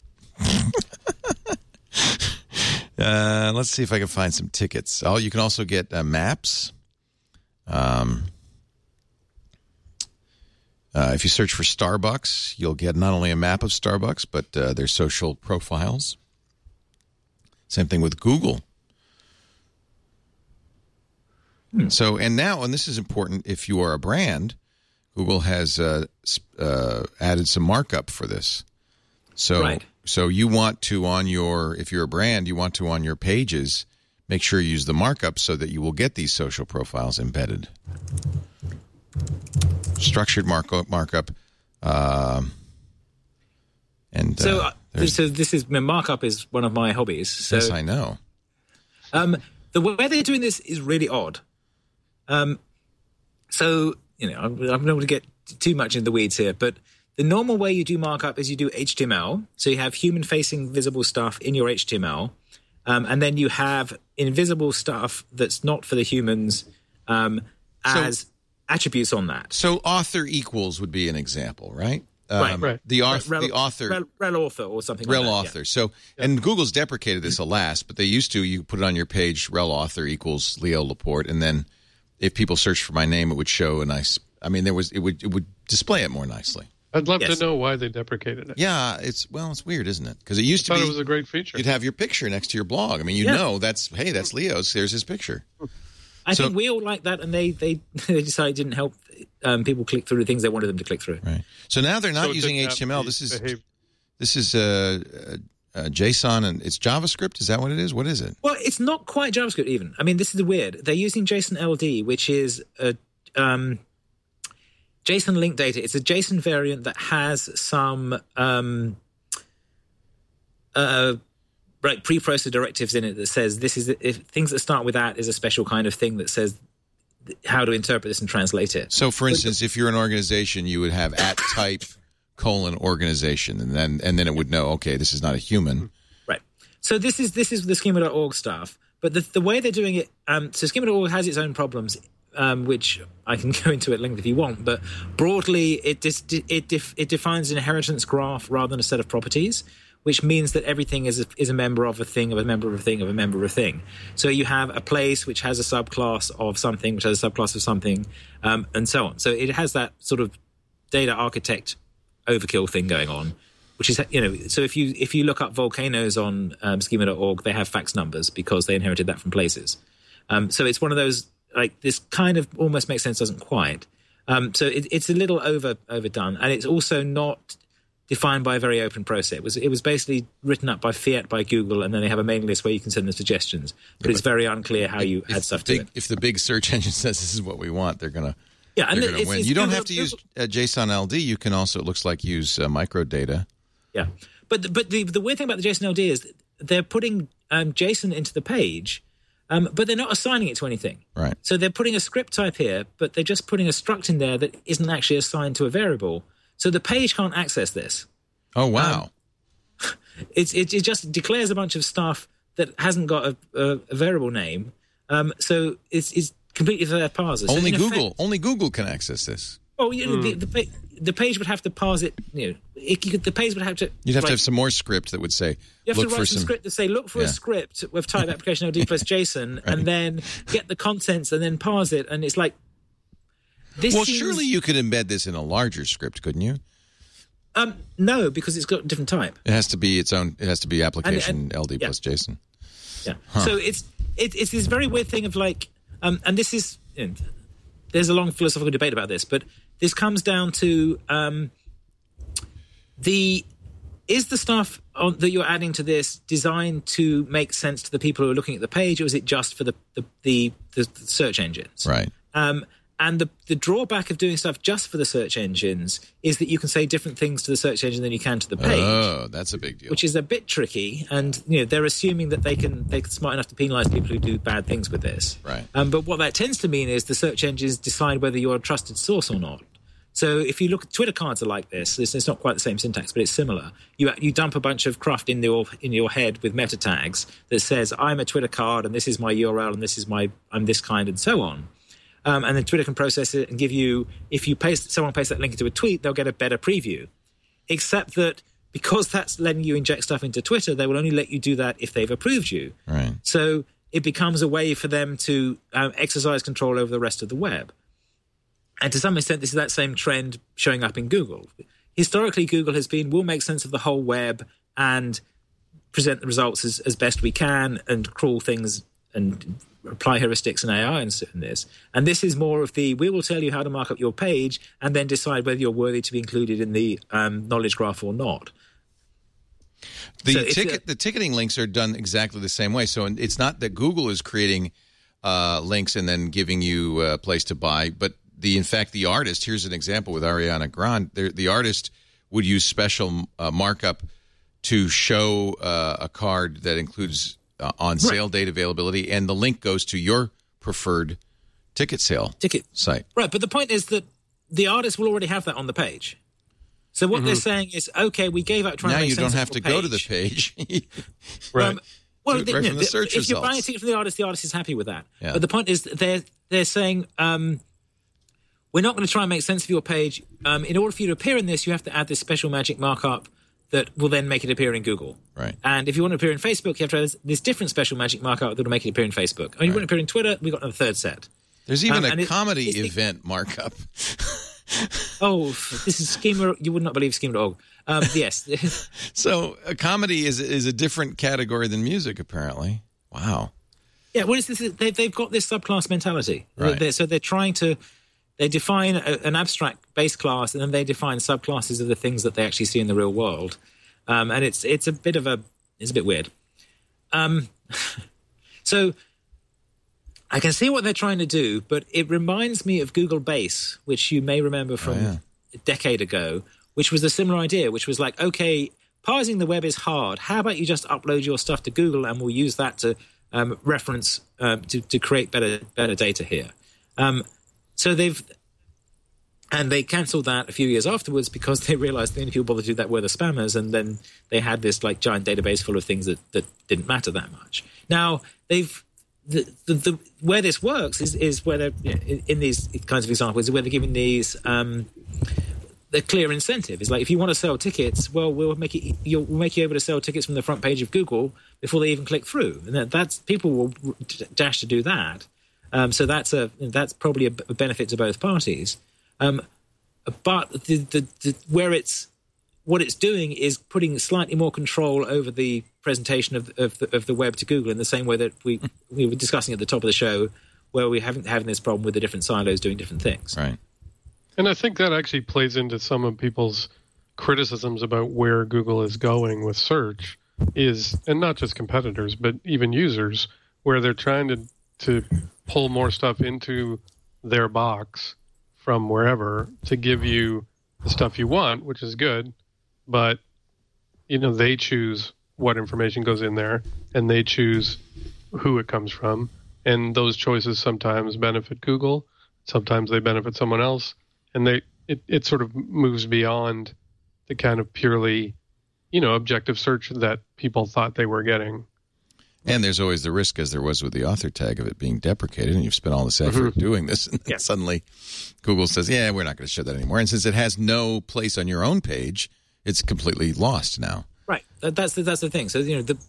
it. Let's see if I can find some tickets. Oh, you can also get maps. If you search for Starbucks, you'll get not only a map of Starbucks, but their social profiles. Same thing with Google. So, and this is important if you are a brand, Google has added some markup for this. So, So you want to, if you're a brand, you want to on your pages, make sure you use the markup so that you will get these social profiles embedded. Structured markup, and so this is markup is one of my hobbies. So, yes, I know. The way they're doing this is really odd. So I'm not going to get too much in the weeds here, but the normal way you do markup is you do HTML. So you have human-facing visible stuff in your HTML, and then you have invisible stuff that's not for the humans as attributes on that. So author equals would be an example, right? Right. The author. Rel author or something Rel like that. author. Yeah. So, and Google's deprecated this, alas, but they used to, you put it on your page, Rel author equals Leo Laporte, and then if people search for my name, it would show a nice, it would display it more nicely. I'd love to know why they deprecated it. Yeah, it's weird, isn't it? Because it used to be. It was a great feature. You'd have your picture next to your blog. I mean, know that's Leo's. There's his picture. I think we all like that, and they decided it didn't help people click through the things they wanted them to click through. Right. So now they're not using HTML. This is JSON, and it's JavaScript. Is that what it is? What is it? Well, it's not quite JavaScript even. I mean, this is weird. They're using JSON LD, which is a JSON linked data. It's a JSON variant that has some pre-processed directives in it that says this is if things that start with that is a special kind of thing that says how to interpret this and translate it. So, for instance, if you're an organization, you would have @type :organization, and then it would know, okay, this is not a human. Right. So this is the schema.org stuff, but the way they're doing it, so schema.org has its own problems, which I can go into at length if you want, but broadly it defines an inheritance graph rather than a set of properties, which means that everything is a member of a thing, of a member of a thing, of a member of a thing. So you have a place which has a subclass of something, which has a subclass of something, and so on. So it has that sort of data architect overkill thing going on, which is, so if you look up volcanoes on schema.org, they have fax numbers because they inherited that from places. So it's one of those, like, this kind of almost makes sense, doesn't quite. So it's a little overdone, and it's also not defined by a very open process. It was basically written up by fiat by Google, and then they have a mailing list where you can send them suggestions. But it's very unclear how you add stuff to it. If the big search engine says this is what we want, they're going to win. You don't have to use JSON LD. You can also, it looks like, use microdata. Yeah. But the weird thing about the JSON LD is they're putting JSON into the page, but they're not assigning it to anything. Right. So they're putting a script type here, but they're just putting a struct in there that isn't actually assigned to a variable. So the page can't access this. Oh, wow. It just declares a bunch of stuff that hasn't got a variable name. So it's completely third parser. Only Google can access this. Well, the page would have to parse it. The page would have to. You'd have to have some more script that would say. You have to write some script that say, look for a script with type application LD plus JSON, and then get the contents and then parse it. And it's like. Surely you could embed this in a larger script, couldn't you? No, because it's got a different type. It has to be its own. It has to be application LD plus JSON. Yeah. Huh. So it's this very weird thing of like, and this is. There's a long philosophical debate about this, but this comes down to is the stuff that you're adding to this designed to make sense to the people who are looking at the page, or is it just for the search engines? Right. And the drawback of doing stuff just for the search engines is that you can say different things to the search engine than you can to the page. Oh, that's a big deal. Which is a bit tricky, and they're assuming that they're smart enough to penalise people who do bad things with this. Right. But what that tends to mean is the search engines decide whether you're a trusted source or not. So if you look at Twitter cards are like this. It's not quite the same syntax, but it's similar. You dump a bunch of cruft in your head with meta tags that says I'm a Twitter card and this is my URL and this is I'm this kind and so on. And then Twitter can process it and give you, if someone pastes that link into a tweet, they'll get a better preview. Except that because that's letting you inject stuff into Twitter, they will only let you do that if they've approved you. Right. So it becomes a way for them to exercise control over the rest of the web. And to some extent, this is that same trend showing up in Google. Historically, Google has been, we'll make sense of the whole web and present the results as best we can and crawl things and apply heuristics and AI and this. And this is more of we will tell you how to mark up your page and then decide whether you're worthy to be included in the knowledge graph or not. The ticketing links are done exactly the same way. So it's not that Google is creating links and then giving you a place to buy, but in fact, the artist, here's an example with Ariana Grande, the artist would use special markup to show a card that includes on sale date availability, and the link goes to your preferred ticket site. Right, but the point is that the artist will already have that on the page. So what they're saying is, okay, we gave out trying to make sense of now you don't have to go to the page. Right. From the search if you're results. buying a ticket from the artist is happy with that. Yeah. But the point is they're saying we're not going to try and make sense of your page. In order for you to appear in this, you have to add this special magic markup that will then make it appear in Google. Right. And if you want to appear in Facebook, you have to add this different special magic markup that will make it appear in Facebook. And you want to appear in Twitter, we've got a third set. There's even a comedy event markup. Oh, this is Schema. You would not believe Schema.org. Yes. So a comedy is a different category than music, apparently. Wow. Yeah, well, they've got this subclass mentality. Right. So they're trying to... They define an abstract base class, and then they define subclasses of the things that they actually see in the real world, and it's a bit weird. So I can see what they're trying to do, but it reminds me of Google Base, which you may remember from a decade ago, which was a similar idea, which was like, okay, parsing the web is hard. How about you just upload your stuff to Google, and we'll use that to reference to create better data here. So they cancelled that a few years afterwards because they realized the only people bothered to do that were the spammers, and then they had this like giant database full of things that didn't matter that much. Now where this works is where they're in these kinds of examples where they're giving these the clear incentive. Is like, if you want to sell tickets, well, we'll make you able to sell tickets from the front page of Google before they even click through, and that's people will dash to do that. So that's probably a benefit to both parties. But what it's doing is putting slightly more control over the presentation of the web to Google, in the same way that we were discussing at the top of the show, where we haven't having this problem with the different silos doing different things. Right. And I think that actually plays into some of people's criticisms about where Google is going with search is, and not just competitors, but even users, where they're trying to pull more stuff into their box from wherever to give you the stuff you want, which is good, but they choose what information goes in there, and they choose who it comes from, and those choices sometimes benefit Google, sometimes they benefit someone else, and it sort of moves beyond the kind of purely objective search that people thought they were getting. And there's always the risk, as there was with the author tag, of it being deprecated, and you've spent all this effort doing this, and then suddenly Google says, yeah, we're not going to show that anymore. And since it has no place on your own page, it's completely lost now. Right. That's the thing. So, the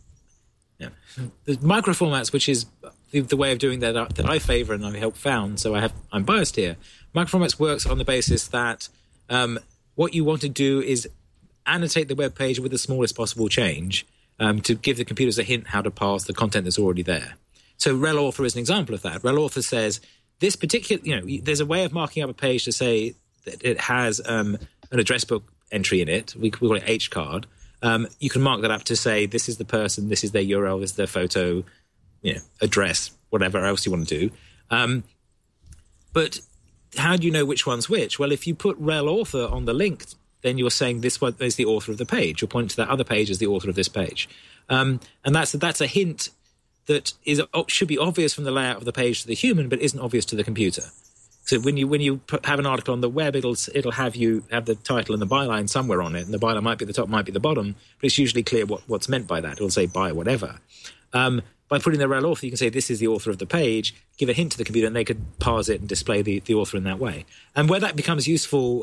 micro formats, which is the way of doing that I favor and I help found, so I'm biased here. Micro formats works on the basis that what you want to do is annotate the web page with the smallest possible change, to give the computers a hint how to parse the content that's already there. So rel author is an example of that. Rel author says this particular, there's a way of marking up a page to say that it has an address book entry in it. We call it HCard. You can mark that up to say this is the person, this is their URL, this is their photo, address, whatever else you want to do. But how do you know which one's which? Well, if you put rel author on the link, then you're saying this one is the author of the page. You're pointing to that other page as the author of this page. And that's a hint that should be obvious from the layout of the page to the human, but isn't obvious to the computer. So when you have an article on the web, it'll have you have the title and the byline somewhere on it, and the byline might be at the top, might be the bottom, but it's usually clear what's meant by that. It'll say by whatever. By putting the rel author, you can say this is the author of the page, give a hint to the computer, and they could parse it and display the author in that way. And where that becomes useful,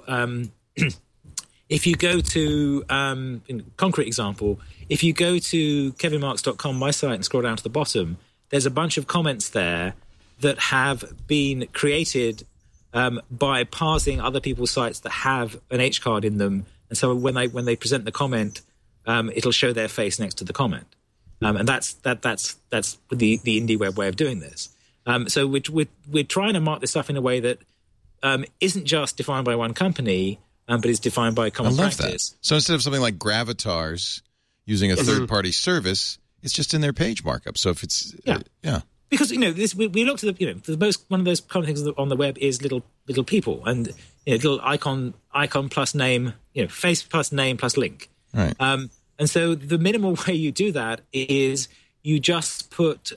if you go to, in concrete example, if you go to kevinmarks.com, my site, and scroll down to the bottom, there's a bunch of comments there that have been created by parsing other people's sites that have an HCard in them. And so when they present the comment, it'll show their face next to the comment. And that's the indie web way of doing this. So we're trying to mark this stuff in a way that isn't just defined by one company, but is defined by common practice. That. So instead of something like Gravatars using a third-party service, it's just in their page markup. So if it's because we looked at one of those common things on the web is little people and little icon plus name, face plus name plus link. Right. And so the minimal way you do that is you just put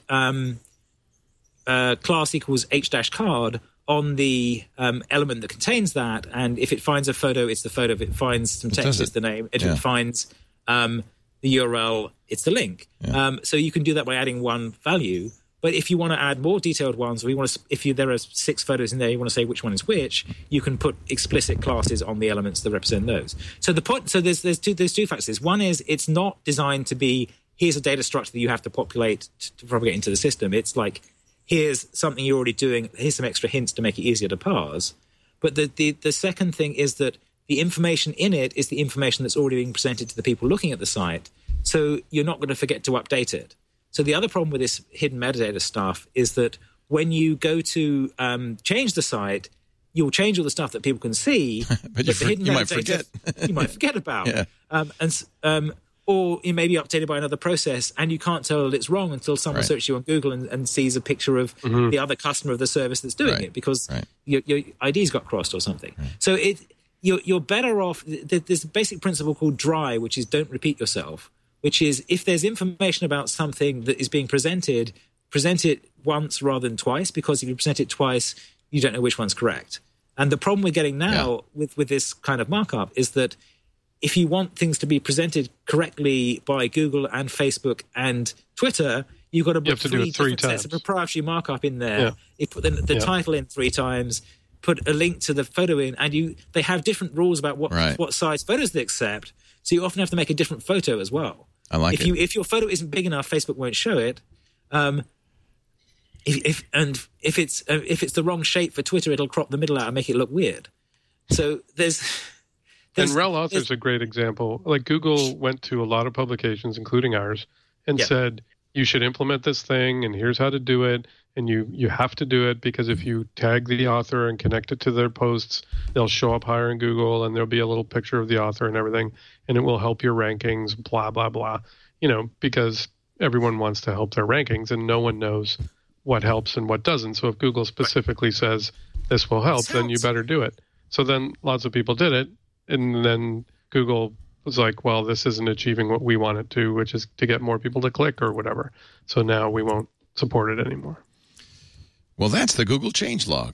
class equals h-card on the element that contains that, and if it finds a photo, it's the photo. If it finds some text, it's the name. If it finds the URL, it's the link. Yeah. So you can do that by adding one value. But if you want to add more detailed ones, or there are 6 photos in there, you want to say which one is which, you can put explicit classes on the elements that represent those. So there's two factors. One is it's not designed to be here's a data structure that you have to populate to propagate into the system. It's like here's something you're already doing. Here's some extra hints to make it easier to parse. But the second thing is that the information in it is the information that's already being presented to the people looking at the site. So you're not going to forget to update it. So the other problem with this hidden metadata stuff is that when you go to change the site, you'll change all the stuff that people can see, but you might forget. You might forget about. Yeah. Or it may be updated by another process, and you can't tell that it's wrong until someone searches you on Google and sees a picture of the other customer of the service that's doing it because your ID's got crossed or something. Right. So you're better off. There's a basic principle called DRY, which is don't repeat yourself, which is if there's information about something that is being presented, present it once rather than twice, because if you present it twice, you don't know which one's correct. And the problem we're getting now with this kind of markup is that if you want things to be presented correctly by Google and Facebook and Twitter, you've got to put three different sets of proprietary markup in there. Yeah. You put the title in 3 times, put a link to the photo in, and they have different rules about what size photos they accept. So you often have to make a different photo as well. I like it. If your photo isn't big enough, Facebook won't show it. If it's the wrong shape for Twitter, it'll crop the middle out and make it look weird. So and rel author is a great example. Like Google went to a lot of publications, including ours, and said, you should implement this thing, and here's how to do it. And you have to do it because if you tag the author and connect it to their posts, they'll show up higher in Google and there'll be a little picture of the author and everything, and it will help your rankings, blah, blah, blah. Because everyone wants to help their rankings and no one knows what helps and what doesn't. So if Google specifically says this will help, then you better do it. So then lots of people did it, and then Google was like, well, this isn't achieving what we want it to, which is to get more people to click or whatever. So now we won't support it anymore. Well, that's the Google changelog.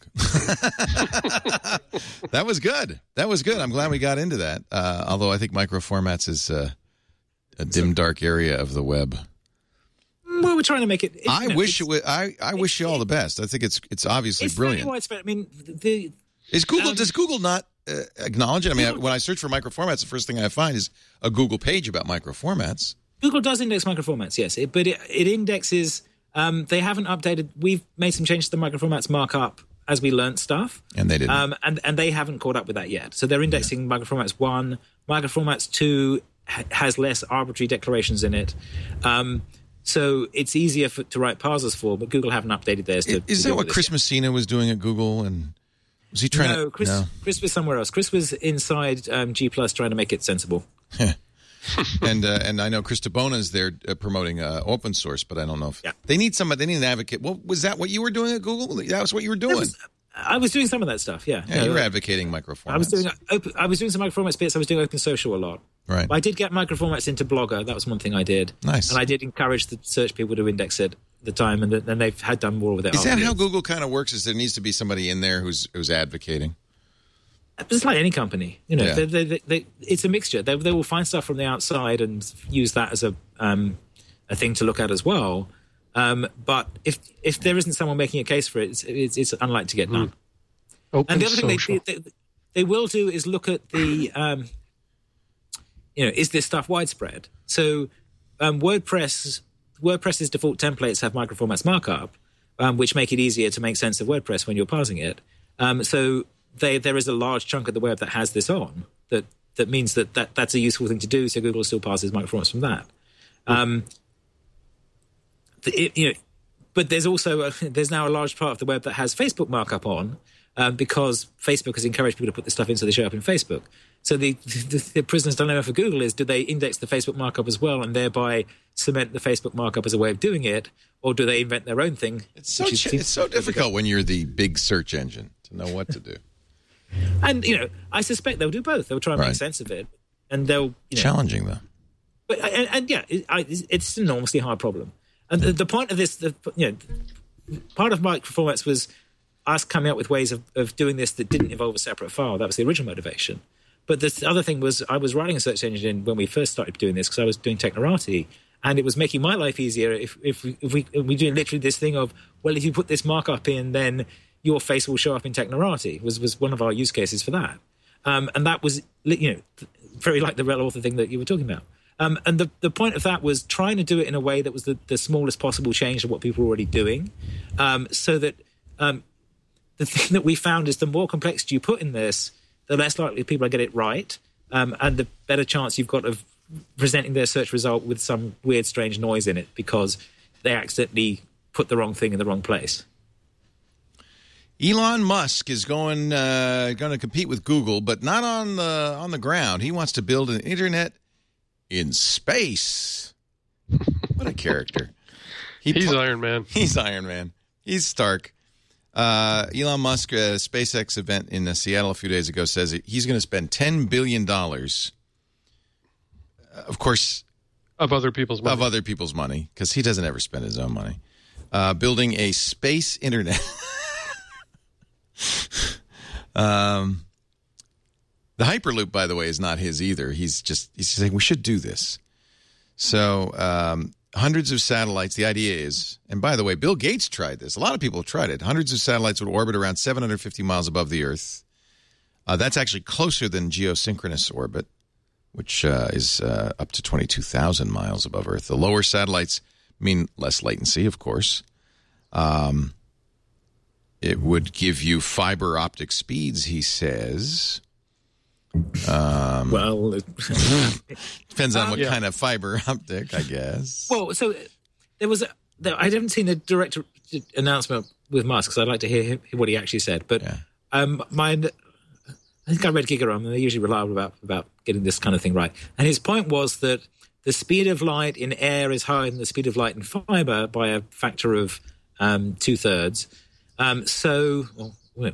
That was good. I'm glad we got into that. Although I think microformats is a dim, dark area of the web. Well, we're trying to make it. I wish you all the best. I think it's obviously brilliant. Very widespread. I mean, does Google not acknowledge it? I mean, when I search for microformats, the first thing I find is a Google page about microformats. Google does index microformats, yes, but it indexes. They haven't updated. We've made some changes to the microformats markup as we learned stuff, and they didn't. And they haven't caught up with that yet. So they're indexing microformats 1. Microformats 2 has less arbitrary declarations in it. So it's easier to write parsers for, but Google haven't updated theirs. Is that what Chris Messina was doing at Google? And was he trying to? Chris was somewhere else. Chris was inside G+ trying to make it sensible. And I know Chris Tabona is there promoting open source, but I don't know if they need somebody. They need an advocate. Well, was that what you were doing at Google? That was what you were doing. I was doing some of that stuff. Yeah, you were advocating microformats. I was doing some microformats bits. I was doing Open Social a lot. Right. I did get microformats into Blogger. That was one thing I did. Nice. And I did encourage the search people to index it at the time, and then they've had done more with it. Is that how Google kind of works? Is there needs to be somebody in there who's advocating? It's like any company, it's a mixture. They will find stuff from the outside and use that as a thing to look at as well. But if there isn't someone making a case for it, it's unlikely to get done. And the other thing they will do is look at the is this stuff widespread? So WordPress's default templates have microformats markup, which make it easier to make sense of WordPress when you're parsing it. So there is a large chunk of the web that has this on. That means that's a useful thing to do. So Google still parses microformats from that. But there's now a large part of the web that has Facebook markup on, because Facebook has encouraged people to put this stuff in so they show up in Facebook. So the prisoner's dilemma for Google is, do they index the Facebook markup as well and thereby cement the Facebook markup as a way of doing it, or do they invent their own thing? It's so difficult when you're the big search engine to know what to do. And, I suspect they'll do both. They'll try and make sense of it. And they'll... Challenging, though. But it's an enormously hard problem. And the point of this, part of microformats was us coming up with ways of doing this that didn't involve a separate file. That was the original motivation. But the other thing was, I was writing a search engine when we first started doing this because I was doing Technorati, and it was making my life easier if we do literally this thing of, well, if you put this markup in, then your face will show up in Technorati. Was one of our use cases for that. And that was, very like the rel author thing that you were talking about. And the point of that was trying to do it in a way that was the smallest possible change to what people were already doing, so that the thing that we found is the more complexity you put in this, the less likely people are get it right, and the better chance you've got of presenting their search result with some weird, strange noise in it because they accidentally put the wrong thing in the wrong place. Elon Musk is going to compete with Google, but not on the ground. He wants to build an internet in space. What a character. He's Iron Man. He's Iron Man. He's Stark. Elon Musk, at a SpaceX event in Seattle a few days ago, says he's going to spend $10 billion, of course, of other people's money, because he doesn't ever spend his own money, building a space internet. The Hyperloop, by the way, is not his either. He's saying we should do this. So hundreds of satellites. The idea is, and by the way, Bill Gates tried this. A lot of people have tried it. Hundreds of satellites would orbit around 750 miles above the Earth. That's actually closer than geosynchronous orbit, which is up to 22,000 miles above Earth. The lower satellites mean less latency, of course. It would give you fiber optic speeds, he says. Well, depends on what kind of fiber optic, I guess. Well, so there was I haven't seen the direct announcement with Musk, because I'd like to hear what he actually said. But I think I read GigaOM, and they're usually reliable about getting this kind of thing right. And his point was that the speed of light in air is higher than the speed of light in fiber by a factor of 2/3. So, well,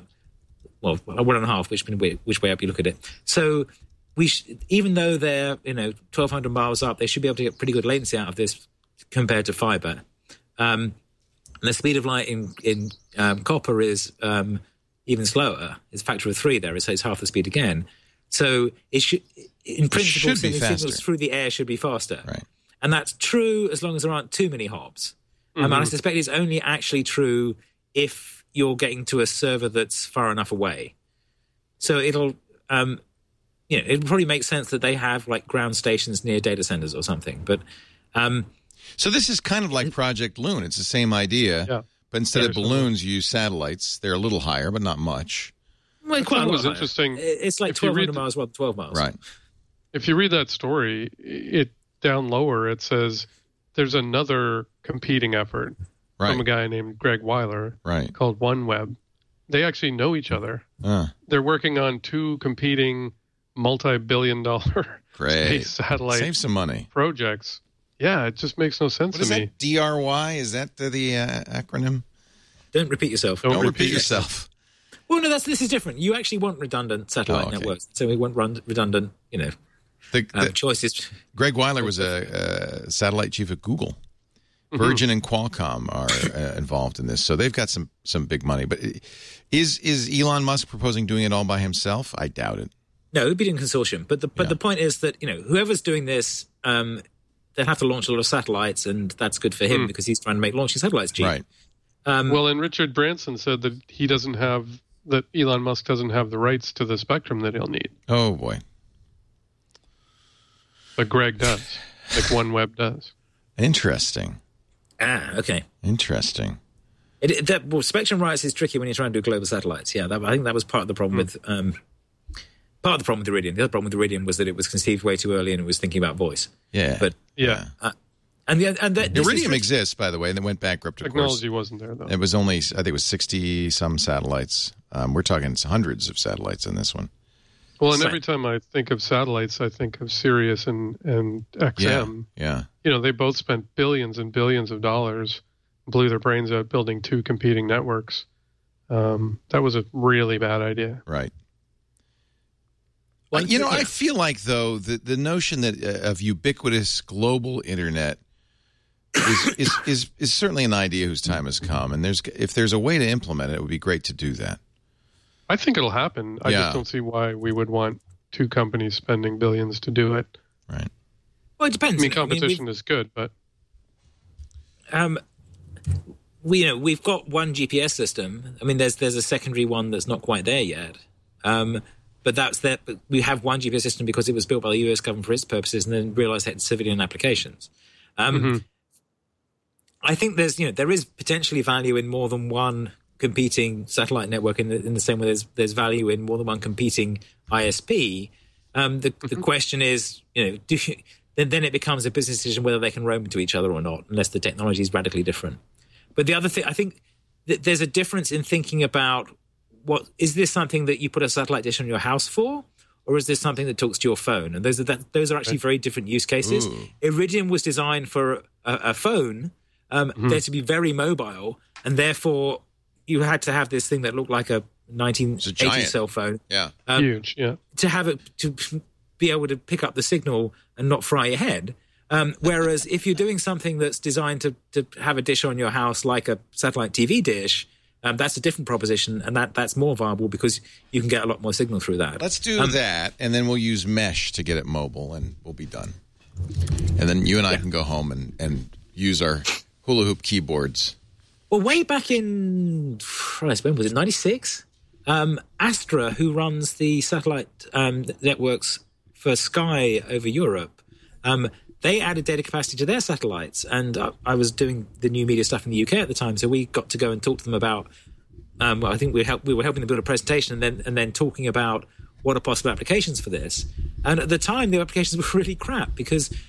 1.5, which way up you look at it. So even though they're 1,200 miles up, they should be able to get pretty good latency out of this compared to fiber. And the speed of light in copper is even slower. It's a factor of 3 there, so it's half the speed again. So it should, in principle, signals through the air should be faster. Right. And that's true as long as there aren't too many hops. Mm-hmm. I suspect it's only actually true if you're getting to a server that's far enough away. So it'll probably make sense that they have like ground stations near data centers or something. But so this is kind of like Project Loon. It's the same idea, but instead of balloons, you use satellites. They're a little higher, but not much. Well, quite a lot higher. Interesting. It's like 1,200 miles rather than 12 miles. Right. If you read that story, it down lower, it says there's another competing effort from a guy named Greg Weiler called OneWeb. They actually know each other. They're working on 2 competing multi-billion-dollar space satellite Save some money. projects. Yeah, it just makes no sense to me. That DRY? Is that the acronym? Don't repeat yourself. Don't repeat yourself. Well, no, this is different. You actually want redundant satellite networks. So we want redundant, the choices. Greg Weiler was a satellite chief at Google. Virgin and Qualcomm are involved in this, so they've got some big money. But is Elon Musk proposing doing it all by himself? I doubt it. No, it would be in consortium. But the point is that whoever's doing this, they'll have to launch a lot of satellites, and that's good for him because he's trying to make launching satellites cheap. Right. Well, and Richard Branson said that Elon Musk doesn't have the rights to the spectrum that he'll need. Oh boy. But Greg does, like OneWeb does. Interesting. Okay. Interesting. Spectrum rights is tricky when you're trying to do global satellites. Yeah, I think that was part of the problem with Iridium. The other problem with Iridium was that it was conceived way too early and it was thinking about voice. Yeah. But Iridium exists, by the way, and they went bankrupt. Technology wasn't there though. It was only, I think, it was 60 some satellites. We're talking hundreds of satellites in this one. Well, and every time I think of satellites, I think of Sirius and XM. Yeah. They both spent billions and billions of dollars, blew their brains out building 2 competing networks. That was a really bad idea. Right. Well, I feel like, though, the notion that of ubiquitous global internet is certainly an idea whose time has come. And if there's a way to implement it, it would be great to do that. I think it'll happen. I just don't see why we would want 2 companies spending billions to do it. Right. Well, it depends. I mean, competition is good, but we've got one GPS system. I mean, there's a secondary one that's not quite there yet. But that's that. We have one GPS system because it was built by the US government for its purposes, and then realized it had civilian applications. I think there is potentially value in more than one competing satellite network in the same way there's value in more than one competing ISP. The question is, then it becomes a business decision whether they can roam to each other or not, unless the technology is radically different. But the other thing, I think that there's a difference in thinking about is this something that you put a satellite dish on your house for, or is this something that talks to your phone? And those are actually very different use cases. Ooh. Iridium was designed for a phone, there to be very mobile, and therefore you had to have this thing that looked like a 1980 cell phone. Yeah. Huge, yeah. To have it, to be able to pick up the signal and not fry your head. Whereas if you're doing something that's designed to have a dish on your house like a satellite TV dish, that's a different proposition, and that's more viable because you can get a lot more signal through that. Let's do that, and then we'll use mesh to get it mobile, and we'll be done. And then you and I can go home and use our hula hoop keyboards. Well, way back in, when was it, 96? Astra, who runs the satellite networks for Sky over Europe, they added data capacity to their satellites. And I was doing the new media stuff in the UK at the time, so we got to go and talk to them about, I think we were helping them build a presentation and then talking about what are possible applications for this. And at the time, the applications were really crap because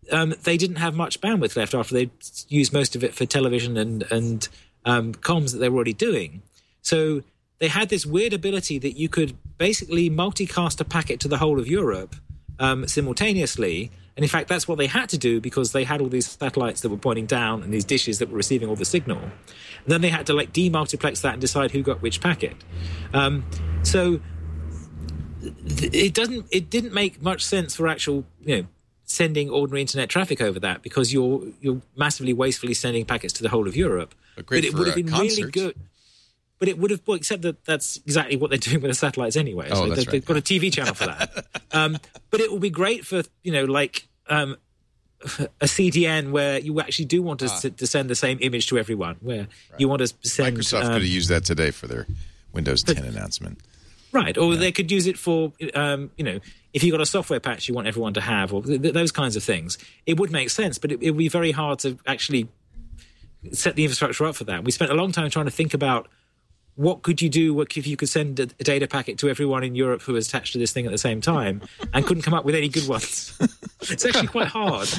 they didn't have much bandwidth left after they'd used most of it for television and comms that they were already doing. So they had this weird ability that you could basically multicast a packet to the whole of Europe simultaneously. And in fact, that's what they had to do because they had all these satellites that were pointing down and these dishes that were receiving all the signal. And then they had to demultiplex that and decide who got which packet. So it didn't make much sense for actual, sending ordinary internet traffic over that because you're massively wastefully sending packets to the whole of Europe. But it would have been really good. But it would have, except that that's exactly what they're doing with the satellites anyway. So they've got a TV channel for that. But it will be great for, a CDN where you actually do want to send the same image to everyone, where you want to send... Microsoft could have used that today for their Windows 10 announcement. Right, or they could use it for, if you've got a software patch you want everyone to have, or those kinds of things. It would make sense, but it would be very hard to actually set the infrastructure up for that. We spent a long time trying to think about what could you do if you could send a data packet to everyone in Europe who was attached to this thing at the same time and couldn't come up with any good ones. It's actually quite hard.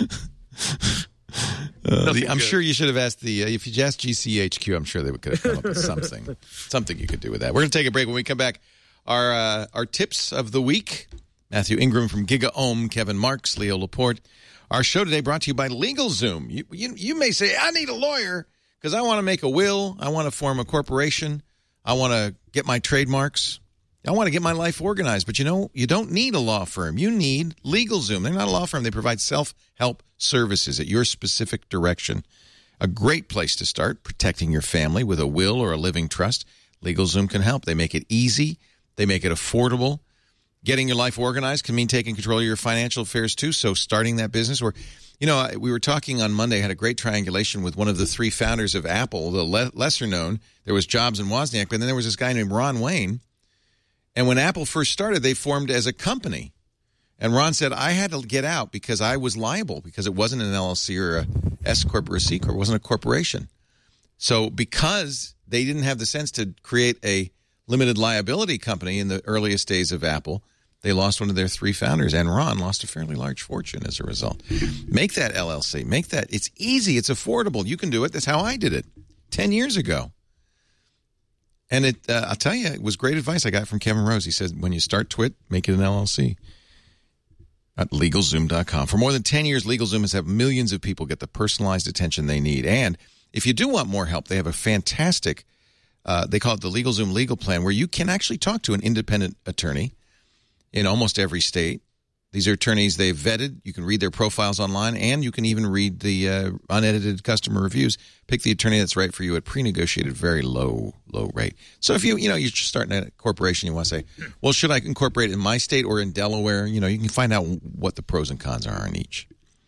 I'm sure you should have asked if you asked GCHQ, I'm sure they could have come up with something you could do with that. We're going to take a break. When we come back, our tips of the week. Matthew Ingram from GigaOM, Kevin Marks, Leo Laporte. Our show today brought to you by LegalZoom. You may say, I need a lawyer because I want to make a will. I want to form a corporation. I want to get my trademarks. I want to get my life organized. But you don't need a law firm. You need LegalZoom. They're not a law firm. They provide self-help services at your specific direction. A great place to start protecting your family with a will or a living trust. LegalZoom can help. They make it easy. They make it affordable. Getting your life organized can mean taking control of your financial affairs, too. So starting that business or, we were talking on Monday, had a great triangulation with one of the three founders of Apple, the lesser known. There was Jobs and Wozniak, but then there was this guy named Ron Wayne. And when Apple first started, they formed as a company. And Ron said, I had to get out because I was liable because it wasn't an LLC or a S Corp or a C Corp. It wasn't a corporation. So because they didn't have the sense to create a limited liability company in the earliest days of Apple, they lost one of their three founders, and Ron lost a fairly large fortune as a result. Make that LLC. Make that. It's easy. It's affordable. You can do it. That's how I did it 10 years ago. And I'll tell you, it was great advice I got from Kevin Rose. He said, when you start Twit, make it an LLC. At LegalZoom.com. For more than 10 years, LegalZoom has helped millions of people get the personalized attention they need. And if you do want more help, they have a fantastic, they call it the LegalZoom Legal Plan, where you can actually talk to an independent attorney in almost every state. These are attorneys they've vetted. You can read their profiles online, and you can even read the unedited customer reviews. Pick the attorney that's right for you at pre-negotiated, very low rate. So if you're just starting a corporation, you want to say, well, should I incorporate in my state or in Delaware? You can find out what the pros and cons are in each.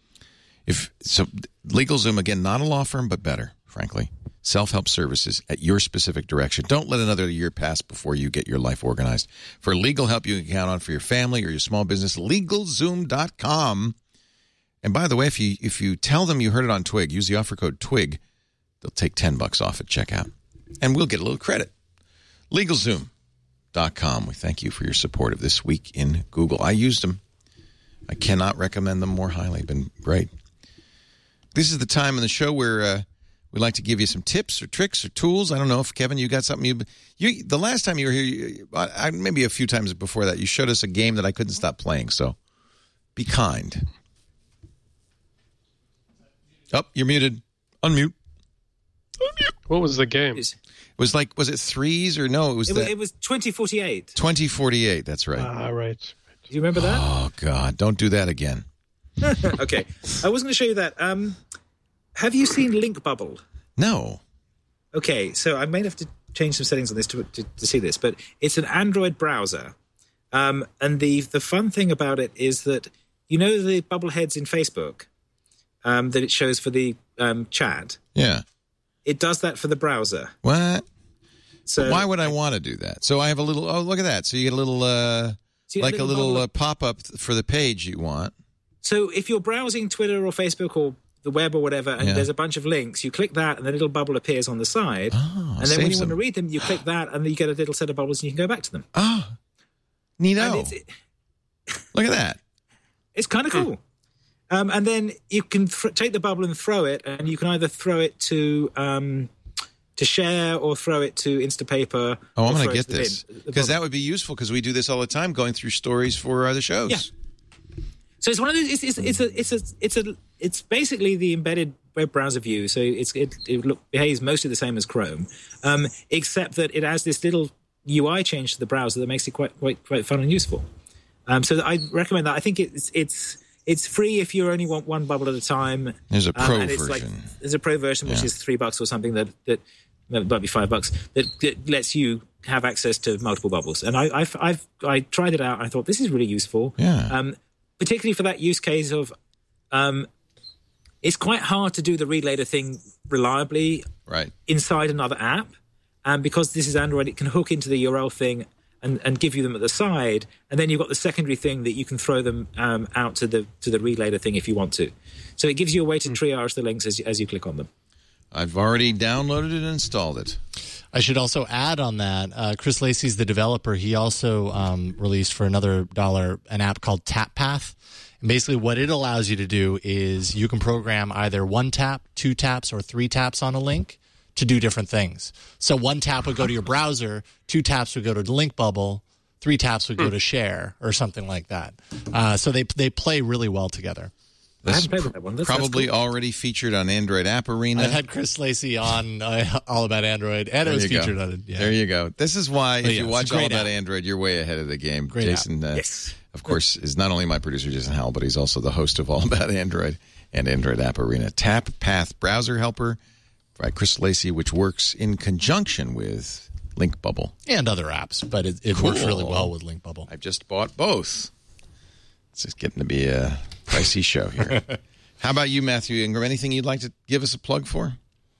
LegalZoom, again, not a law firm, but better, frankly. Self-help services at your specific direction. Don't let another year pass before you get your life organized. For legal help you can count on for your family or your small business, LegalZoom.com. And by the way, if you tell them you heard it on Twig, use the offer code TWIG, they'll take $10 off at checkout. And we'll get a little credit. LegalZoom.com. We thank you for your support of This Week in Google. I used them. I cannot recommend them more highly. Been great. This is the time in the show where we'd like to give you some tips or tricks or tools. I don't know if, Kevin, you got something. The last time you were here, maybe a few times before that, you showed us a game that I couldn't stop playing. So be kind. Oh, you're muted. Unmute. What was the game? It was it threes or no? It was 2048. 2048, that's right. Right. Do you remember that? Oh, God. Don't do that again. Okay. I was going to show you that. Have you seen Link Bubble? No. Okay, so I may have to change some settings on this to see this, but it's an Android browser. And the fun thing about it is that, the bubble heads in Facebook that it shows for the chat? Yeah. It does that for the browser. What? So why would I want to do that? So I have a little, look at that. So you get a little, a little pop-up for the page you want. So if you're browsing Twitter or Facebook or the web or whatever, and there's a bunch of links, you click that and the little bubble appears on the side. Oh, and then when you want to read them, you click that and then you get a little set of bubbles and you can go back to them. Oh, neato. Look at that. It's kind of cool. And then you can take the bubble and throw it, and you can either throw it to share or throw it to Instapaper. Oh, I'm going to get this because that would be useful because we do this all the time, going through stories for other shows. Yeah. So it's one of those. It's basically the embedded web browser view. So it behaves mostly the same as Chrome, except that it has this little UI change to the browser that makes it quite fun and useful. So I recommend that. I think it's free if you only want one bubble at a time. There's a pro version. There's a pro version which is $3 or something that might be $5 that lets you have access to multiple bubbles. And I tried it out. And I thought this is really useful. Yeah. Particularly for that use case of, it's quite hard to do the read later thing reliably inside another app. And because this is Android, it can hook into the URL thing and give you them at the side. And then you've got the secondary thing that you can throw them out to the read later thing if you want to. So it gives you a way to triage the links as you click on them. I've already downloaded it and installed it. I should also add on that, Chris Lacey's the developer. He also released for another $1 an app called TapPath. And basically what it allows you to do is you can program either 1 tap, 2 taps, or 3 taps on a link to do different things. So 1 tap would go to your browser, 2 taps would go to the link bubble, 3 taps would go to share or something like that. So they play really well together. I haven't played with that one. Probably that's cool. already featured on Android App Arena. I had Chris Lacey on All About Android, and it was featured on it. Yeah. There you go. This is why if you watch All About Android, you're way ahead of the game. Great Jason, of course, is not only my producer, Jason Howell, but he's also the host of All About Android and Android App Arena. TapPath browser helper by Chris Lacey, which works in conjunction with Link Bubble. And other apps, but it works really well with Link Bubble. I've just bought both. It's just getting to be a pricey show here. How about you, Matthew Ingram? Anything you'd like to give us a plug for?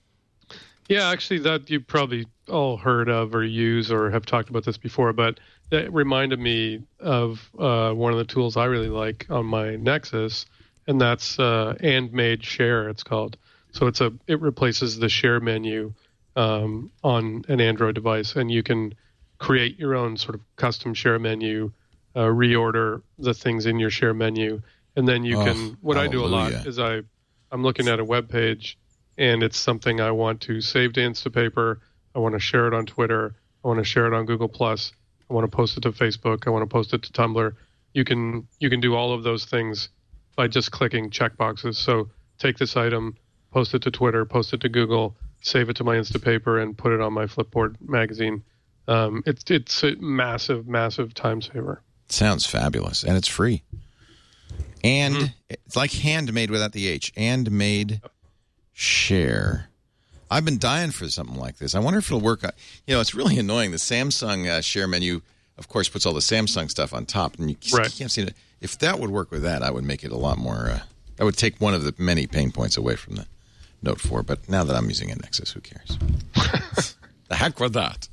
Yeah, actually, that you probably all heard of or use or have talked about this before, but that reminded me of one of the tools I really like on my Nexus, and that's AndMade Share, it's called. So it replaces the share menu on an Android device, and you can create your own sort of custom share menu, reorder the things in your share menu. And then you can, what I do a lot is I'm looking at a web page and it's something I want to save to Instapaper. I want to share it on Twitter. I want to share it on Google+. I want to post it to Facebook. I want to post it to Tumblr. You can do all of those things by just clicking checkboxes. So take this item, post it to Twitter, post it to Google, save it to my Instapaper, and put it on my Flipboard magazine. It's a massive, massive time saver. Sounds fabulous. And it's free. And it's like handmade without the H. AndMade Share. I've been dying for something like this. I wonder if it'll work. It's really annoying. The Samsung share menu, of course, puts all the Samsung stuff on top, and you can't see it. If that would work with that, I would make it a lot more. That would take one of the many pain points away from the Note 4. But now that I'm using a Nexus, who cares? The heck with that.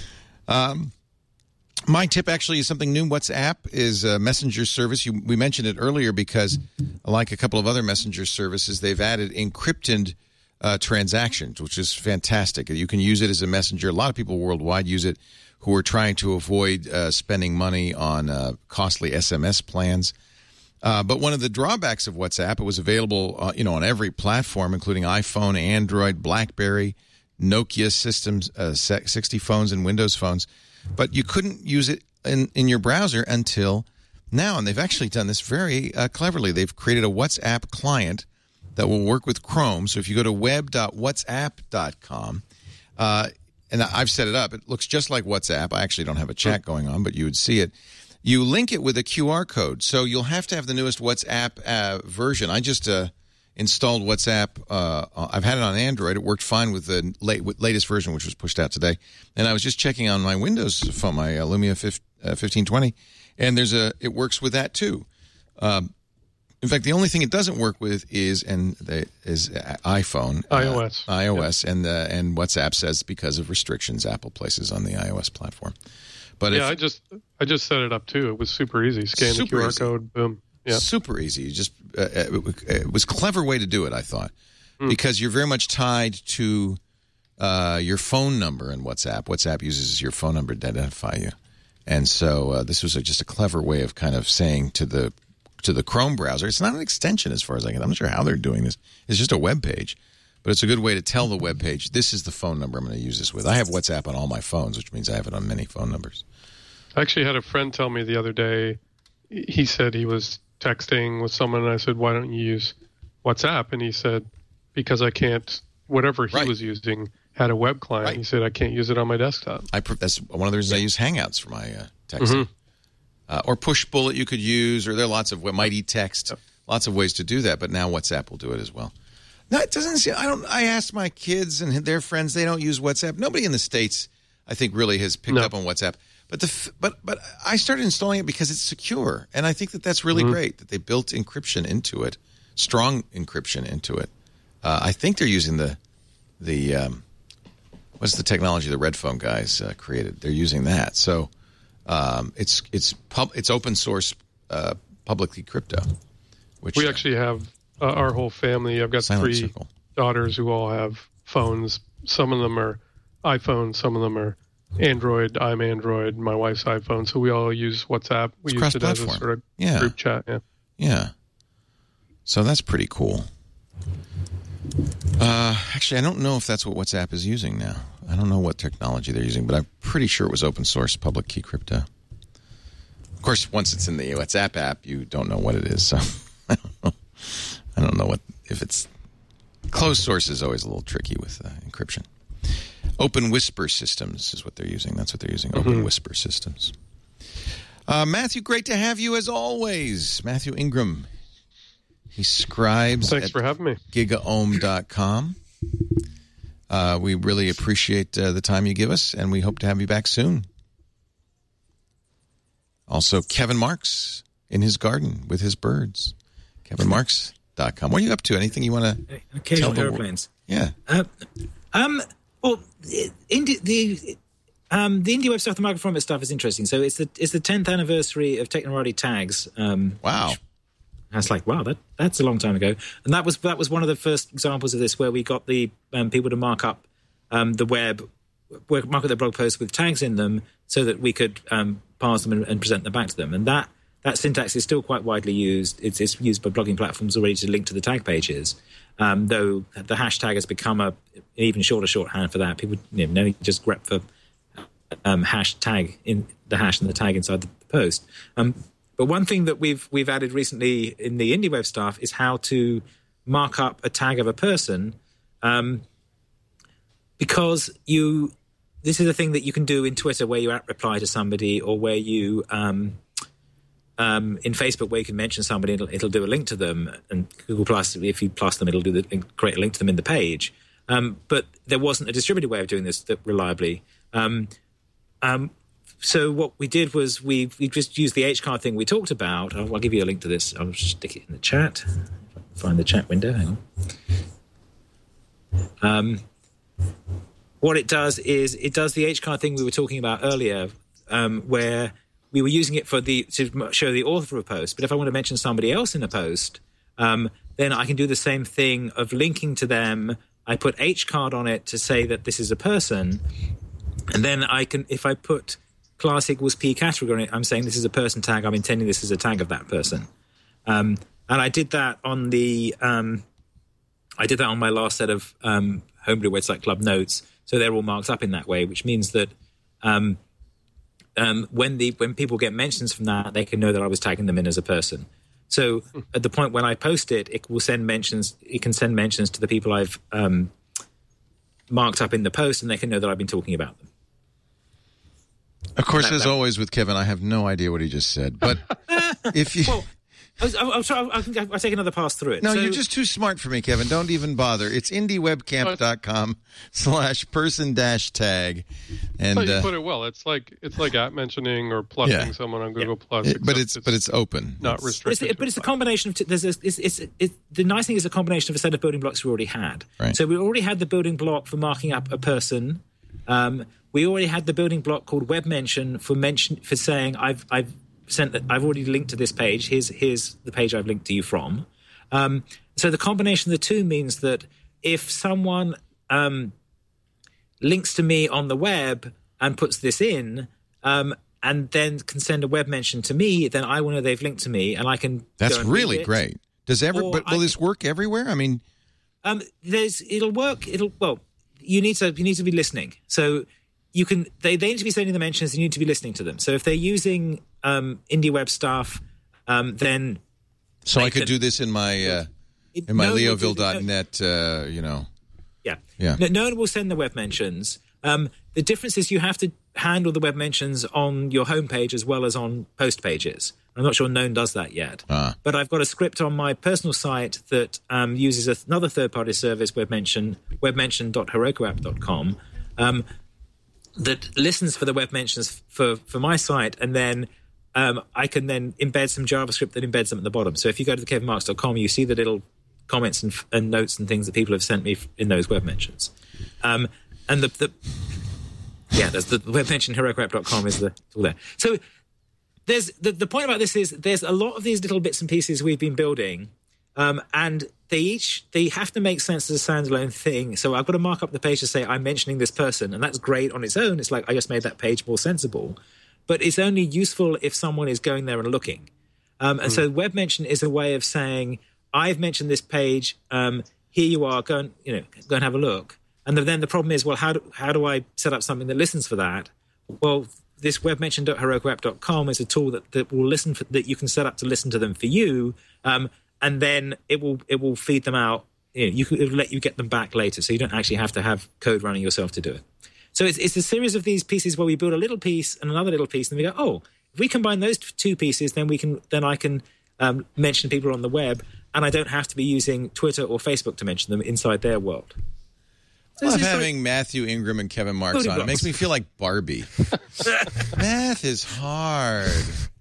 My tip actually is something new. WhatsApp is a messenger service. We mentioned it earlier because, like a couple of other messenger services, they've added encrypted transactions, which is fantastic. You can use it as a messenger. A lot of people worldwide use it who are trying to avoid spending money on costly SMS plans. But one of the drawbacks of WhatsApp, it was available on every platform, including iPhone, Android, BlackBerry, Nokia systems, 60 phones, and Windows phones. But you couldn't use it in your browser until now. And they've actually done this very cleverly. They've created a WhatsApp client that will work with Chrome. So if you go to web.whatsapp.com, and I've set it up, it looks just like WhatsApp. I actually don't have a chat going on, but you would see it. You link it with a QR code. So you'll have to have the newest WhatsApp version. I just installed WhatsApp. I've had it on Android. It worked fine with the latest version, which was pushed out today. And I was just checking on my Windows phone, my Lumia 1520, and it works with that too. In fact, the only thing it doesn't work with is iPhone, iOS, yeah. And WhatsApp says because of restrictions Apple places on the iOS platform. But I just set it up too. It was super easy. Scan the QR code, boom. Yeah. Super easy. Just it was a clever way to do it, I thought, because you're very much tied to your phone number in WhatsApp. WhatsApp uses your phone number to identify you, and so this was just a clever way of kind of saying to the to the Chrome browser. It's not an extension as far as I can. I'm not sure how they're doing this. It's just a web page. But it's a good way to tell the web page, this is the phone number I'm going to use this with. I have WhatsApp on all my phones, which means I have it on many phone numbers. I actually had a friend tell me the other day, he said he was texting with someone, and I said, why don't you use WhatsApp? And he said, because I can't, whatever he was using had a web client. Right. He said, I can't use it on my desktop. That's one of the reasons I use Hangouts for my texting. Or Push Bullet you could use, or there are lots of Mighty Text, lots of ways to do that, but now WhatsApp will do it as well. No, it doesn't seem. I asked my kids and their friends; they don't use WhatsApp. Nobody in the States, I think, really has picked up on WhatsApp. But I started installing it because it's secure, and I think that's really great that they built encryption into it, strong encryption into it. I think they're using the what's the technology the Red Phone guys created? They're using that, so it's open source, publicly crypto. Which we actually have. Our whole family, I've got three daughters who all have phones. Some of them are iPhone, some of them are Android. I'm Android, my wife's iPhone. So we all use WhatsApp. We use it as a sort of group chat. Yeah. So that's pretty cool. Actually, I don't know if that's what WhatsApp is using now. I don't know what technology they're using, but I'm pretty sure it was open source public key crypto. Of course, once it's in the WhatsApp app, you don't know what it is. So I don't know. I don't know if it's closed source is always a little tricky with encryption. Open Whisper Systems is what they're using. That's what they're using. Open Whisper Systems. Matthew, great to have you as always. Matthew Ingram. He scribes. Thanks for having me. GigaOM.com. We really appreciate the time you give us, and we hope to have you back soon. Also, Kevin Marks in his garden with his birds. KevinMarks.com. What are you up to? Anything you want to occasional tell airplanes? Yeah. Well, the indie web stuff, the microformat stuff is interesting. So it's the 10th anniversary of Technorati Tags. Wow. That's like, wow, that's a long time ago. And that was one of the first examples of this where we got the people to mark up the web, mark up their blog posts with tags in them so that we could parse them and present them back to them. And that syntax is still quite widely used. It's used by blogging platforms already to link to the tag pages, though the hashtag has become an even shorter shorthand for that. People now just grep for hashtag in the hash and the tag inside the post. But one thing that we've added recently in the indie web stuff is how to mark up a tag of a person, because this is a thing that you can do in Twitter where you reply to somebody, or where you in Facebook, where you can mention somebody, it'll do a link to them, and Google Plus, if you plus them, it'll create a link to them in the page. But there wasn't a distributed way of doing this reliably. So what we did was we just used the HCard thing we talked about. I'll give you a link to this. I'll stick it in the chat. Find the chat window. Hang on. What it does is it does the HCard thing we were talking about earlier, where we were using it to show the author of a post. But if I want to mention somebody else in a post, then I can do the same thing of linking to them. I put HCard on it to say that this is a person. And then I can, if I put class equals P category on it, I'm saying this is a person tag. I'm intending this as a tag of that person. And I did that on on my last set of Homebrew Website Club notes. So they're all marked up in that way, which means that when people get mentions from that, they can know that I was tagging them in as a person. So at the point when I post it, it will send mentions. It can send mentions to the people I've marked up in the post, and they can know that I've been talking about them. Of course, as always with Kevin, I have no idea what he just said. But if you... Well, I'll take another pass through it. No, you're just too smart for me, Kevin. Don't even bother. It's indiewebcamp.com/person-tag. And you put it well. It's like at mentioning or plugging someone on Google Plus. But it's open. Not restricted. But it's a combination of the nice thing is a combination of a set of building blocks we already had. Right. So we already had the building block for marking up a person. We already had the building block called web mention for saying I've already linked to this page. Here's the page I've linked to you from. So the combination of the two means that if someone links to me on the web and puts this in, and then can send a web mention to me, then I will know they've linked to me, and I can. That's really great. But will this work everywhere? I mean, it'll work. You need to be listening. So you can. They need to be sending the mentions. You need to be listening to them. So if they're using IndieWeb stuff, then. So I could do this in my Leoville.net. Yeah. No one will send the web mentions. The difference is you have to handle the web mentions on your homepage as well as on post pages. I'm not sure Known does that yet. But I've got a script on my personal site that uses another third-party service, webmention.herokuapp.com, that listens for the web mentions for my site, and then I can then embed some JavaScript that embeds them at the bottom. So if you go to kevinmarks.com, you see the little comments and notes and things that people have sent me in those web mentions. And there's the web mention, herokuapp.com is the tool there. So there's the point about this is there's a lot of these little bits and pieces we've been building, and they have to make sense as a standalone thing. So I've got to mark up the page to say I'm mentioning this person, and that's great on its own. It's like I just made that page more sensible, but it's only useful if someone is going there and looking. And so web mention is a way of saying I've mentioned this page. Here you are. Go and have a look. And then the problem is, well, how do I set up something that listens for that? Well, this webmention.herokuapp.com is a tool that will listen that you can set up to listen to them for you, and then it will feed them out. It will let you get them back later, so you don't actually have to have code running yourself to do it. So it's a series of these pieces where we build a little piece and another little piece, and we go, oh, if we combine those two pieces, then I can mention people on the web, and I don't have to be using Twitter or Facebook to mention them inside their world. I love having Matthew Ingram and Kevin Marks on. It makes me feel like Barbie. Math is hard.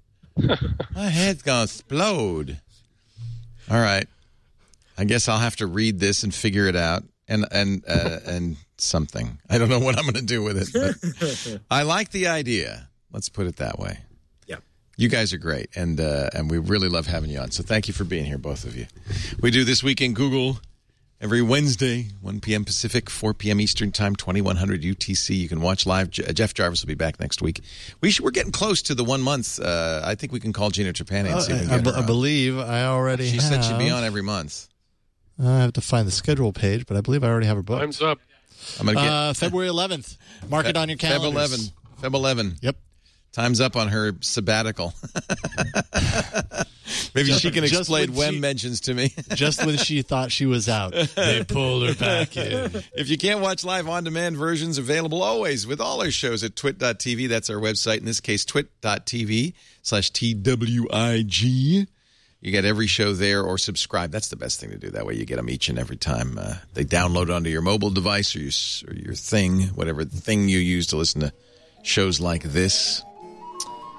My head's going to explode. All right. I guess I'll have to read this and figure it out and something. I don't know what I'm going to do with it, but I like the idea. Let's put it that way. Yeah. You guys are great, and we really love having you on. So thank you for being here, both of you. We do This Week in Google every Wednesday, 1 p.m. Pacific, 4 p.m. Eastern Time, 2100 UTC. You can watch live. Jeff Jarvis will be back next week. We're getting close to the 1 month. I think we can call Gina Trapani and see if we can get her on. I believe I already have. She said she'd be on every month. I have to find the schedule page, but I believe I already have her booked. Time's up. I'm gonna get February 11th. Mark it on your calendars. Feb 11. Yep. Time's up on her sabbatical. Maybe she can explain web mentions to me. Just when she thought she was out, they pulled her back in. If you can't watch live on-demand versions, available always with all our shows at twit.tv. That's our website. In this case, twit.tv/TWIG. You get every show there, or subscribe. That's the best thing to do. That way you get them each and every time. They download onto your mobile device or your thing, whatever thing you use to listen to shows like this.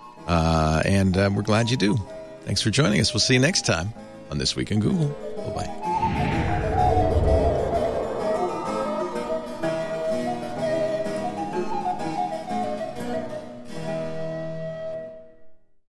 And we're glad you do. Thanks for joining us. We'll see you next time on This Week in Google. Bye-bye.